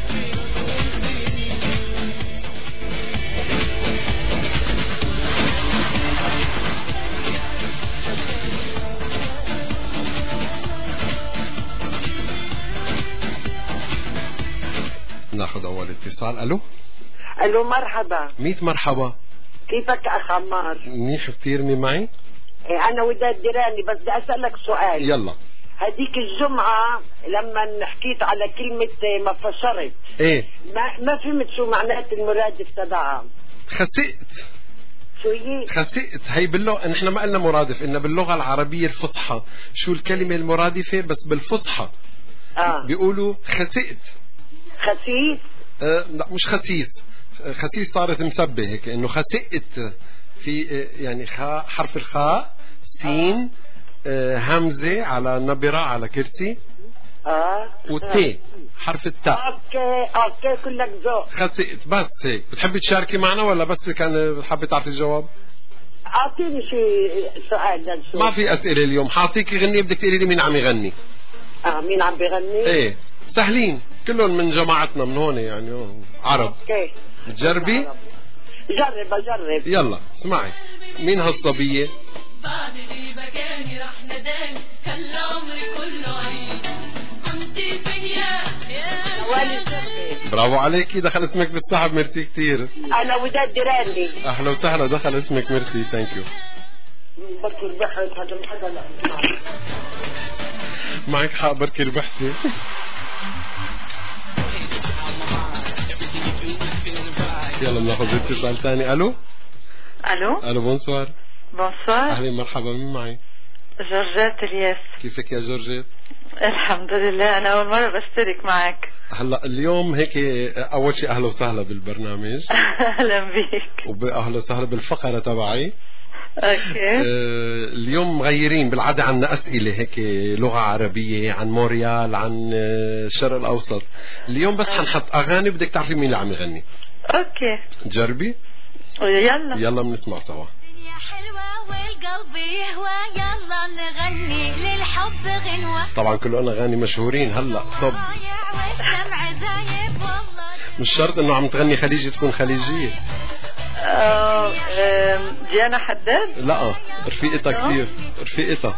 ناخذ أول اتصال. ألو ألو مرحبا. ميت مرحبا. كيفك أخ عمار؟ منيح كثير. مين معي؟ إيه أنا وداد ديراني، بس بدي أسألك سؤال. يلا. هديك الجمعة لما حكيت على كلمة ما فشرت، ايه ما ما فهمت شو معنات المرادف تبعها. خسئت. شو هي؟ خسئت هي باللغة، نحن ما قلنا مرادف، إن باللغة العربية الفصحى شو الكلمة المرادفة بس بالفصحى آه. بيقولوا خسئت. خسيس؟ آه لا مش خسيس، خسيس صارت مسبة هيك، إنه خسئت في يعني خاء، حرف الخاء، سين، آه همزة على نبرة على كرسي، اه وتي حرف التاء. اوكي اوكي كلك ذوق. خسئت بس هيك. بتحبي تشاركي معنا ولا بس كان بتحبي تعرفي الجواب؟ اعطيني شيء سؤال لنشوف. ما في اسئله اليوم، حاعطيكي غنية بدك تقولي لي مين عم يغني. اه مين عم بيغني؟ ايه سهلين كلهم من جماعتنا من هون يعني عرب. اوكي تجربي؟ جرب بجرب. يلا اسمعي. مين هالصبية؟ بعد اللي بكاني رح نداني خلى عمري كله عيد كنت فين يا يا برافو عليكي، دخل اسمك بالسحب. ميرسي كتير. انا وداد دراني. اهلا وسهلا، دخل اسمك. ميرسي ثانك يو. بركي البحث هذا حدا لا معك حق بركي ربحتي. يلا بناخذ اتصال ثاني. الو الو الو بونسوار. بونسوار. اهلا مرحبا، مين معي؟ جورجيت الياس. كيفك يا جورجيت؟ الحمد لله، انا اول مره بشترك معك. هلا اليوم هيك اول شيء اهلا وسهلا بالبرنامج. اهلا بيك. واهلا وسهلا بالفقره تبعي. اوكي. آه اليوم مغيرين، بالعاده عنا اسئله هيك لغه عربيه عن موريال، عن الشرق الاوسط. اليوم بس حنحط اغاني بدك تعرفي مين اللي عم يغني. اوكي تجربي؟ يلا يلا بنسمع سوا. والقلب يهوى يلا نغني للحب غنوة. طبعا كلهم اغاني مشهورين. هلا طب مش شرط انه عم تغني خليجي تكون خليجيه. آه ديانا حداد. لا رفيقتها كثير، رفيقتها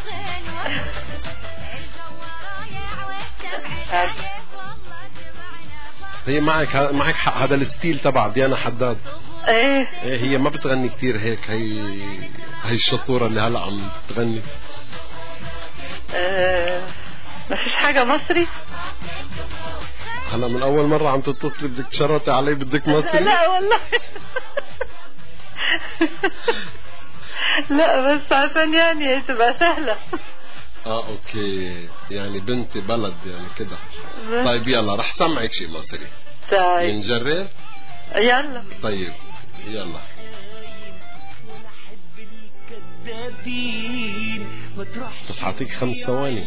هي معك معك حق. هذا الستيل تبع ديانا حداد. ايه ايه هي ما بتغني كثير هيك. هي هي الشطوره اللي هلا عم تغني. آه ما فيش حاجه مصري. هلا من اول مره عم تتصلي بدك تشرطي علي بدك مصري. لا والله لا بس عشان يعني تبقى سهله. اه اوكي يعني بنتي بلد يعني كده. طيب يلا رح سمعك شيء مصري. طيب نجرب. يلا طيب يلا. بس حاعطيك خمس ثواني.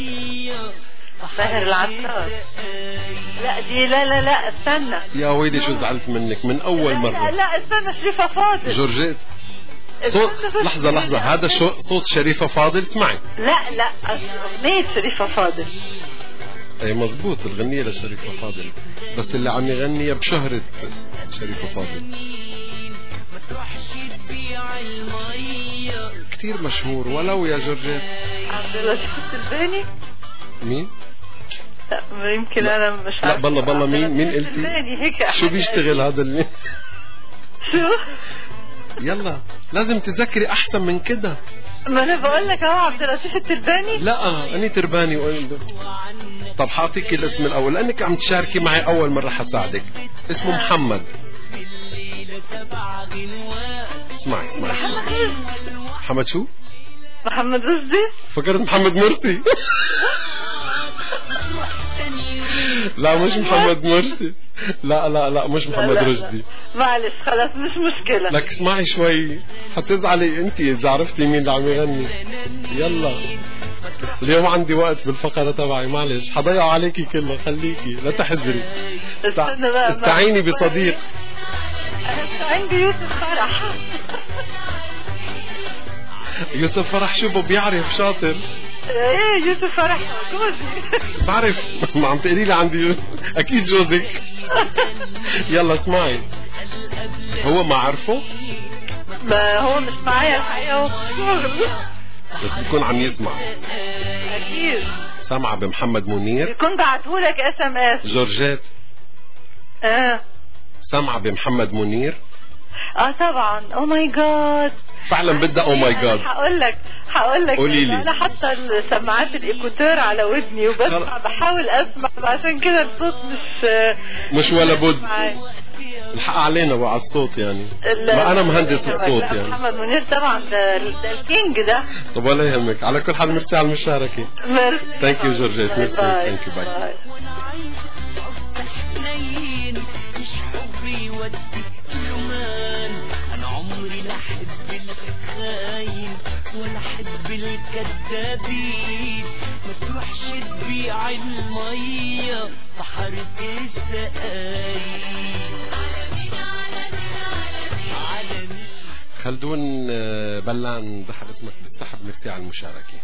ساهر العطار. لا دي لا لا لا استنى يا ويلي شو زعلت منك من اول لا مرة. لا, لا استنى شريفة فاضل. جورجيت صوت. لحظة لحظة هذا شو صوت شريفة فاضل. اسمعي. لا لا أغنية شريفة فاضل. اي مزبوط الغنية لشريفة فاضل، بس اللي عم يغني بشهرة شريفة فاضل كتير مشهور. ولو يا جورجيت عبد اللطيف السلباني. مين؟ لا يمكن انا مش لا بالله بالله مين مين قلتي؟ السلباني هيك. شو بيشتغل هذا اللي شو؟ يلا لازم تذكري احسن من كده. ما انا بقول لك اهو عبد اللطيف الترباني. لا اني ترباني و... طب حاعطيكي الاسم الاول لانك عم تشاركي معي اول مره حساعدك. اسمه محمد. اسمعي اسمعي. محمد محمد شو؟ محمد رشدي. فكرت محمد مرسي. لا مش محمد مرسي. لا لا لا مش محمد لا لا رشدي. معلش خلاص مش مشكلة. لك اسمعي شوي حتزعلي انت اذا عرفتي مين اللي عم يغني. يلا اليوم عندي وقت بالفقرة تبعي معلش حضيع عليكي كله. خليكي لا تحزري. استعيني بصديق. عندي يوسف فرح. يوسف فرح شو بيعرف شاطر. ايه يوسف فرح جوزي. بعرف ما عم تقولي لي عندي يوسف. اكيد جوزك. يلا اسمعي. هو ما عرفه؟ ما هو مش معايا الحقيقة هو شغل. بس بكون عم يسمع. اكيد. سامعة بمحمد منير. بكون بعتهولك اس ام اس. جورجيت. اه سامعة بمحمد منير. اه طبعا. او ماي جاد. فعلا بدها او ماي جاد. هقول لك هقول لك قولي لي. انا حاطه السماعات الايكوتير على ودني وبسمع بحاول اسمع عشان كده الصوت مش مش ولا بد. الحق علينا بقى على الصوت يعني. ما انا مهندس الصوت يعني. محمد منير طبعا ده, ده الكينج ده. طب ولا يهمك. على كل حال ميرسي على المشاركة. ثانك يو جورجيت. ميرسي. ثانك يو باي. انا عمري لا احب الخاين ولا حب الكذابين، ما تروحش تبيع المية في حارة السقايين. خلدون بلان دخل اسمك بالسحب، ميرسي على المشاركة.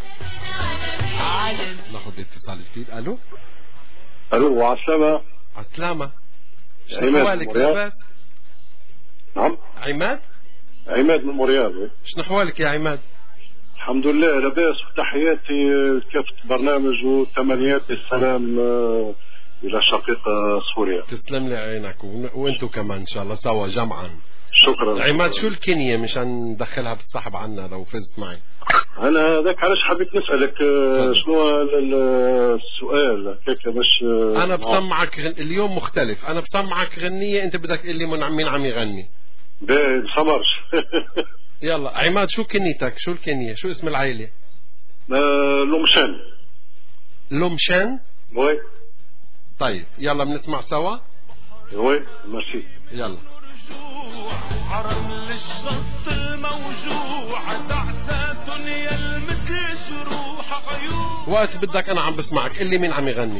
ناخذ اتصال جديد. الو الو وعسلامة. عسلامة. شنو احوالك لاباس؟ نعم عماد؟ عماد من موريال. شنو احوالك يا عماد؟ الحمد لله لاباس، وتحياتي لكافة برنامج وتمنياتي السلام الى شقيقة سوريا. تسلم لي عينك وانتو كمان ان شاء الله سوا جمعا. شكرا. عماد شو الكينيا مشان ندخلها بالسحب عنا لو فزت معي؟ انا هذاك علاش حبيت نسالك شنو السؤال هيك باش انا بسمعك غن... اليوم مختلف، انا بسمعك غنية انت بدك تقول لي مين عم يغني. باهي بسمرش. يلا عماد شو كنيتك؟ شو الكنية؟ شو اسم العائلة؟ آه لومشان. لومشان؟ وي. طيب يلا بنسمع سوا. وي ميرسي. يلا. عرم للشط الموجوع دعسات يلمس شروح عيون. وقت بدك انا عم بسمعك قل لي مين عم يغني.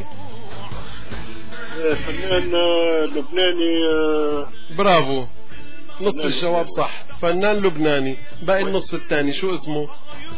فنان لبناني. برافو نص الجواب صح، فنان لبناني. باقي النص الثاني شو اسمه؟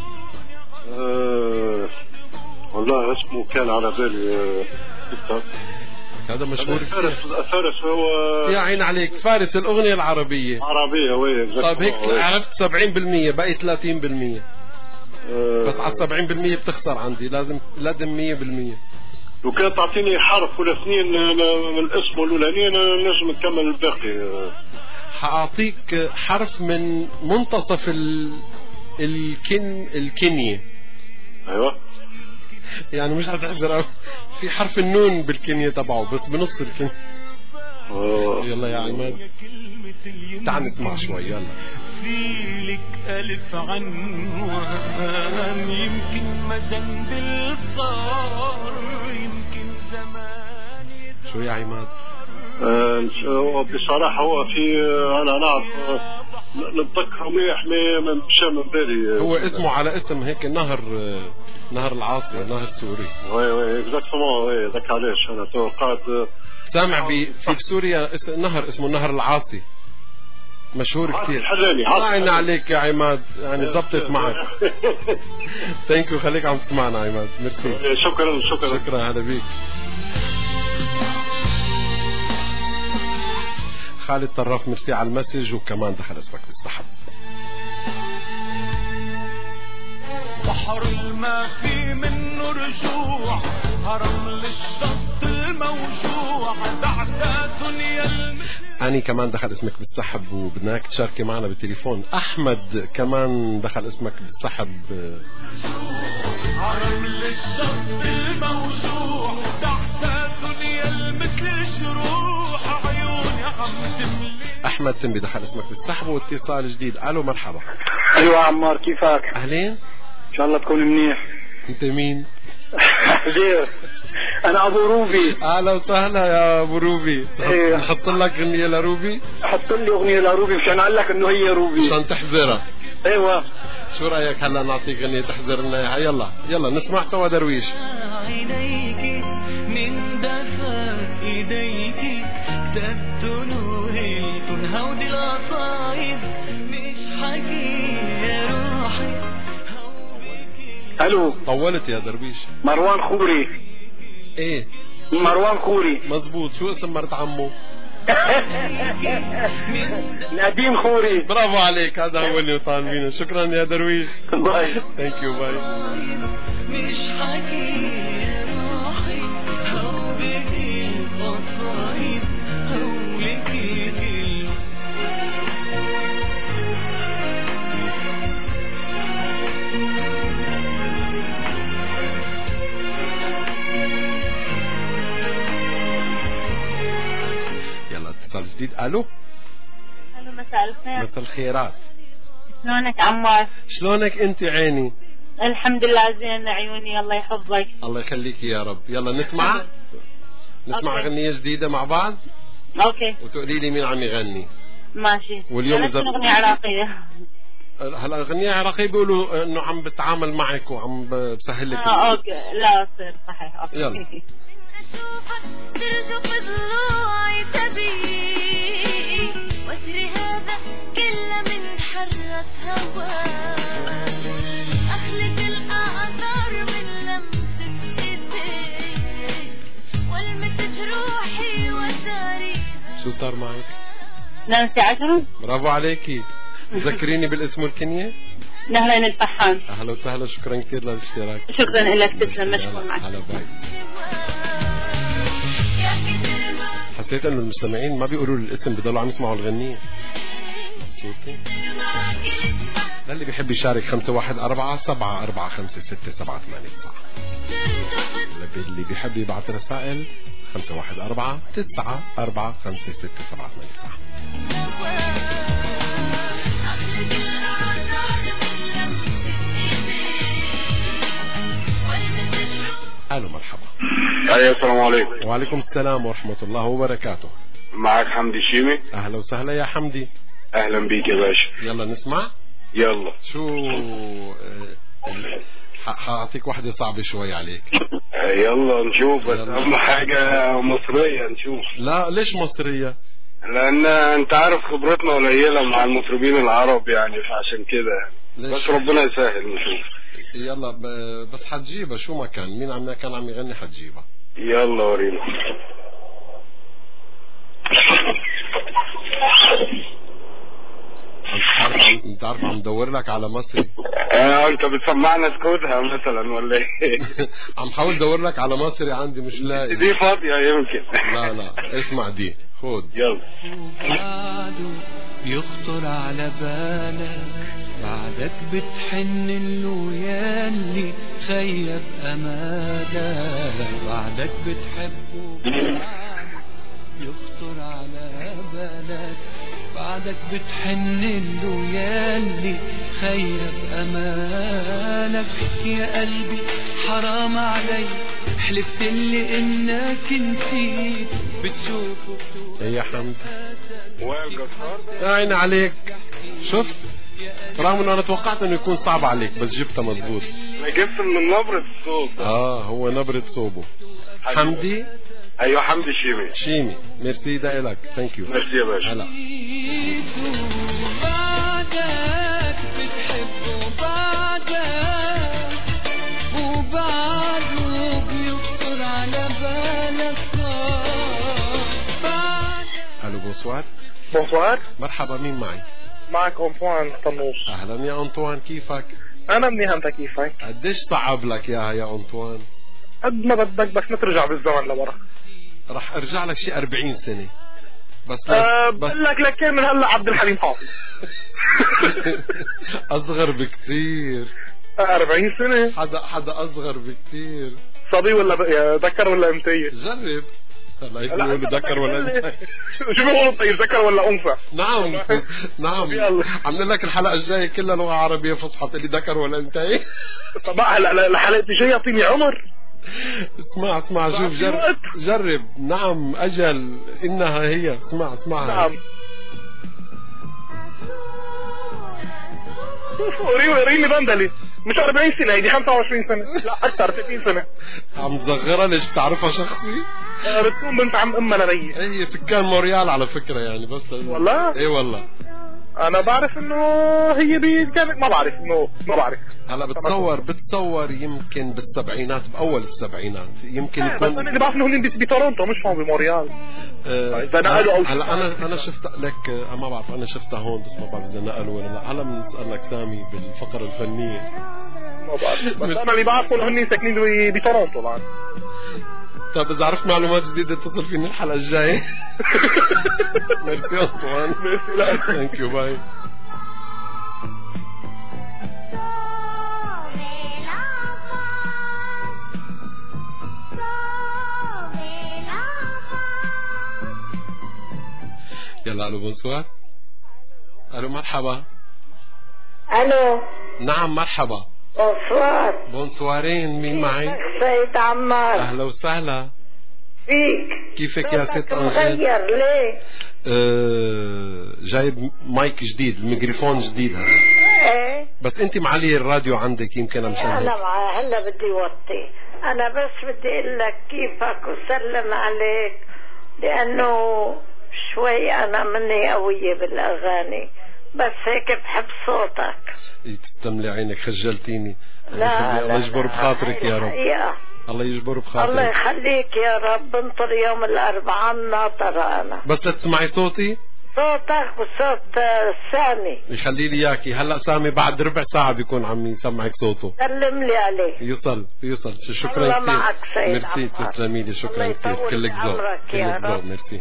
أه والله اسمه كان على بالي. أه هذا مشهور فارس. فارس هو يا عين عليك، فارس الأغنية العربية. عربية وي. طيب هيك وي. عرفت سبعين بالمية، باقي ثلاثين بالمية. أه بس على سبعين بالمية بتخسر عندي، لازم لازم مية بالمية. لو كان تعطيني حرف ولا اثنين من الاسم الأولاني أنا نجم نكمل الباقي. حأعطيك حرف من منتصف ال... الكن الكنية. أيوة يعني مش هتحذر في حرف النون بالكنية تبعه بس بنص الكنية. أوه. يلا يا عماد تعال نسمع شوي. يلا. فيلك ألف عنوان يمكن مزن بالصار يمكن زمان. شو يا عماد؟ أه بصراحة هو في أنا نعرف نتذكر مليح من مشى من بالي. هو اسمه على اسم هيك نهر نهر العاصي، نهر سوري. وي وي اكزاكتومون. وي ذاك علاش أنا توقعت سامع بي في سوريا نهر اسمه نهر العاصي مشهور كثير. عين عليك يا عماد، يعني زبطت معك. ثانك يو، خليك عم تسمعنا عماد. ميرسي. شكرا شكرا شكرا. هلا بيك. خالد طراف ميرسي على المسج وكمان دخل اسمك بالسحب. بحر الماء في منه رجوع هرم للشط الموجوع دعسات يلمس. أني كمان دخل اسمك بالسحب وبدناك تشاركي معنا بالتليفون. أحمد كمان دخل اسمك بالسحب. هرم للشط الموجوع دعسات يلمس شروح عيون يا عم تملي. أحمد تنبي دخل اسمك بالسحب واتصال جديد. ألو مرحبا. أيوة عمار كيفك؟ أهلين. إن شاء الله تكون منيح. أنت مين؟ غير أنا أبو روبي. أهلا وسهلا يا أبو روبي. إيه. نحط لك أغنية لروبي؟ حط لي أغنية لروبي مشان أقول لك إنه هي روبي. مشان تحذرها. أيوة. شو رأيك هلا نعطيك أغنية تحذر لنا إياها؟ يلا يلا نسمع سوا درويش. عينيك من دفا إيديك كتبت نوري تنهود القصايد مش حكي يا روحي. ألو. طولت يا درويش. مروان خوري. ايه مروان خوري. مزبوط. شو اسم مرت عمو؟ نديم خوري. برافو عليك، هذا هو اللي طالبينه. شكرا يا درويش. باي. ثانك يو. باي. مش حكي يا روحي حبك القصايد هولك الكل. اتصال جديد. الو. الو مساء الخير. مساء الخيرات. شلونك عمار؟ شلونك انت عيني؟ الحمد لله زين عيوني، الله يحفظك. الله يخليك يا رب. يلا نسمع نسمع أوكي. اغنية جديدة مع بعض. اوكي. وتقولي لي مين عم يغني. ماشي. واليوم اذا اغنية عراقية. هلا غنية عراقية بيقولوا انه عم بتعامل معك وعم بسهل لك. اه اوكي لا صير صحيح اوكي. يلا ترجف ضلوعي تبي واسري هذا كله من حرة هواك اخلق الاعذار من لمسة ايديك والمس جروحي وساريها. شو صار معك؟ نانسي عجرم. برافو عليكي. تذكريني بالاسم والكنية؟ نهرين الفحام. اهلا وسهلا شكرا كثير للاشتراك. شكرا لك تسلم مشكور معك. هلا باي. حسيت انه المستمعين ما بيقولوا لي الاسم بضلوا عم يسمعوا الغنية. مبسوطين؟ للي بيحب يشارك خمسة واحد أربعة سبعة أربعة خمسة ستة سبعة ثمانية تسعة. اللي بيحب يبعث رسائل خمسة واحد أربعة تسعة أربعة خمسة ستة سبعة ثمانية تسعة. الو مرحبا. ايوه السلام عليكم. وعليكم السلام ورحمة الله وبركاته. معك حمدي شيمي. اهلا وسهلا يا حمدي. اهلا بيك يا باشا. يلا نسمع. يلا. شو حاعطيك واحدة صعبة شوي عليك. يلا نشوف بس اهم حاجة مصرية نشوف. لا ليش مصرية؟ لان انت عارف خبرتنا قليلة مع المطربين العرب يعني فعشان كده بس ربنا يسهل نشوف. يلا بس حتجيبها شو ما كان مين عم كان عم يغني حتجيبها. يلا ورينا. انت عارف عم دور لك على مصري. اه انت بتسمعنا سكوتها مثلا ولا ايه؟ عم حاول ادور لك على مصري عندي مش لاقي. دي فاضية يمكن. لا لا اسمع دي خد. يلا. بعده يخطر على بالك بعدك بتحن له ياللي خيب امالك بعدك بتحبه بعده يخطر على بالك بعدك بتحن له ياللي خيب امالك يا قلبي حرام علي حلفت لي انك نسيت بتشوفه بتوقف. يا حمد واقف عين عليك. شفت رغم انه انا توقعت انه يكون صعب عليك بس جبتها مزبوط. انا جبت من نبرة الصوت. اه هو نبرة صوبه. حمدي. ايوه حمدي شيمي. شيمي ميرسي ده لك ثانك يو. ميرسي يا باشا. هلا. بعدك بتحبه بعدك وبعده بيخطر على بالك. الو بونسوار. بونسوار. مرحبا مين معي؟ معك أنطوان طنوس. اهلا يا أنطوان كيفك؟ انا منيح انت كيفك؟ قديش صعب لك ياها يا أنطوان؟ قد ما بدك بس ما ترجع بالزمن لورا. رح ارجع لك شي أربعين سنة بس أه بس بقول لك لك من هلا عبد الحليم حافظ. اصغر بكثير. أربعين سنة. حدا حدا اصغر بكثير. صبي ولا ذكر ولا انثى؟ جرب. هلا يقولوا ذكر ولا انثى. شو بيقولوا طيب ذكر ولا انثى؟ نعم نعم عاملين لك الحلقة الجاية كلها لغة عربية فصحى تقول لي ذكر ولا انثى. طب هلا الحلقة الجاية يعطيني عمر. اسمع اسمع شوف جرب جرب. نعم اجل انها هي. اسمع اسمعها. نعم. ريمي ريمي بندلي مش أربعين سنة هيدي خمسة وعشرين سنة لا أكثر ثلاثين سنة. عم تصغرها ليش بتعرفها شخصي؟ بتكون بنت عم أمها نبي. هي سكان موريال على فكرة يعني بس. والله؟ ايه والله. أنا بعرف إنه هي بي كانت ما بعرف إنه ما بعرف. هلا بتصور بتصور يمكن بالسبعينات بأول السبعينات يمكن يكون. يكون. بس أنا اللي بعرف إنه هن بتورونتو مش هون بموريال. آه إذا نقلوا أو. هلا أنا أنا شفت لك ما بعرف أنا شفتها هون بس ما بعرف إذا نقلوا ولا لا. هلا بنسألك سامي بالفقرة الفنية. ما بعرف بس أنا اللي بعرفه إنه هن ساكنين بتورونتو بعد. طب إذا عرفت معلومات جديدة اتصل فيني الحلقة الجاية. ميرسي أنطوان. ميرسي لا. ثانك يو باي. يلا الو بونسوار. الو مرحبا. الو. نعم مرحبا. بونسوار. بونسوارين مين معي؟ سيد عمار. اهلا وسهلا فيك. كيفك يا ست انجيل؟ مغير ليه؟ آه جايب مايك جديد الميكروفون جديد هذا. بس انت معلي الراديو عندك يمكن مشان هيك. انا مع هلا بدي وطي. انا بس بدي اقول لك كيفك وسلم عليك، لانه شوي انا مني قوية بالاغاني، بس هيك بحب صوتك. تسلم عينك، خجلتيني. لا الله يجبر بخاطرك يا رب. الله يجبر بخاطرك. الله يخليك يا رب. بنطر يوم الاربعاء ناطرة انا بس لتسمعي صوتي، صوتك وصوت سامي. يخلي لي اياكي. هلا سامي بعد ربع ساعة بيكون عم يسمعك صوته. سلم لي عليه. يوصل يوصل. شكرا الله كثير. معك سيد ميرسي، تسلمي لي. شكرا كثير. كلك ذوق. كلك ذوق. ميرسي.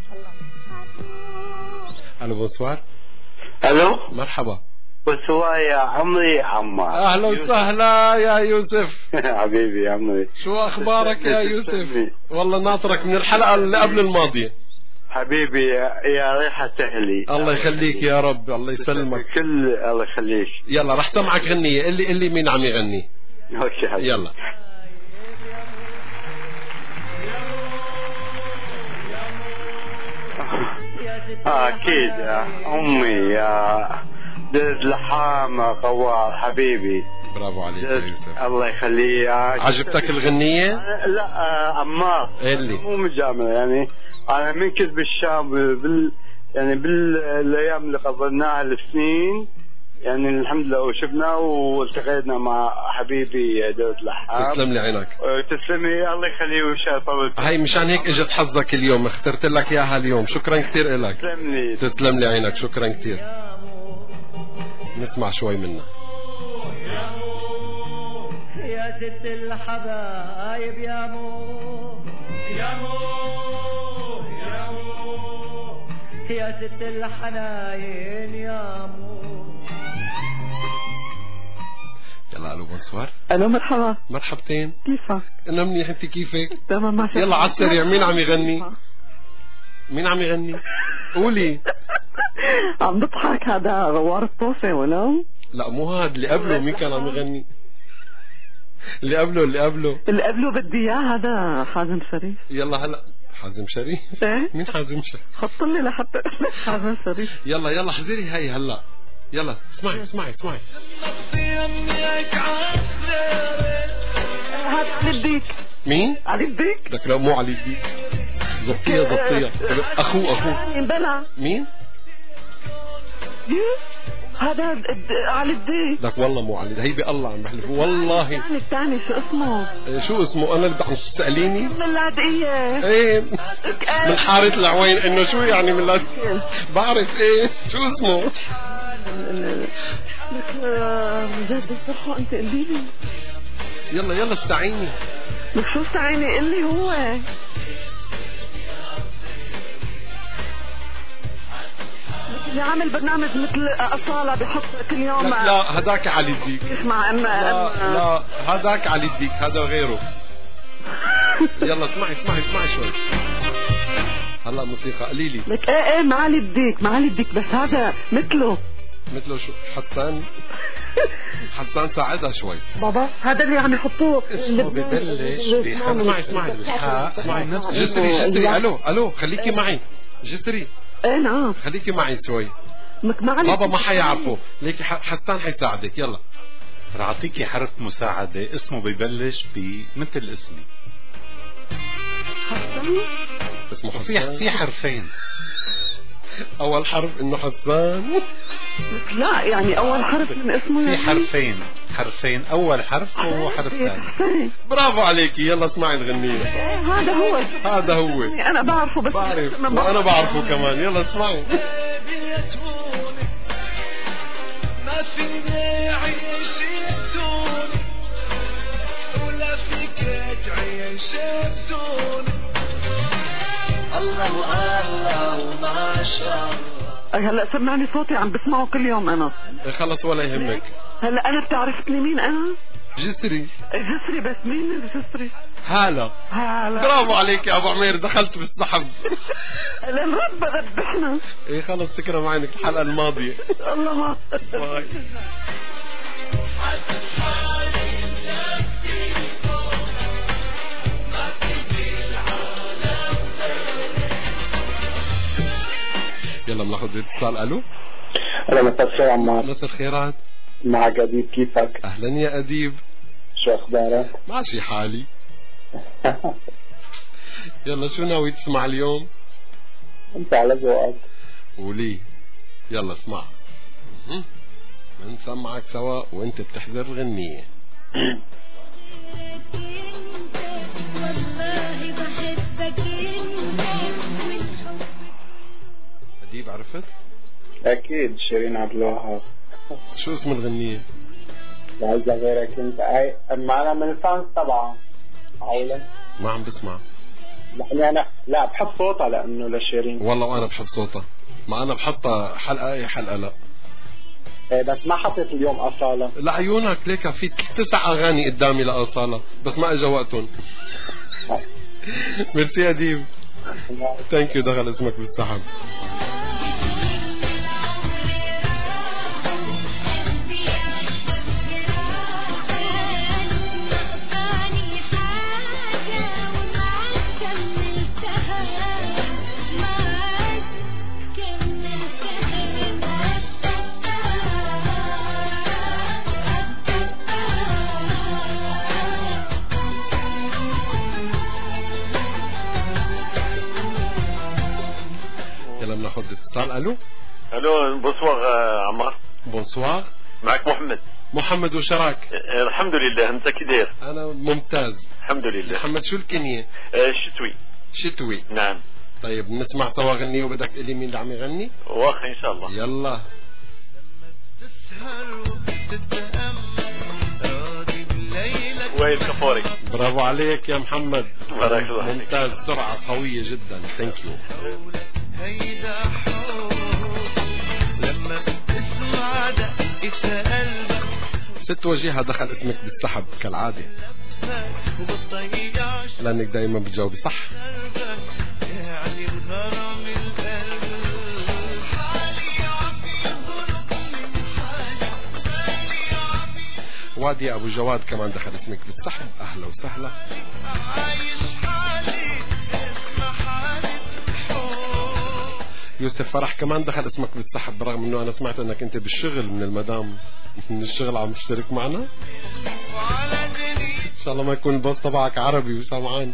الو بونسوار. الو مرحبا. بونسوار يا عمري عمار. اهلا وسهلا يا يوسف. حبيبي يا عمري، شو اخبارك يا يوسف؟ والله ناطرك من الحلقة اللي قبل الماضية حبيبي يا ريحة أهلي. الله يخليك يا رب. الله يسلمك. كل الله يخليك. يلا رح سمعك غنية. اللي اللي مين عم يغني؟ اوكي حبيبي. يلا. آه اكيد يا امي يا دز لحام غوار حبيبي. برافو عليك يا يوسف. الله يخليك. عجبتك الغنية؟ لا آه عمار. اللي مو مجاملة يعني. انا من كنت بالشام بال يعني بالايام اللي قضيناها السنين يعني الحمد لله وشفنا والتقينا مع حبيبي داود لحام. تسلم لي عينك. تسلمي الله يخليه وشاء طول. هاي مشان هيك اجت حظك اليوم، اخترت لك اياها اليوم. شكرا كثير لك. تسلم لي. تسلم لي عينك. شكرا كثير. نسمع شوي منها. يا ست الحبايب يا مو يا مو يا مو يا ست الحناين يا مو. يلا الو بونسوار. الو مرحبا. مرحبتين. كيفك؟ انا منيح، انت كيفك؟ تمام ماشي. يلا على السريع، مين عم يغني؟ مين عم يغني؟ قولي. عم بضحك. هذا غوار الطوفي ولا؟ لا مو هذا اللي قبله. مين كان عم يغني؟ اللي قبله اللي قبله اللي قبله بدي اياه. هذا حازم شريف. يلا هلا حازم شريف. ايه مين حازم شريف؟ حط لي لحتى حازم شريف. يلا يلا حذري هاي هلا. يلا اسمعي اسمعي اسمعي. هات علي الديك. مين؟ علي الديك. لك لا مو علي الديك. ضبطيها ضبطيها. اخوه اخوه. بلا. مين؟ هذا علي الديك. لك والله مو علي. هي بالله عم بحلف والله. الثاني الثاني شو اسمه؟ شو اسمه؟ انا اللي عم تساليني؟ من اللاذقية. ايه من حارة العوين. انه شو يعني من اللاذقية؟ بعرف ايه شو اسمه؟ لك جد الصحة انت قولي لي. يلا يلا استعيني. لك شو استعيني؟ قل لي هو. اللي عامل برنامج مثل أصالة بحط كل يوم. لا, لا هداك علي الديك. اسمع أم لا, لا هداك علي الديك. هذا غيره. يلا اسمعي اسمعي اسمعي شوي. هلا موسيقى قليلي. لك ايه ايه ما علي الديك ما علي الديك بس هذا مثله. مثله شو؟ حسان. حسان ساعدها شوي. بابا هذا اللي عم يحطوه اسمه ببلش بحرف. اسمعي اسمعي اسمعي. جسري جسري. الو الو خليكي معي جسري. ايه نعم خليكي معي شوي. بابا ما حيعرفوا ليكي حسان حيساعدك. يلا رح اعطيكي حرف مساعدة اسمه ببلش بمثل اسمي. حسان. اسمه حسان. في حرفين. اول حرف انه حسان. لا يعني اول حرف من اسمه. في حرفين حرفين. اول حرف هو حرف ثاني. برافو عليكي. يلا اسمعي الغنية. هذا هو هذا هو. انا بعرفه بس بعرف وانا بعرفه كمان. يلا اسمعي. ما فيني اعيش بدونك ولا فيك تعيش بدونك. الله الله وما شاء الله. هلا سمعني صوتي عم بسمعه كل يوم انا. خلص ولا يهمك. هلا انا بتعرفني مين انا؟ جسري. جسري بس مين الجسري؟ هلا. هلا. برافو عليك يا ابو عمير. دخلت بالسحب. لنرد ذبحنا. ايه خلص تكرم عينك الحلقة الماضية. الله ما باي. يلا بناخذ اتصال. الو. الو مساء الخير عمار. مساء الخيرات. معك أديب، كيفك؟ أهلا يا أديب، شو أخبارك؟ ماشي حالي. يلا شو ناوي تسمع اليوم؟ أنت على ذوقك. قولي. يلا اسمع. بنسمعك سوا وأنت بتحضر غنية. والله بحبك أديب عرفت؟ أكيد شيرين عبد الوهاب. شو اسم الغنية؟ بعز غيرك أنت. أي أما أنا من الفانز طبعا. عولا ما عم بسمع. يعني أنا لا بحب صوتها لأنه لشيرين. والله وأنا بحب صوتها، ما أنا بحطها حلقة أي حلقة لا. إيه بس ما حطيت اليوم أصالة. لعيونك ليك في تسع أغاني قدامي لأصالة بس ما إجا وقتهم. ميرسي أديب. ثانك يو. دخل اسمك بالسحب. ناخذ اتصال. الو الو بونسوار عمار. بونسوار. معك محمد. محمد وشراك. الحمد لله، انت كي داير؟ انا ممتاز الحمد لله. محمد شو الكنية؟ آه شتوي. شتوي نعم. طيب نسمع سوا غنية وبدك تقولي مين اللي عم يغني؟ واخي ان شاء الله. يلا. وائل كفوري. برافو عليك يا محمد. بارك الله. ممتاز، سرعة قوية جدا. ثانك يو. هيدا حب لما بتسمع دقة قلبك. ست وجيهة دخل اسمك بالسحب كالعادة لأنك دايما بتجاوبي صح. يعني الغرام القلب وادي أبو جواد كمان دخل اسمك بالسحب. أهلا وسهلا. يوسف فرح كمان دخل اسمك بالسحب برغم انه انا سمعت انك انت بالشغل من المدام من الشغل عم تشترك معنا. ان شاء الله ما يكون الباص تبعك عربي وسامعان.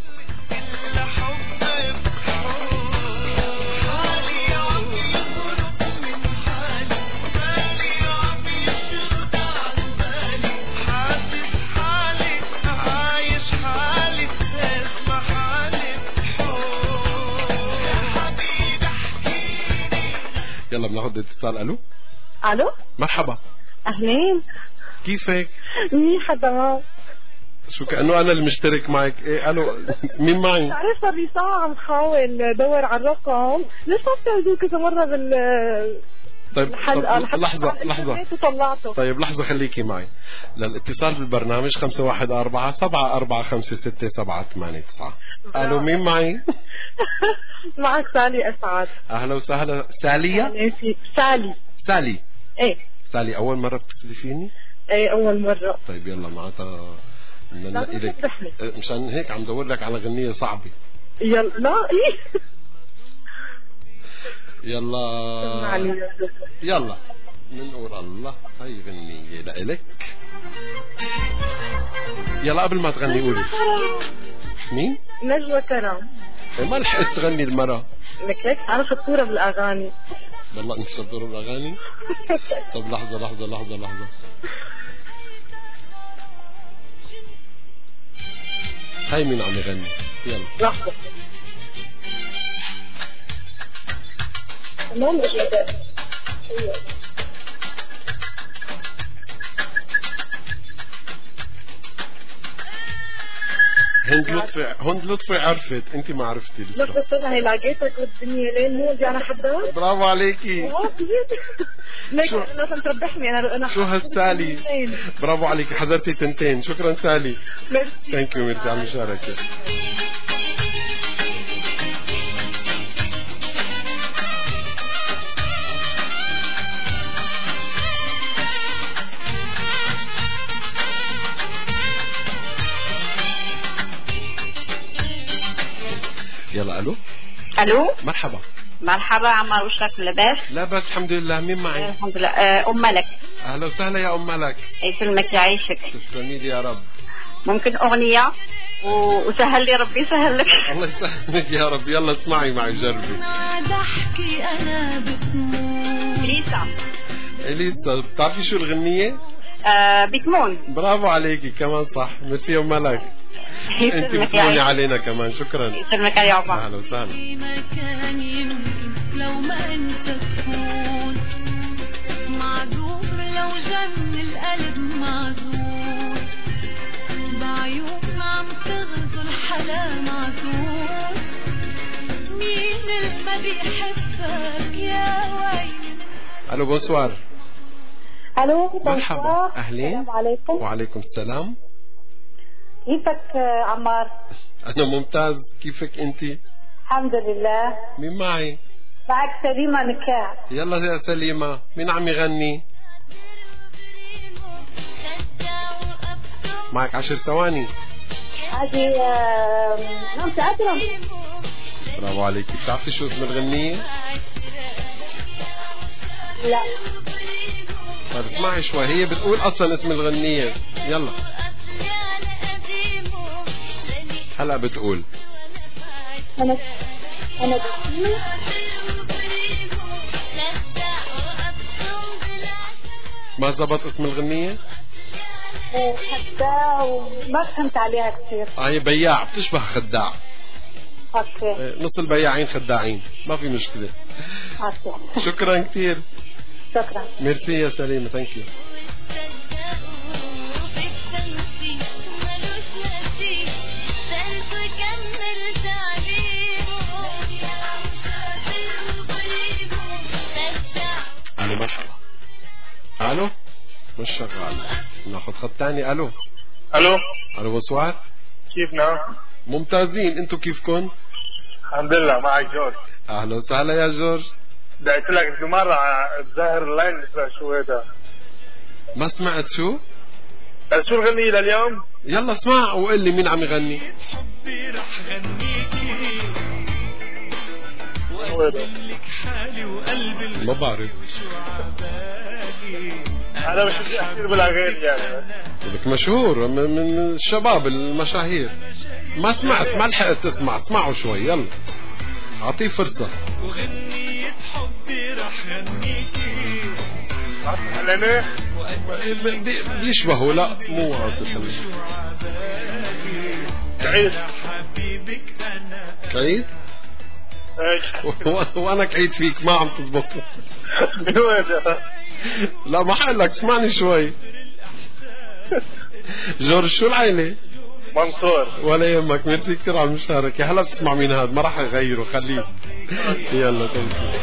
يلا بناخذ اتصال. الو الو مرحبا. اهلين، كيفك؟ منيحة تمام. شو كأنه انا المشترك معك. ايه الو مين معي؟ تعرف صار لي ساعة عم حاول ادور على الرقم، ليش ما بتعزوه كذا مرة بال طيب الحلقة طب لحظة لحظة طلعته. طيب لحظة خليكي معي. للاتصال بالبرنامج خمسة واحد أربعة سبعة أربعة خمسة ستة سبعة ثمانية تسعة. الو مين معي؟ معك سالي أسعد. أهلا وسهلا. سالية؟ سالي. سالي. ايه سالي أول مرة بتتصلي فيني؟ ايه أول مرة. طيب يلا معناتها نلاقي لك مشان هيك عم دور لك على غنية صعبة. يلا لا ايه يلا يلا نقول الله هاي غنية لإلك. يلا قبل ما تغني قولي مين؟ نجوى كرم. ما لحقت تغني المرة. لك هيك أنا شطورة بالأغاني. والله أنت شطورة بالأغاني؟ طب لحظة لحظة لحظة لحظة. هاي مين عم يغني؟ يلا لحظة. ما مجدد. هند لطفي. هند لطفي عرفت، انت ما عرفتي لسه. بس بس انا لقيتك والدنيا لين مو بدي انا حداد. برافو عليكي. ليك لازم تربحني انا انا شو هالسالي. برافو عليكي حضرتي تنتين. شكرا سالي. ميرسي. ثانك يو. ميرسي على المشاركة. يلا الو. الو مرحبا. مرحبا عمار، وشك لاباس؟ لا بس الحمد لله. مين معي؟ الحمد لله. ام ملك. اهلا وسهلا يا ام ملك. يسلمك يعيشك. تسلمي لي يا رب. ممكن اغنيه وسهل لي ربي يسهل لك. الله يسهلك يا رب. يلا اسمعي معي جربي. ضحكي انا بتمون. اليسا. اليسا بتعرفي شو الغنيه؟ آه بتمون. برافو عليكي كمان صح. ميرسي يا ام ملك. انت بتموني علينا كمان. شكرا. يسلمك يا عمر. اهلا وسهلا. مكان يمكن لو ما انت تكون معذور، لو جن القلب معذور، بعيون عم تغزل حلا معذور، مين اللي ما بيحبك يا ويلي. الو بونسوار. الو مرحبا. اهلين. السلام عليكم. وعليكم السلام. كيفك عمار؟ انا ممتاز. كيفك انت؟ الحمد لله. مين معي؟ معك سليمة نكاع. يلا يا سليمة، مين عم يغني؟ معك عشر ثواني. هذه نانسي عجرم. برافو عليكي. بتعرفي شو اسم الغنية؟ لا. طيب اسمعي شوي، هي بتقول اصلا اسم الغنية. يلا هلا بتقول. انا انا بسيم. ما زبط اسم الغنية؟ خداع وما فهمت عليها كثير. هي بياع، بتشبه خداع. اوكي. نص البياعين خداعين، ما في مشكلة. اوكي. شكرا كثير. شكرا. ميرسي يا سليمة. ثانك يو. الو مرحبا. الو مش شغال. ناخذ خط ثاني. الو الو الو بونسوار. كيفنا؟ ممتازين. انتو كيفكن؟ الحمد لله. معك جورج. اهلا وسهلا يا جورج. دعيت لك مرة الظاهر اللاين اسمع شو هذا. ما سمعت شو؟ شو الغنية لليوم؟ يلا اسمع وقل لي مين عم يغني. حبي رح غنيكي وأدلك حالي وقلبي ما بعرف. أنا مش كثير بالأغاني يعني. لك مشهور من الشباب المشاهير. ما سمعت، ما لحقت تسمع. اسمعوا شوي. يلا أعطيه فرصة. وغنية حبي رح غنيكي. على بيشبهوا. لا مو واصل. كعيد. كعيد؟ وانا كعيد فيك ما عم تزبط. لا ما حقلك. اسمعني شوي. جورج شو العيلة؟ منصور. ولا يهمك. ميرسي كثير على المشاركة. هلا بتسمع مين هذا؟ ما راح اغيره خليه. يلا تمام.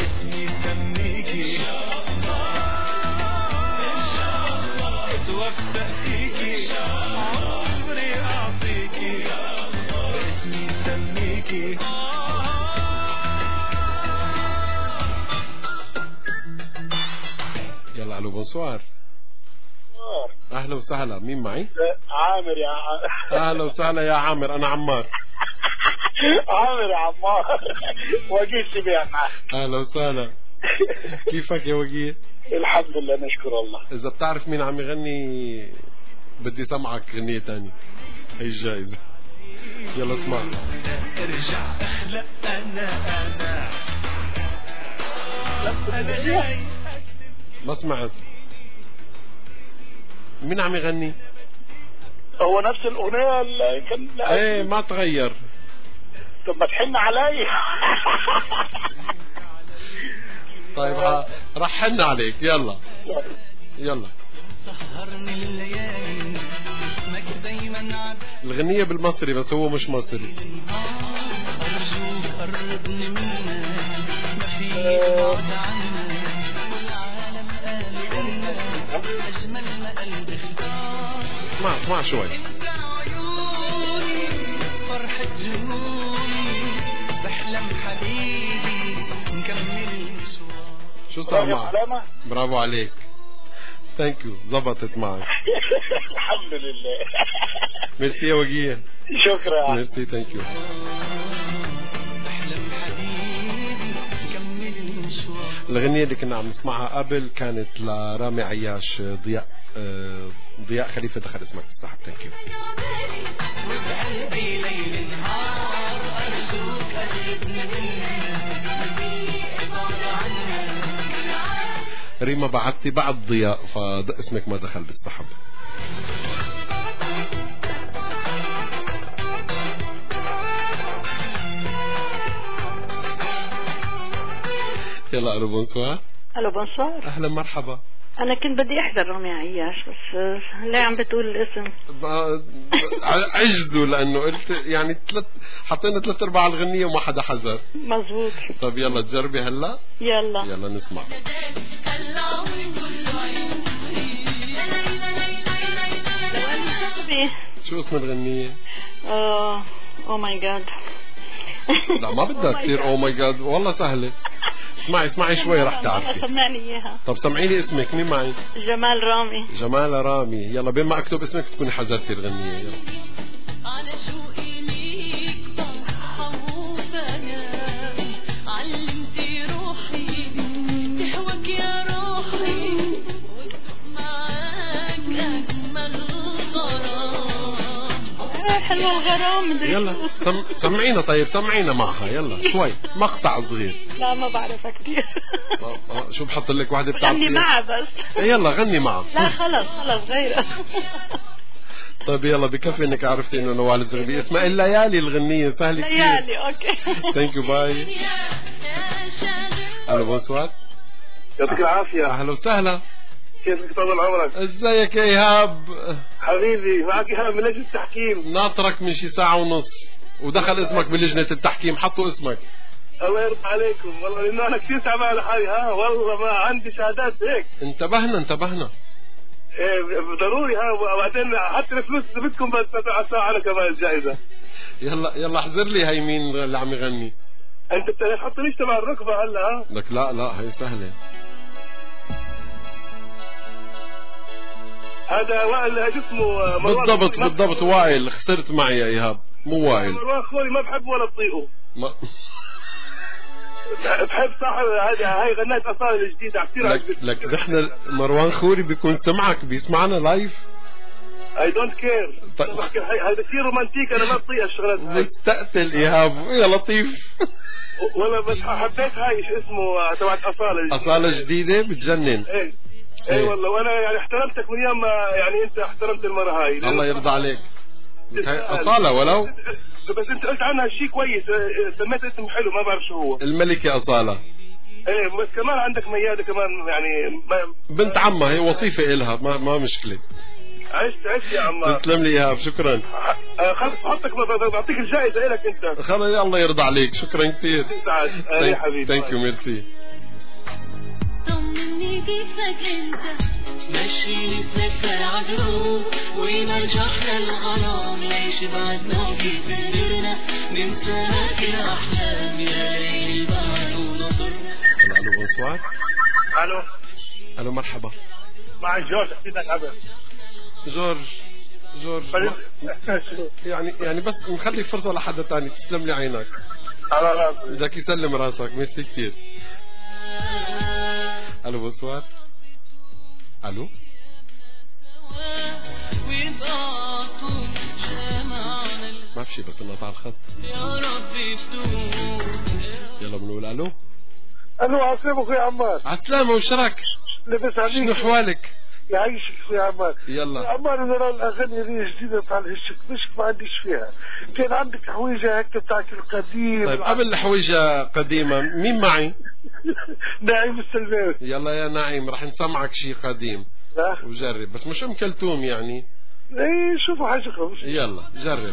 يلا الو بونسوار. اهلا وسهلا. مين معي؟ عامر يا عامر. اهلا وسهلا يا عامر. انا عمار. عامر يا عمار. وجيه سبيع معك. اهلا وسهلا. كيفك يا وجيه؟ الحمد لله نشكر الله. اذا بتعرف مين عم يغني بدي سمعك غنية تانية. هي الجائزة. يلا اسمع. ارجع اخلق انا انا انا جاي. ما سمعت. مين عم يغني؟ هو نفس الأغنية اللي كان. ايه ما تغير. طب ما تحن علي. طيب رح حن عليك. يلا يلا. الغنية بالمصري بس هو مش مصري. اسمع اسمع شوي. فرحة جنوني بحلم حبيبي نكمل مشوار. شو صار معك؟ برافو عليك. ثانك يو. زبطت معك. الحمد لله. ميرسي يا وجيه. شكرا. ميرسي. ثانك يو. الغنية اللي كنا عم نسمعها قبل كانت لرامي عياش، ضياء ضياء خليفة دخل اسمك السحب. ثانك يو. وبقلبي ليل نهار أرجوك قربني ريما بعتي بعد ضياء فاسمك ما دخل بالسحب. يلا الو بونسوار. الو بونسوار. اهلا مرحبا. انا كنت بدي احضر رامي عياش بس ليه عم بتقول الاسم؟ عجزوا لانه قلت يعني ثلاث حطينا ثلاث ارباع الغنية وما حدا حذر. مزبوط. طب يلا تجربي هلا. يلا يلا نسمع. شو اسم الغنية؟ اه او ماي جاد. لا ما بدها تصير او ماي جاد، والله سهلة. اسمعي اسمعي شوي رح تعرفي. سمعني اياها. طب سمعي لي اسمك، مين معي؟ جمال رامي. جمال رامي. يلا بين ما اكتب اسمك تكوني حذرتي الغنية. يلا. على شوقي ليك بحوف انا علمتي روحي تهواك يا روحي وتدق معاك اجمل غرام. حلوة الغرام. يلا سم... سمعينا. طيب سمعينا معها يلا شوي مقطع صغير. لا ما بعرفها كثير. شو بحط لك واحدة بتعرفيها؟ غني معها بس. يلا غني معها. لا خلص خلص غيرها. طيب يلا بكفي انك عرفتي انه نوال الزغبي اسمها الليالي. الغنية سهلة كثير. ليالي اوكي. ثانك يو باي. الو بونسوار. يعطيك العافية. اهلا وسهلا. كيفك طول عمرك؟ ازيك يا ايهاب؟ حبيبي معك ايهاب من لجنة التحكيم. ناطرك من شي ساعة ونص ودخل اسمك بلجنة التحكيم، حطوا اسمك. الله يرضى عليكم والله لانه انا كثير تعبان لحالي. ها والله ما عندي شهادات هيك. انتبهنا انتبهنا. ايه ضروري. ها وبعدين حتى الفلوس اذا بدكم بس على ساعة انا كمان الجائزة. يلا يلا احذر لي هي مين اللي عم يغني. انت بتحطليش تبع الركبة هلا. ها لك لا لا هي سهلة. هذا وائل هذا اسمه بالضبط بالضبط وائل. خسرت معي يا ايهاب مو وائل. مروان خوري ما بحب ولا بطيقه. ما بحب صاحب هذا. هاي غنات اصاله الجديده كثير عجبتني. لك لك نحن مروان خوري بيكون سمعك بيسمعنا لايف. اي دونت كير. هذا كثير رومانتيك انا ما بطيق الشغلات هاي. مستقتل ايهاب يا لطيف. ولا بس حبيت هاي شو اسمه تبعت اصاله. اصاله جديده بتجنن. ايه اي أيه والله وانا يعني احترمتك من يوم ما يعني انت احترمت المرة هاي. الله يرضى عليك. هاي أصالة ولو بس انت قلت عنها شيء كويس. سميت اسم حلو ما بعرف شو هو. الملكة أصالة. ايه بس كمان عندك ميادة كمان يعني ما بنت عمها هي وظيفة إلها ما ما مشكلة. عشت عشت يا عمار. تسلم لي إيهاب شكرا. خلص بحطك بعطيك الجائزة إلك انت. خلص الله يرضى عليك شكرا كثير. سعد يا حبيبي. ثانك يو ميرسي. طمني كيفك انت ماشي نتذكر عدروب ونرجع للغرام ليش بعدنا وكيف قدرنا ننساك يا احلام يا ليل البحر ونطر. الو بونسوار. الو الو مرحبا. معك جورج اكيد عبر. جورج جورج ما... يعني يعني بس نخلي فرصة لحدا تاني. تسلم لي عينك. على راسي. بدك يسلم راسك ميرسي كثير. الو بونسوار. الو ما في شيء بس انقطع الخط. يلا بنقول الو. الو عسلامة اخوي عمار. عسلامة وشرك. لبس عليك. شنو حوالك؟ يعيشك اخوي عمار. يلا يا عمار انا راه الاغاني اللي جديده بتاع الهشك مش ما عنديش فيها. كان عندك حويجه هكا بتاعك القديم. طيب قبل الحويجه قديمه مين معي؟ نعيم السلماوي. يلا يا نعيم رح نسمعك شيء قديم. لا وجرب بس مش ام كلثوم يعني. اي شوفوا حاجه خمس. يلا جرب.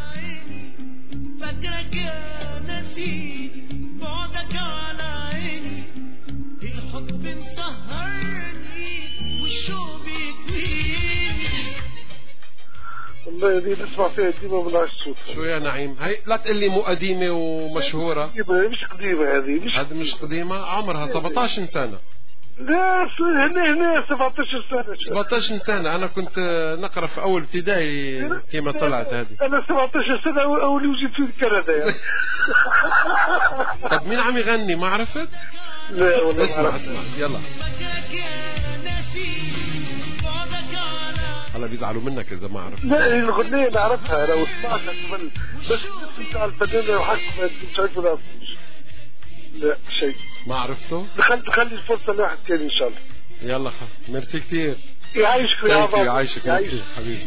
فكرك يا نسيني بعدك على عيني الحب مسهرني والشوق بيكويني. والله دي نسمع فيها ديما من الصوت. شو يا نعيم هي لا تقول لي مو قديمه ومشهوره. مش قديمه هذه. مش هذه مش قديمه عمرها سبعطعش سنه. لا هنا هنا سبعطعش سنة. سبعطعش سنة أنا كنت نقرأ في أول ابتدائي كما طلعت هذه. أنا سبعطعش سنة أول وجيت في كندا يعني. طب مين عم يغني ما عرفت؟ لا والله اسمع اسمع يلا. هلا بيزعلوا منك اذا ما عرفت. لا الغنية نعرفها لو سمعتها قبل بس الاسم تاع الفنانة وحكم مش عارف ولا لا شيء ما عرفته. دخلت تخلي الفرصة لواحد ثاني ان شاء الله. يلا خلاص ميرسي كثير. يعيشك يا بابا. يعيشك ميرسي حبيبي.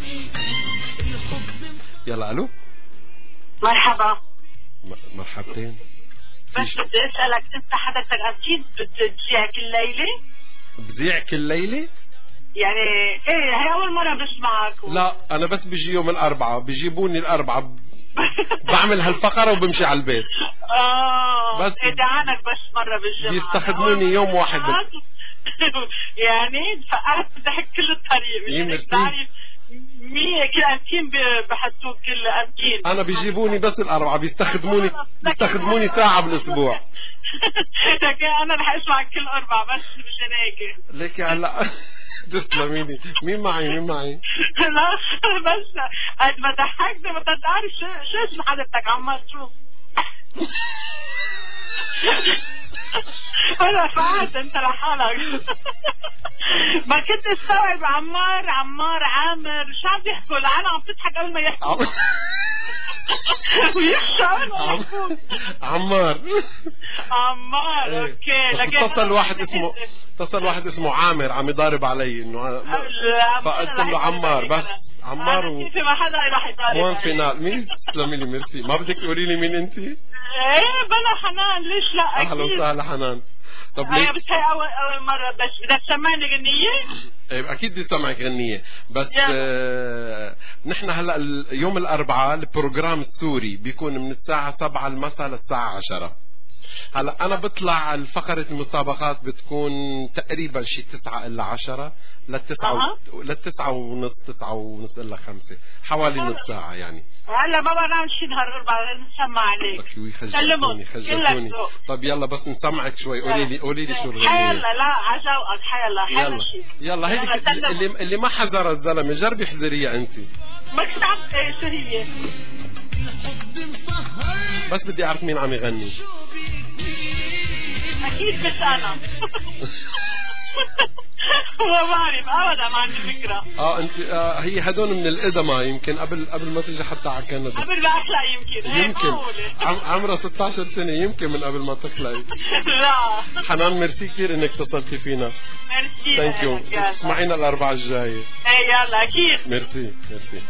يلا الو. مرحبا. مرحبتين. بس بدي اسالك انت حضرتك اكيد بتذيع كل ليله؟ بذيع كل ليله؟ يعني ايه هي اول مره بسمعك و... لا انا بس بيجي يوم الاربعاء بيجيبوني الاربعاء بعمل هالفقره وبمشي على البيت. اه بس ادعانك بس مره بالجمعه بيستخدموني يوم واحد يعني فقعت بضحك كل الطريق مش بتعرف مية كل أمكين بحطوك كل أمكين. أنا بيجيبوني بس الأربعة بيستخدموني بيستخدموني ساعة بالأسبوع. لكن أنا رح أسمعك كل أربعة بس مشان هيك. ليك هلا تسلميني. مين معي مين معي؟ لا بس قد ما ضحكت ما تعرف شو شو اسم حضرتك عمار شوف. أنا فعلت أنت لحالك. ما كنت استوعب عمار عمار عامر شو عم يحكوا لأنا عم تضحك قبل ما يحكوا. عمار عمار اوكي. لكن اتصل واحد اسمه اتصل واحد اسمه عامر عم يضارب علي انه فقلت له عمار بس عمار و كيف ما حدا راح يضارب وين فينال. مين تسلمي لي ميرسي. ما بدك تقولي لي مين انت؟ ايه بلا حنان ليش لا اكيد. اهلا وسهلا حنان. طب ليه؟ بس هي اول اول مره بس بدك تسمعني غنيه؟ ايه اكيد بدي سمعك غنيه بس آه نحن هلا يوم الاربعاء البروجرام السوري بيكون من الساعه سبعة المساء للساعه عشرة. هلا انا بطلع الفقره المسابقات بتكون تقريبا شي تسعة الا عشرة للتسعة أه. و... للتسعة ونص تسعة ونص الا خمسة حوالي نص ساعه يعني. هلا ما بنعمل شي نهار الاربعاء نسمع عليك. خجلتوني خجلتوني. طب يلا بس نسمعك شوي. قولي لي قولي لي شو الغنية. حيلا لا عجوقك حيلا حيلا شي. يلا هيك اللي اللي ما حذر الزلمه جربي احذريها انت. ما كنت عم شو هي. بس بدي اعرف مين عم يغني. اكيد بس انا. ما بعرف ابدا ما عندي فكره. اه انت آه هي هدول من القدماء يمكن قبل قبل ما تيجي حتى على كندا. قبل ما اخلق يمكن. يمكن عم عمرها ستة عشر سنة يمكن من قبل ما تخلقي. لا حنان ميرسي كثير انك اتصلتي فينا. ميرسي. ثانك يو. اسمعينا الاربعاء الجاية. ايه يلا اكيد. ميرسي ميرسي.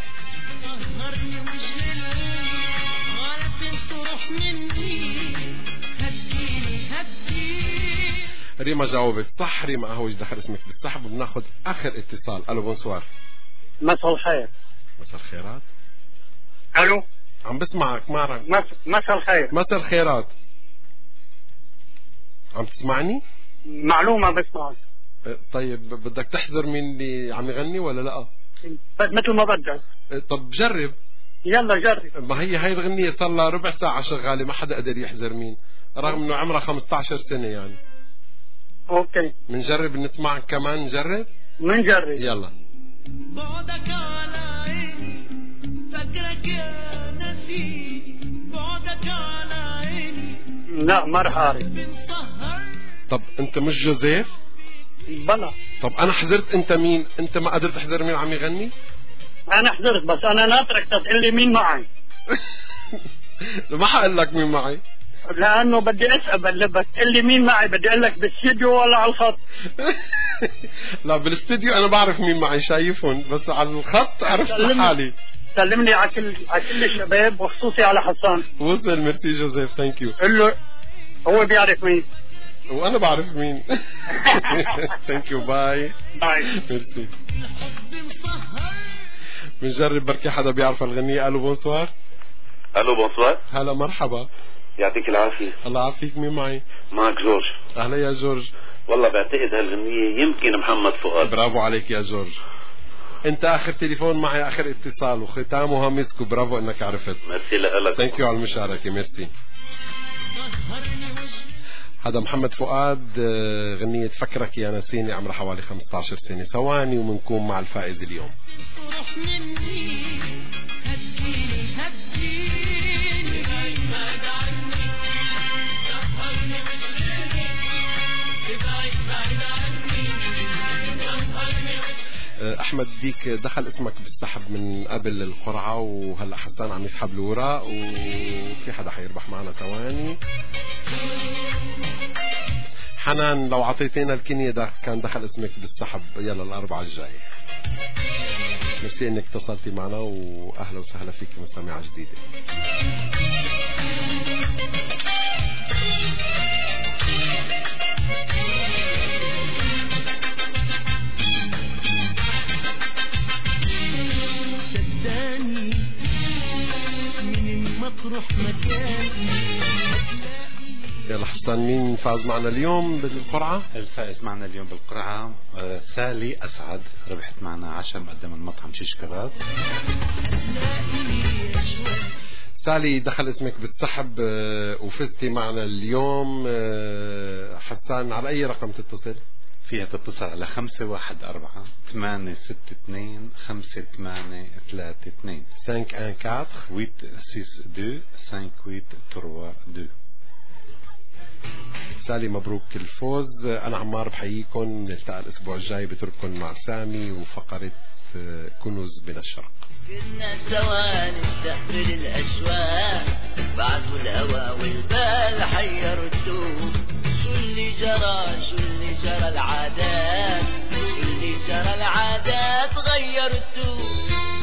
ريما جاوبت صح. ريما اهوج دخل اسمك بالسحب وبناخذ اخر اتصال. الو بونسوار. مساء الخير. مساء الخيرات. الو عم بسمعك معك. مساء الخير. مساء الخيرات. عم تسمعني؟ معلومة بسمعك. طيب بدك تحذر مين اللي عم يغني ولا لا؟ مثل ما بدك. طب جرب. يلا جرب. ما هي هاي الغنية صار لها ربع ساعة شغالة ما حدا قدر يحذر مين رغم انه عمرها خمسة عشر سنة يعني. اوكي منجرب نسمعك كمان. نجرب منجرب. يلا. بعدك على عيني فكرك يا نسيني بعدك على عيني. لا ما رح اعرف. طب انت مش جوزيف؟ بلا. طب انا حذرت انت مين؟ انت ما قدرت تحذر مين عم يغني؟ انا حذرت بس انا ناطرك تقول لي مين معي. ما حقول لك مين معي لانه بدي اسال بدك تقول لي مين معي. بدي اقول لك بالاستديو ولا على الخط. لا بالاستديو انا بعرف مين معي شايفهم بس على الخط عرفت حالي. سلمني على كل على كل الشباب وخصوصي على حسان. وصل. ميرسي جوزيف. ثانك يو. قل له هو بيعرف مين وانا بعرف مين. ثانك يو. باي باي. ميرسي. بنجرب بركي حدا بيعرف الغنية. الو بونسوار. الو بونسوار. هلا مرحبا. يعطيك العافية. الله يعافيك. مين معي؟ معك جورج. اهلا يا جورج. والله بعتقد هالغنية يمكن محمد فؤاد. برافو عليك يا جورج. انت اخر تليفون معي اخر اتصال وختامها مسك. برافو انك عرفت. ميرسي لك. ثانك يو على المشاركة. ميرسي. هذا محمد فؤاد غنية فكرك يا نسيني عمرها حوالي خمسة عشر سنة. ثواني ومنكون مع الفائز اليوم. احمد ديك دخل اسمك بالسحب من قبل القرعه، وهلا حسان عم يسحب الوراق، وفي حدا حيربح معنا ثواني. حنان لو عطيتينا الكنية ده كان دخل اسمك بالسحب. يلا الأربعة الجاي. ميرسي انك اتصلتي معنا، واهلا وسهلا فيك مستمعة جديدة. شداني من المطرح مكان. يلا حسان، مين فاز معنا اليوم بالقرعة؟ الفائز معنا اليوم بالقرعة سالي أسعد، ربحت معنا عشاء مقدم من مطعم شيش كباب. سالي دخل اسمك بالسحب وفزتي معنا اليوم. حسان على أي رقم تتصل؟ فيها تتصل على خمسة واحد أربعة ثمانية ستة اثنين خمسة ثمانية ثلاثة اثنين خمسة واحد أربعة ثمانية ستة اثنين خمسة ثمانية ثلاثة اثنين. سالي مبروك الفوز. أنا عمار بحييكم، نلتقى الأسبوع الجاي بترككم مع سامي وفقرة كنوز من الشرق. كنا سوا نستقبل الأشواق بعد الهوى والبال حيرتوه. شو اللي جرى شو اللي جرى العادات شو اللي جرى العادات غيرتوه.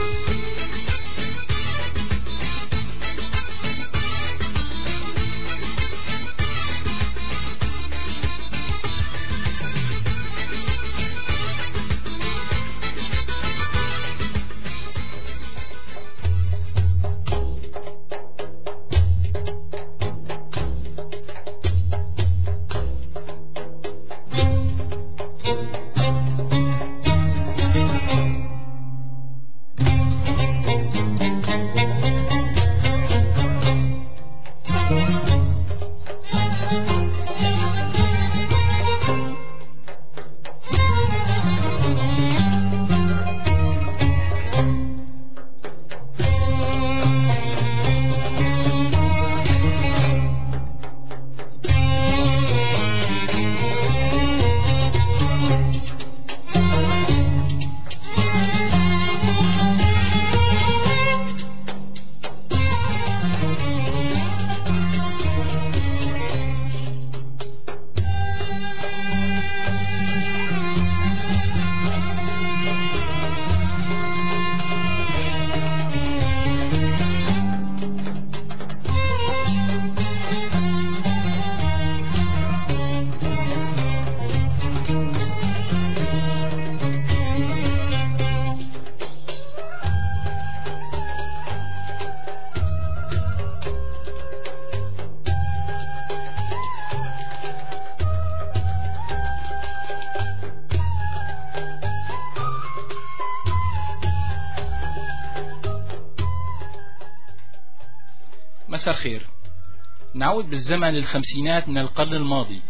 مساء الخير. نعود بالزمن للخمسينات من القرن الماضي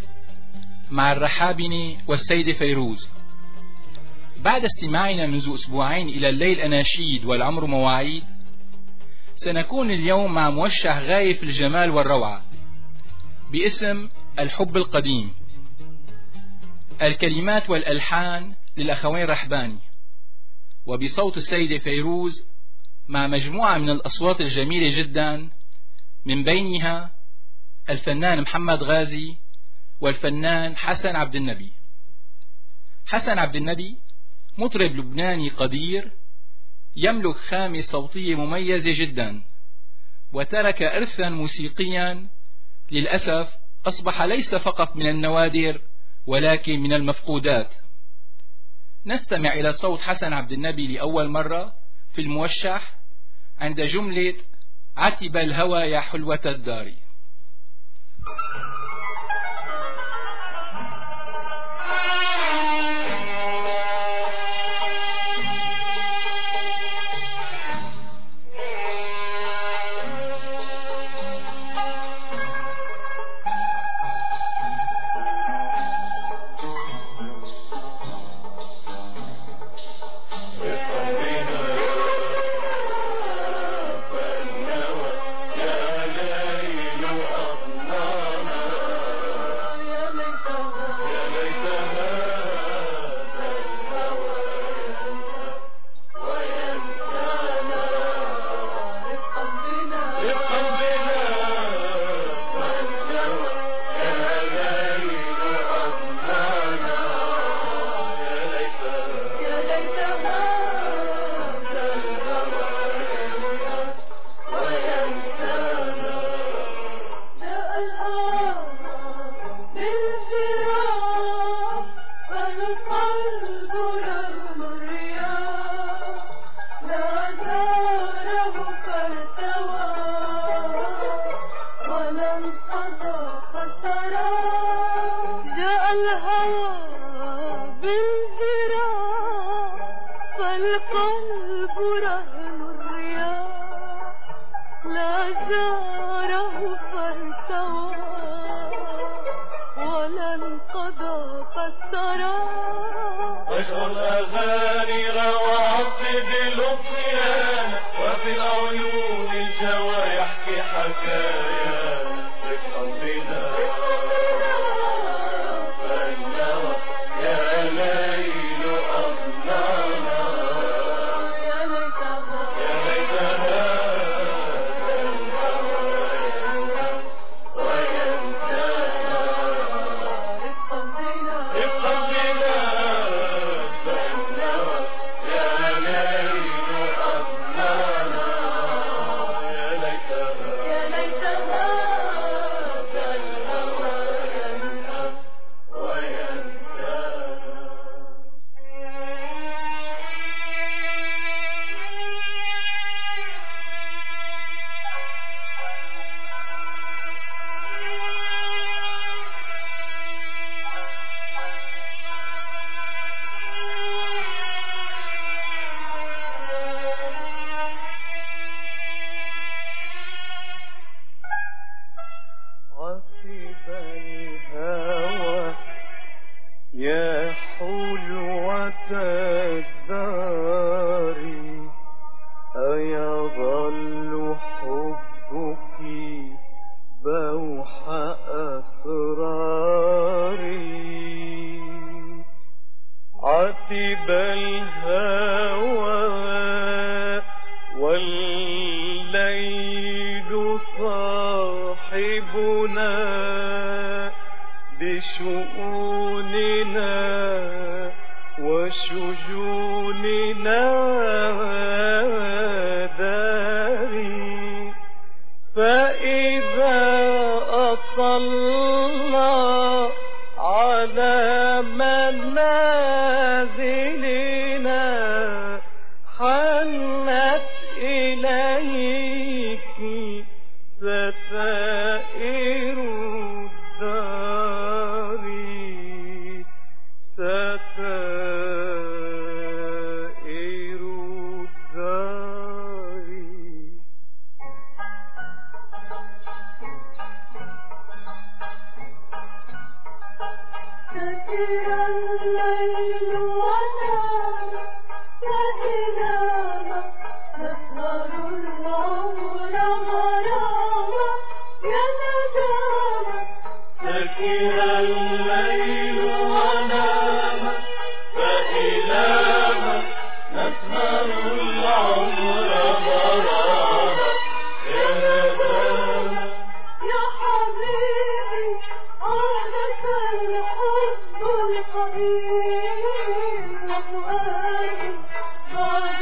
مع الرحابنة والسيدة فيروز. بعد استماعنا منذ أسبوعين إلى الليل أناشيد والعمر مواعيد، سنكون اليوم مع موشح غاية في الجمال والروعة باسم الحب القديم. الكلمات والألحان للأخوين رحباني، وبصوت السيدة فيروز مع مجموعة من الأصوات الجميلة جدا، من بينها الفنان محمد غازي والفنان حسن عبد النبي. حسن عبد النبي مطرب لبناني قدير يملك خامة صوتية مميزة جدا، وترك إرثا موسيقيا للأسف أصبح ليس فقط من النوادر ولكن من المفقودات. نستمع إلى صوت حسن عبد النبي لأول مرة في الموشح عند جملة عتب الهوى يا حلوة الدار. يا ليل البرهان الرياح لا زاره فارتوى ولا انقضى فاسترى عشق الأغاني رواسد الأطيان وفي العيون الجوى يحكي حكايا رفقا بنا فالنوى يا ليل أضنانا يا ليتها يا ليتها تنهوى وينسانا رفقا بنا رفقا بنا فالنوى يا ليل أضنانا يا ليتها يا ليتها تنهوى ينهى وينسانا عصب الهوى يا حلوة الدار أيظل حبك بوح أسراري عتب الهوى والليل صاحبنا بشؤوننا وشجوننا داري فإذا أطلع على منازلنا حنت إليك ستائر الدار ستائر الدار سكر الليل ونام فإذا ما نسهر العمر غراما يا ندامة سكر الليل ونام فإذا ما نسهر العمر غراما يا ندامة يا حبيبي عهدك الحب القديم وفؤادي بعد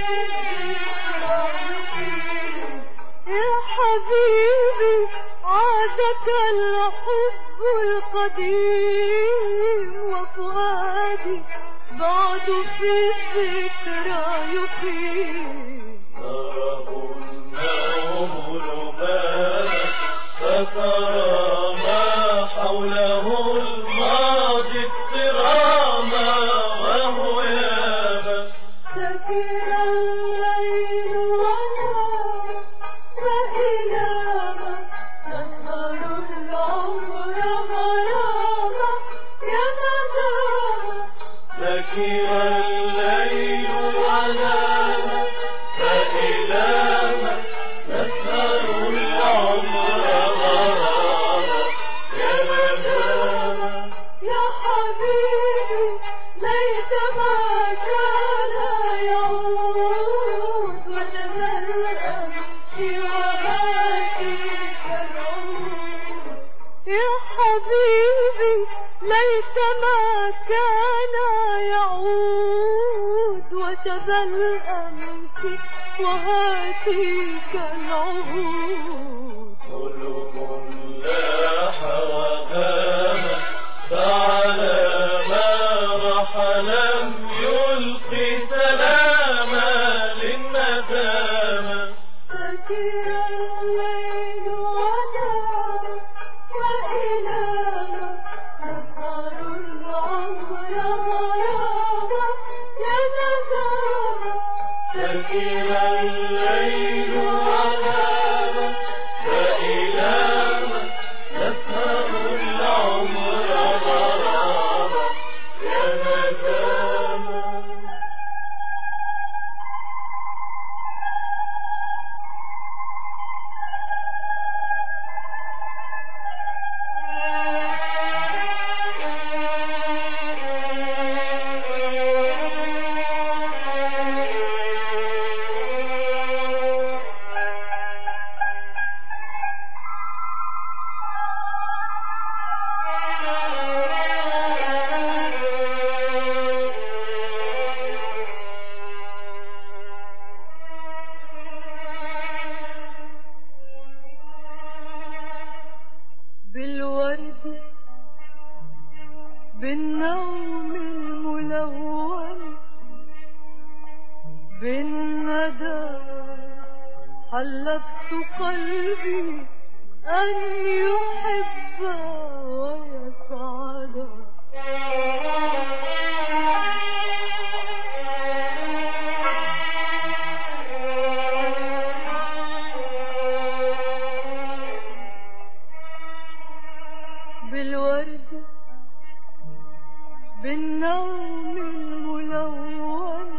يا حبيبي عادك الحب القديم وفؤادي بعد في الذكرى يقيم نره النوم لباس فترى ما حوله الماضي اضطراما وهو يابس سكر الليل ونام فإذا ما نسهر العمر غراما يا ندامة سكر الليل ونام فإذا ما نسهر العمر غراما يا ندامة يا حبيبي ليس ما كان يعود وتزلأ في وهاتيك العود يا حبيبي ليس ما كان يعود وتزلأ منك وهاتيك العهود قلوب لاح وغاب فعلى ما رح لم يلقي سلاما للندامة سكر الليل ونام فإذا ما نسهر العمر غراما يا ندامة سكر الليل عذابا فإلى من نسهر العمر غرابا يا نداما. بالورد بالنوم الملون بالندى حلفت قلبي أن يحب ويسعد. بالورد بالنوم الملون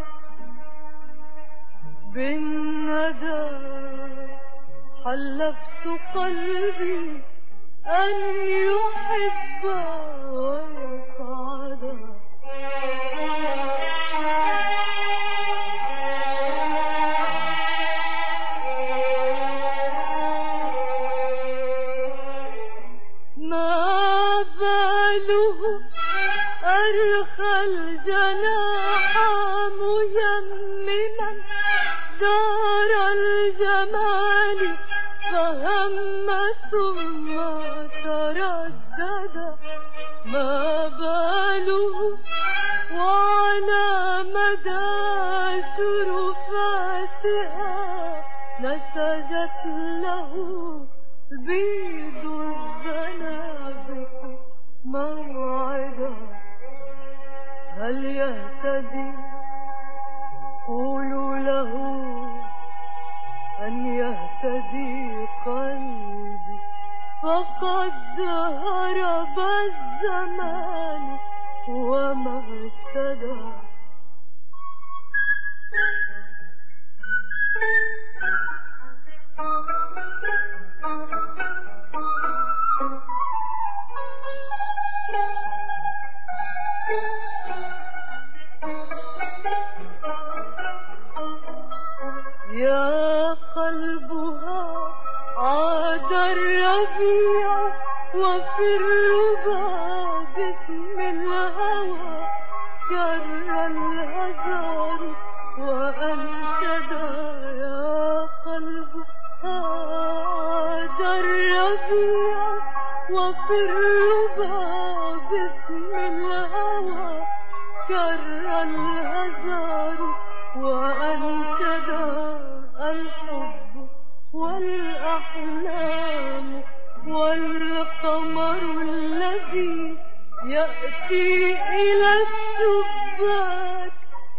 بالندى حلفت قلبي أن يحب ويسعد. ما باله أرخى الجناح ميمما دار الجمال فهم ثم تردد. ما باله وعلى مدى شرفاتها نسجت له بيض الزنابق موعدا. هل يهتدي؟ قولوا له أن يهتدي قلبي فقد هرب الزمان وما اهتدى. يا قلبها عاد الربيع وفي الربا باسم الهوى كر الهزار وأنشدا. يا قلبها عاد الربيع وفي الربا باسم الهوى كر الهزار وأنشدا. الحب والأحلام والقمر الذي يأتي إلى الشباك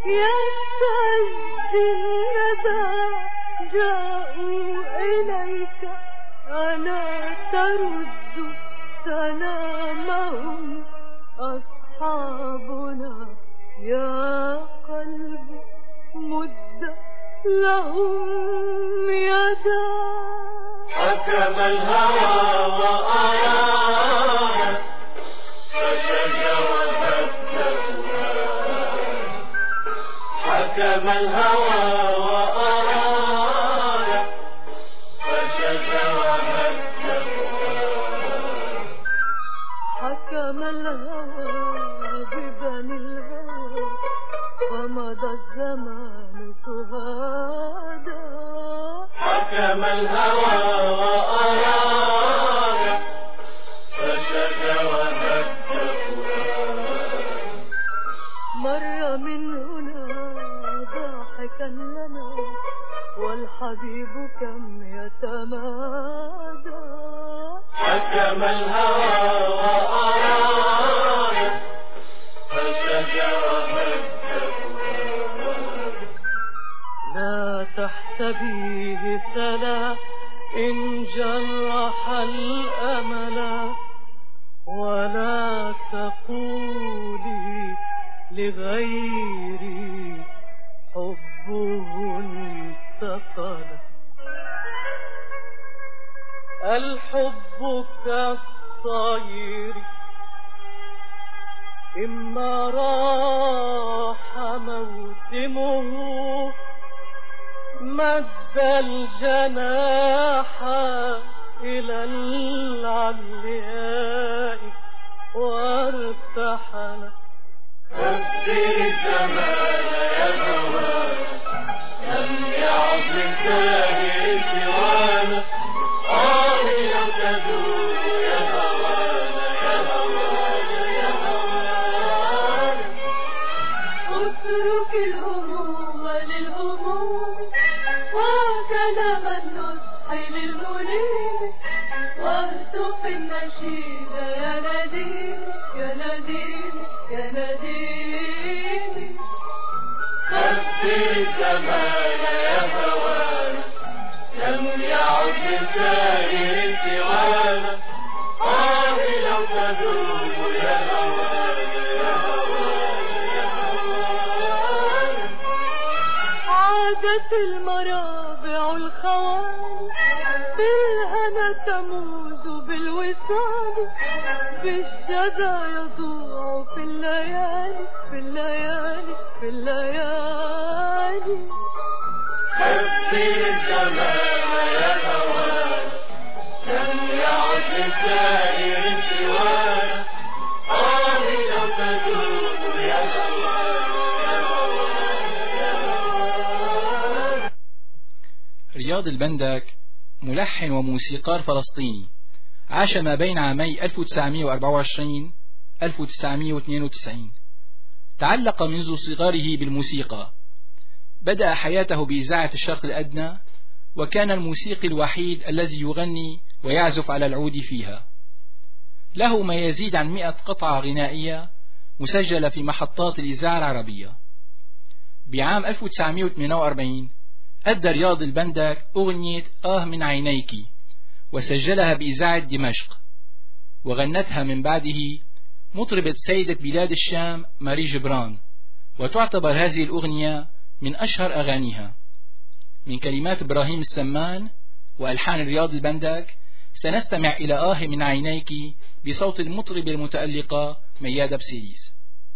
يستهزي الندى جاءوا إليك ألا ترد سلامهم أصحابنا. يا قلب مد لهم يدا. حكم الهوى وأراد فشجر هدفها. حكم الهوى وأراد فشجر هدفها. حكم الهوى ببني الهوى ومضى الزمان سهادا. حكم الهوى وأراد فشجر هدفها. مر من هنا ضاحكا لنا والحبيب كم يتمادى. حكم الهوى وأراد فشجر هدفها. لا تحسبيه سلا إن جرح الأمل ولا تقولي لغيري حبه انتقل. الحب كالطير إما راح موسمه مد الجناح إلى العلياء وارتحل. أبدي الجمال يا هوانا لم يعد الثاني سوانا. آه لو تدور يا هوانا يا هوانا يا هوانا. اترك الهموم للهموم وكلام النصح للمنيب واهتف النشيد يا نديم يا نديم يا نديم. خبي الجمال يا هوانا لم يعد الثاني سوانا. آه لو تدوم يا هوانا يا هوانا يا هوانا. عادت المرابع الخوالي بالهنا تموز بالوصال بالشذا يضوع في الليالي في الليالي في الليالي. خبي الجمال يا هوانا لم يعد السائر سوانا. آه لو تدوم يا هوانا يا هوانا يا هوانا. رياض البندك ملحن وموسيقار فلسطيني، عاش ما بين عامي ألف وتسعمئة وأربعة وعشرين ألف وتسعمئة واثنين وتسعين. تعلق منذ صغره بالموسيقى، بدأ حياته بإذاعة الشرق الأدنى، وكان الموسيقي الوحيد الذي يغني ويعزف على العود فيها. له ما يزيد عن مئة قطعة غنائية مسجلة في محطات الإذاعة العربية. بعام ألف وتسعمئة وثمانية وأربعين أدى رياض البندك أغنية آه من عينيك، وسجلها بإذاعة دمشق، وغنتها من بعده مطربة سيدة بلاد الشام ماري جبران، وتعتبر هذه الأغنية من أشهر أغانيها. من كلمات إبراهيم السمان وألحان رياض البندك سنستمع إلى آه من عينيك بصوت المطربة المتألقة ميادة بسيليس.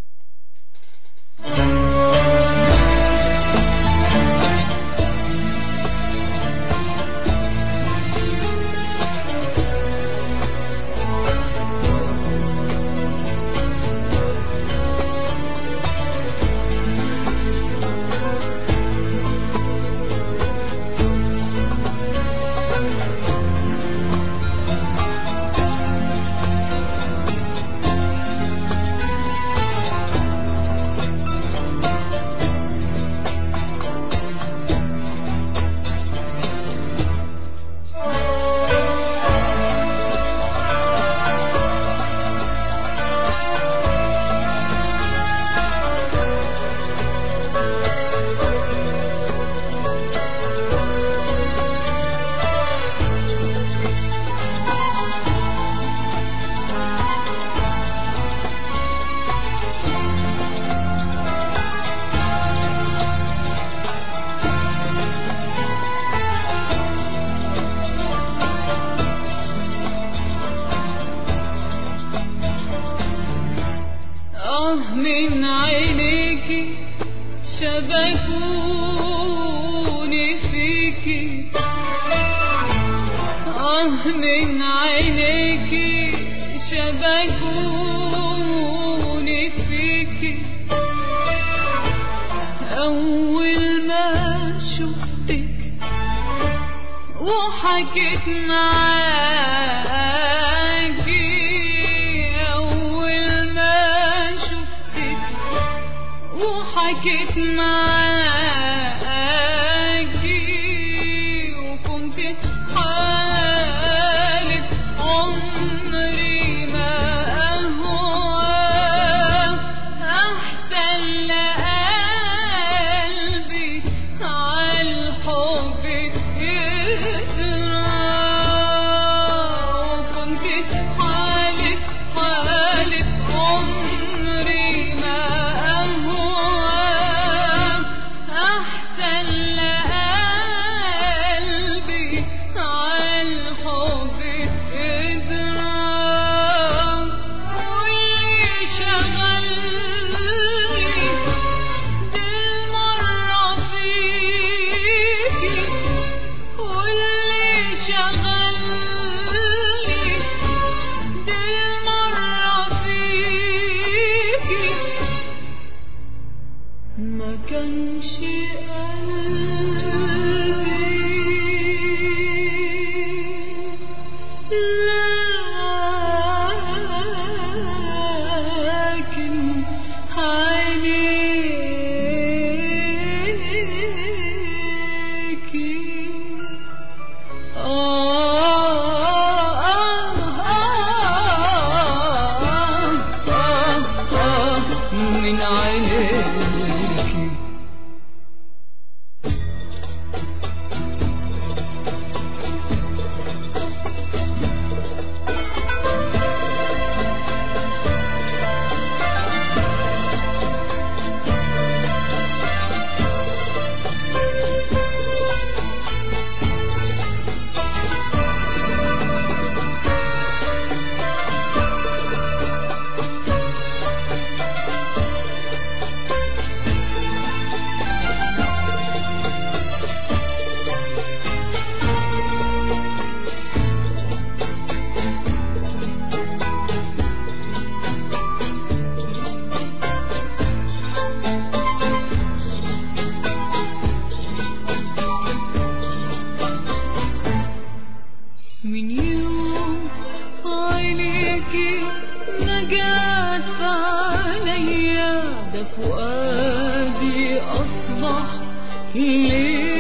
من عينيك شبكوني فيك. آه من عينيك شبكوني فيك. أول ما شفتك وحكيت معاكي، أول ما شفتك وحكيت معاكي، وكنت حالف عمري ما أهوى أحسن لقلبي عايش.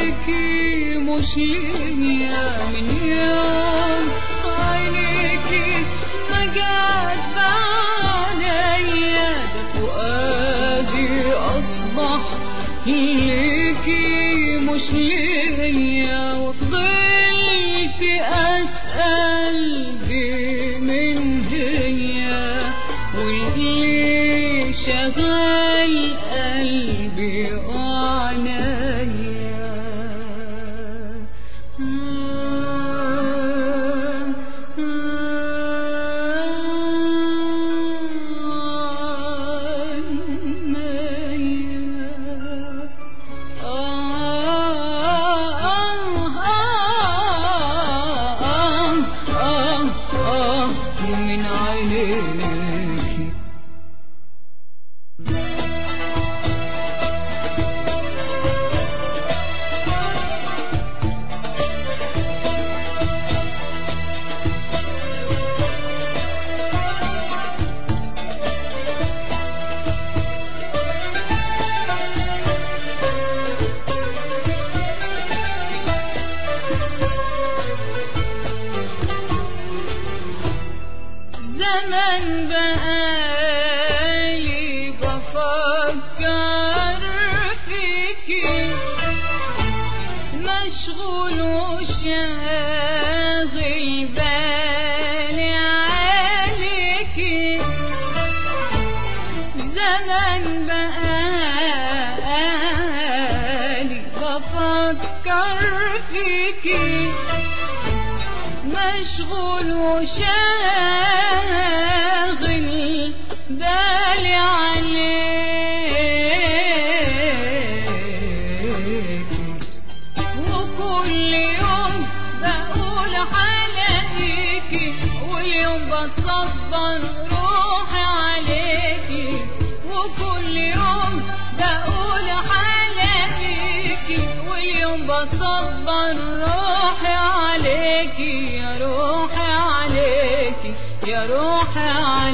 ليكي مش ليا من يوم عينيكي ما جات عليا ده فؤادي أصبح ليكي مش ليا وفضلت أسأل دي من هي واللي شغال قلبي وعنايا زمن بقالي بفكر فيكي مشغول وشاغل بالي عليكي زمن بقالي بفكر فيكي مشغول وشاغل بالي عليكي وكل يوم بقول حلاقيكي واليوم بصبر روحي عليكي وكل يوم بقول حلاقيكي واليوم بصبر روحي عليكي يا روحي عليكي يا روحي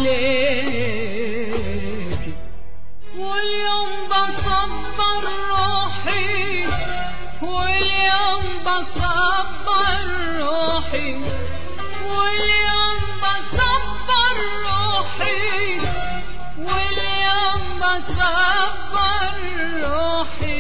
عليكي واليوم بصبر روحي واليوم بصبر روحي واليوم بصبر روحي واليوم بصبر روحي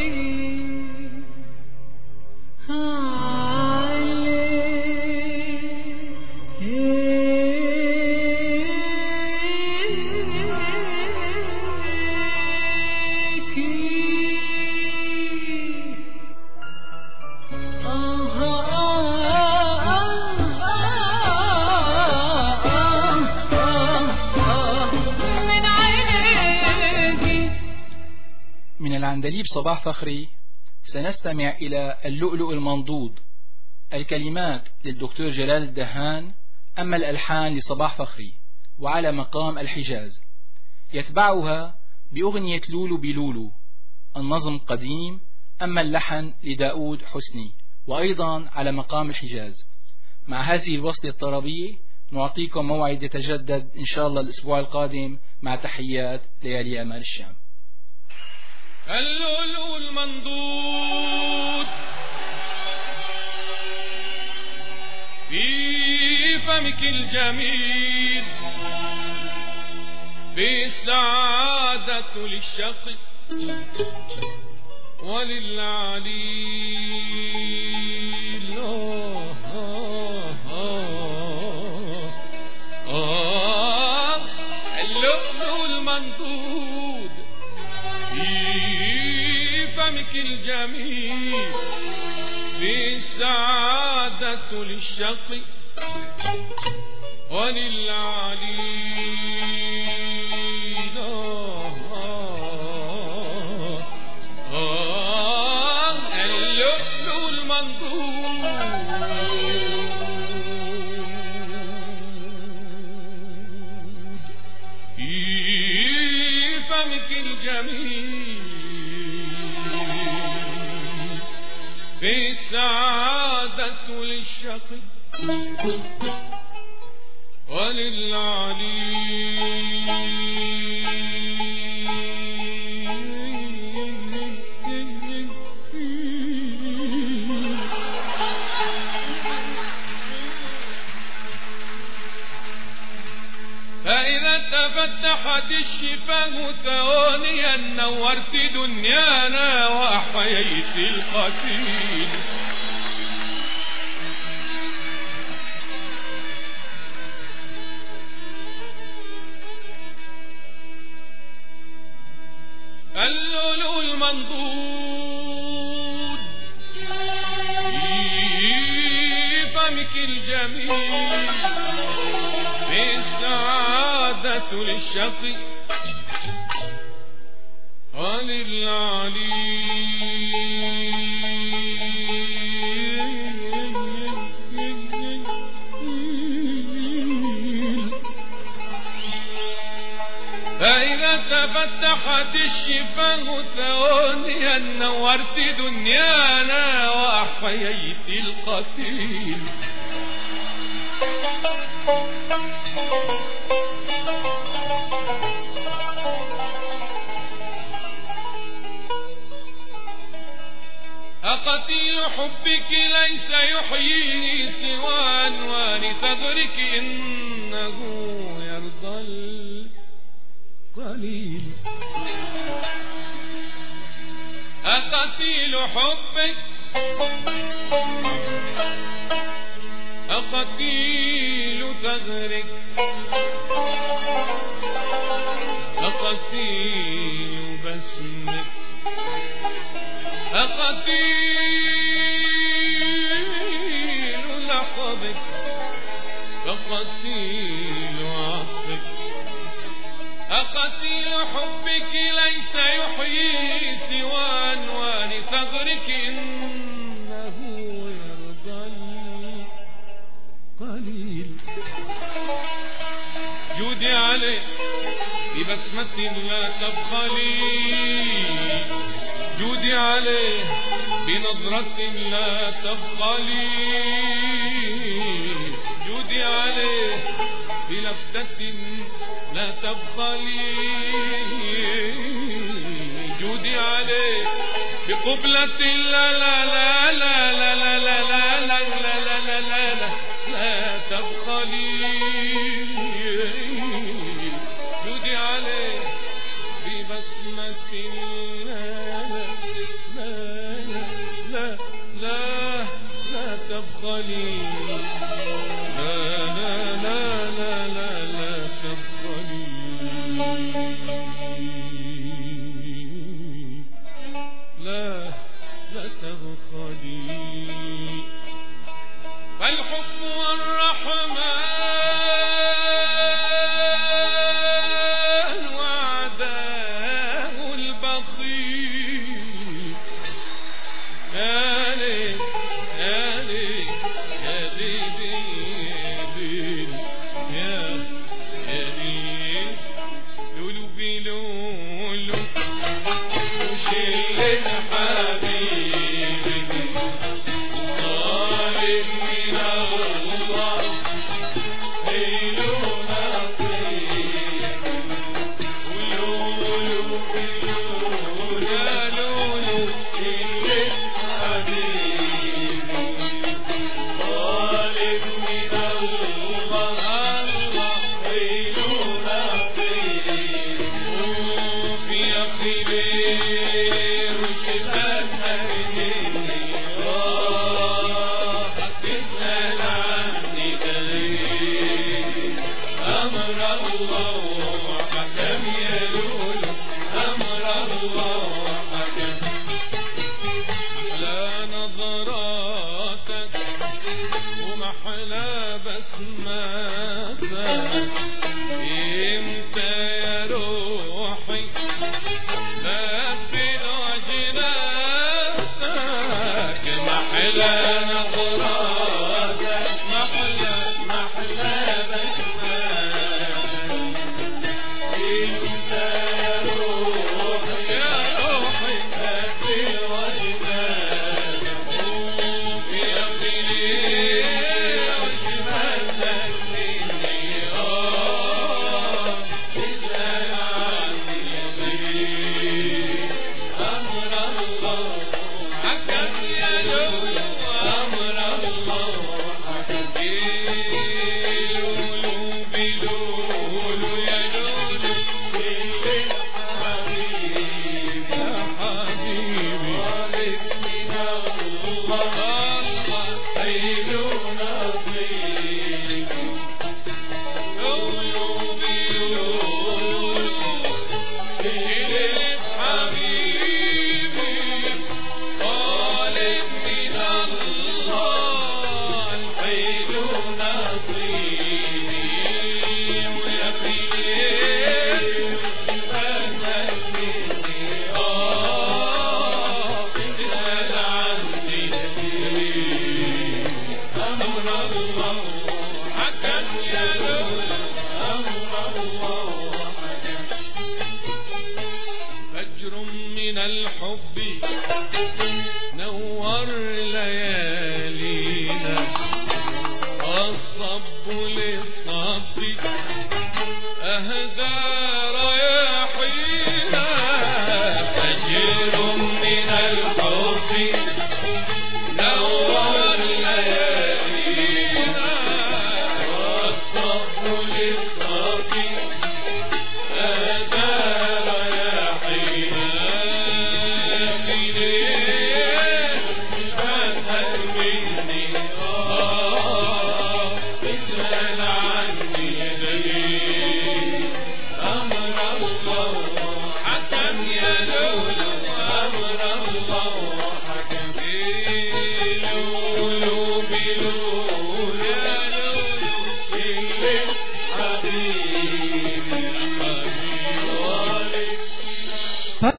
من العندليب صباح فخري سنستمع إلى اللؤلؤ المنضود، الكلمات للدكتور جلال الدهان، أما الألحان لصباح فخري وعلى مقام الحجاز. يتبعها بأغنية لولو بلولو، النظم قديم، أما اللحن لداود حسني وأيضا على مقام الحجاز. مع هذه الوصلة الطربية نعطيكم موعد يتجدد إن شاء الله الأسبوع القادم، مع تحيات ليالي أمال الشام. اللؤلؤ المنضود في فمك الجميل بالسعادة للشقي وللعليل. آه آه آه آه اللؤلؤ المنضود في فمك الجميل بالسعادة للشقي وللعليل. آه آه آه اللؤلؤ المنضود في فمك الجميل بالسعادة للشقي وللعليل. تفتحت الشفاه ثوانيا نورت دنيانا وأحييت القتيل. اللؤلؤ المنضود في فمك الجميل السعادة للشقي وللعلي. فإذا تفتحت الشفاه ثوانيا نورت دنيانا وأحييت القتيل. أقتيل حبك ليس يحييني سوى عنوان ثغرك إنه يرضى القليل. أقتيل حبك أقتيل ثغرك أقتيل بسمك أقتيل لحظك أقتيل عطفك. أقتيل حبك ليس يحيي سوى عنوان ثغرك إنه يرضى القليل. جودي عليه ببسمة لا تبخلي، جودي عليه بنظرة لا تبخلي، جودي عليه بلفتة لا تبخلي، جودي عليه بقبلة لا لا لا لا لا لا لا لا لا لا لا لا لا تبخلي، جودي عليه ببسمة لا لا لا لا لا تبخلي، لا لا لا لا لا لا تبخلي، لا لا تبخلي. فالحب والرحمن وعداه البخيل. يا ليل يا ليل يا ليل يا ليل لولو بلولو وشيل حبيبي طالب من الله ليلو نطيب ولولو بلولو يا لولو شيل حبيبي طالب من الله الله ليلو نطيب وفي أخي ليل وشلات هرجيني تسأل عني دليل أمر الله وحكم يا لولو أمر الله وحكم. لا نظراتك ومحلى بسماتك امتى يا روحي لبي وجناتك محلى نظراتك محلى محلى بسماتك امتى يا روحي يا روحي لبي وجناتك في أخلي وشمالك مني آه تسأل عني يغيب أمر الله حكم يا لولو أمر الله حكم لولو بلولو يا لولو فجر من الحب نور ليالي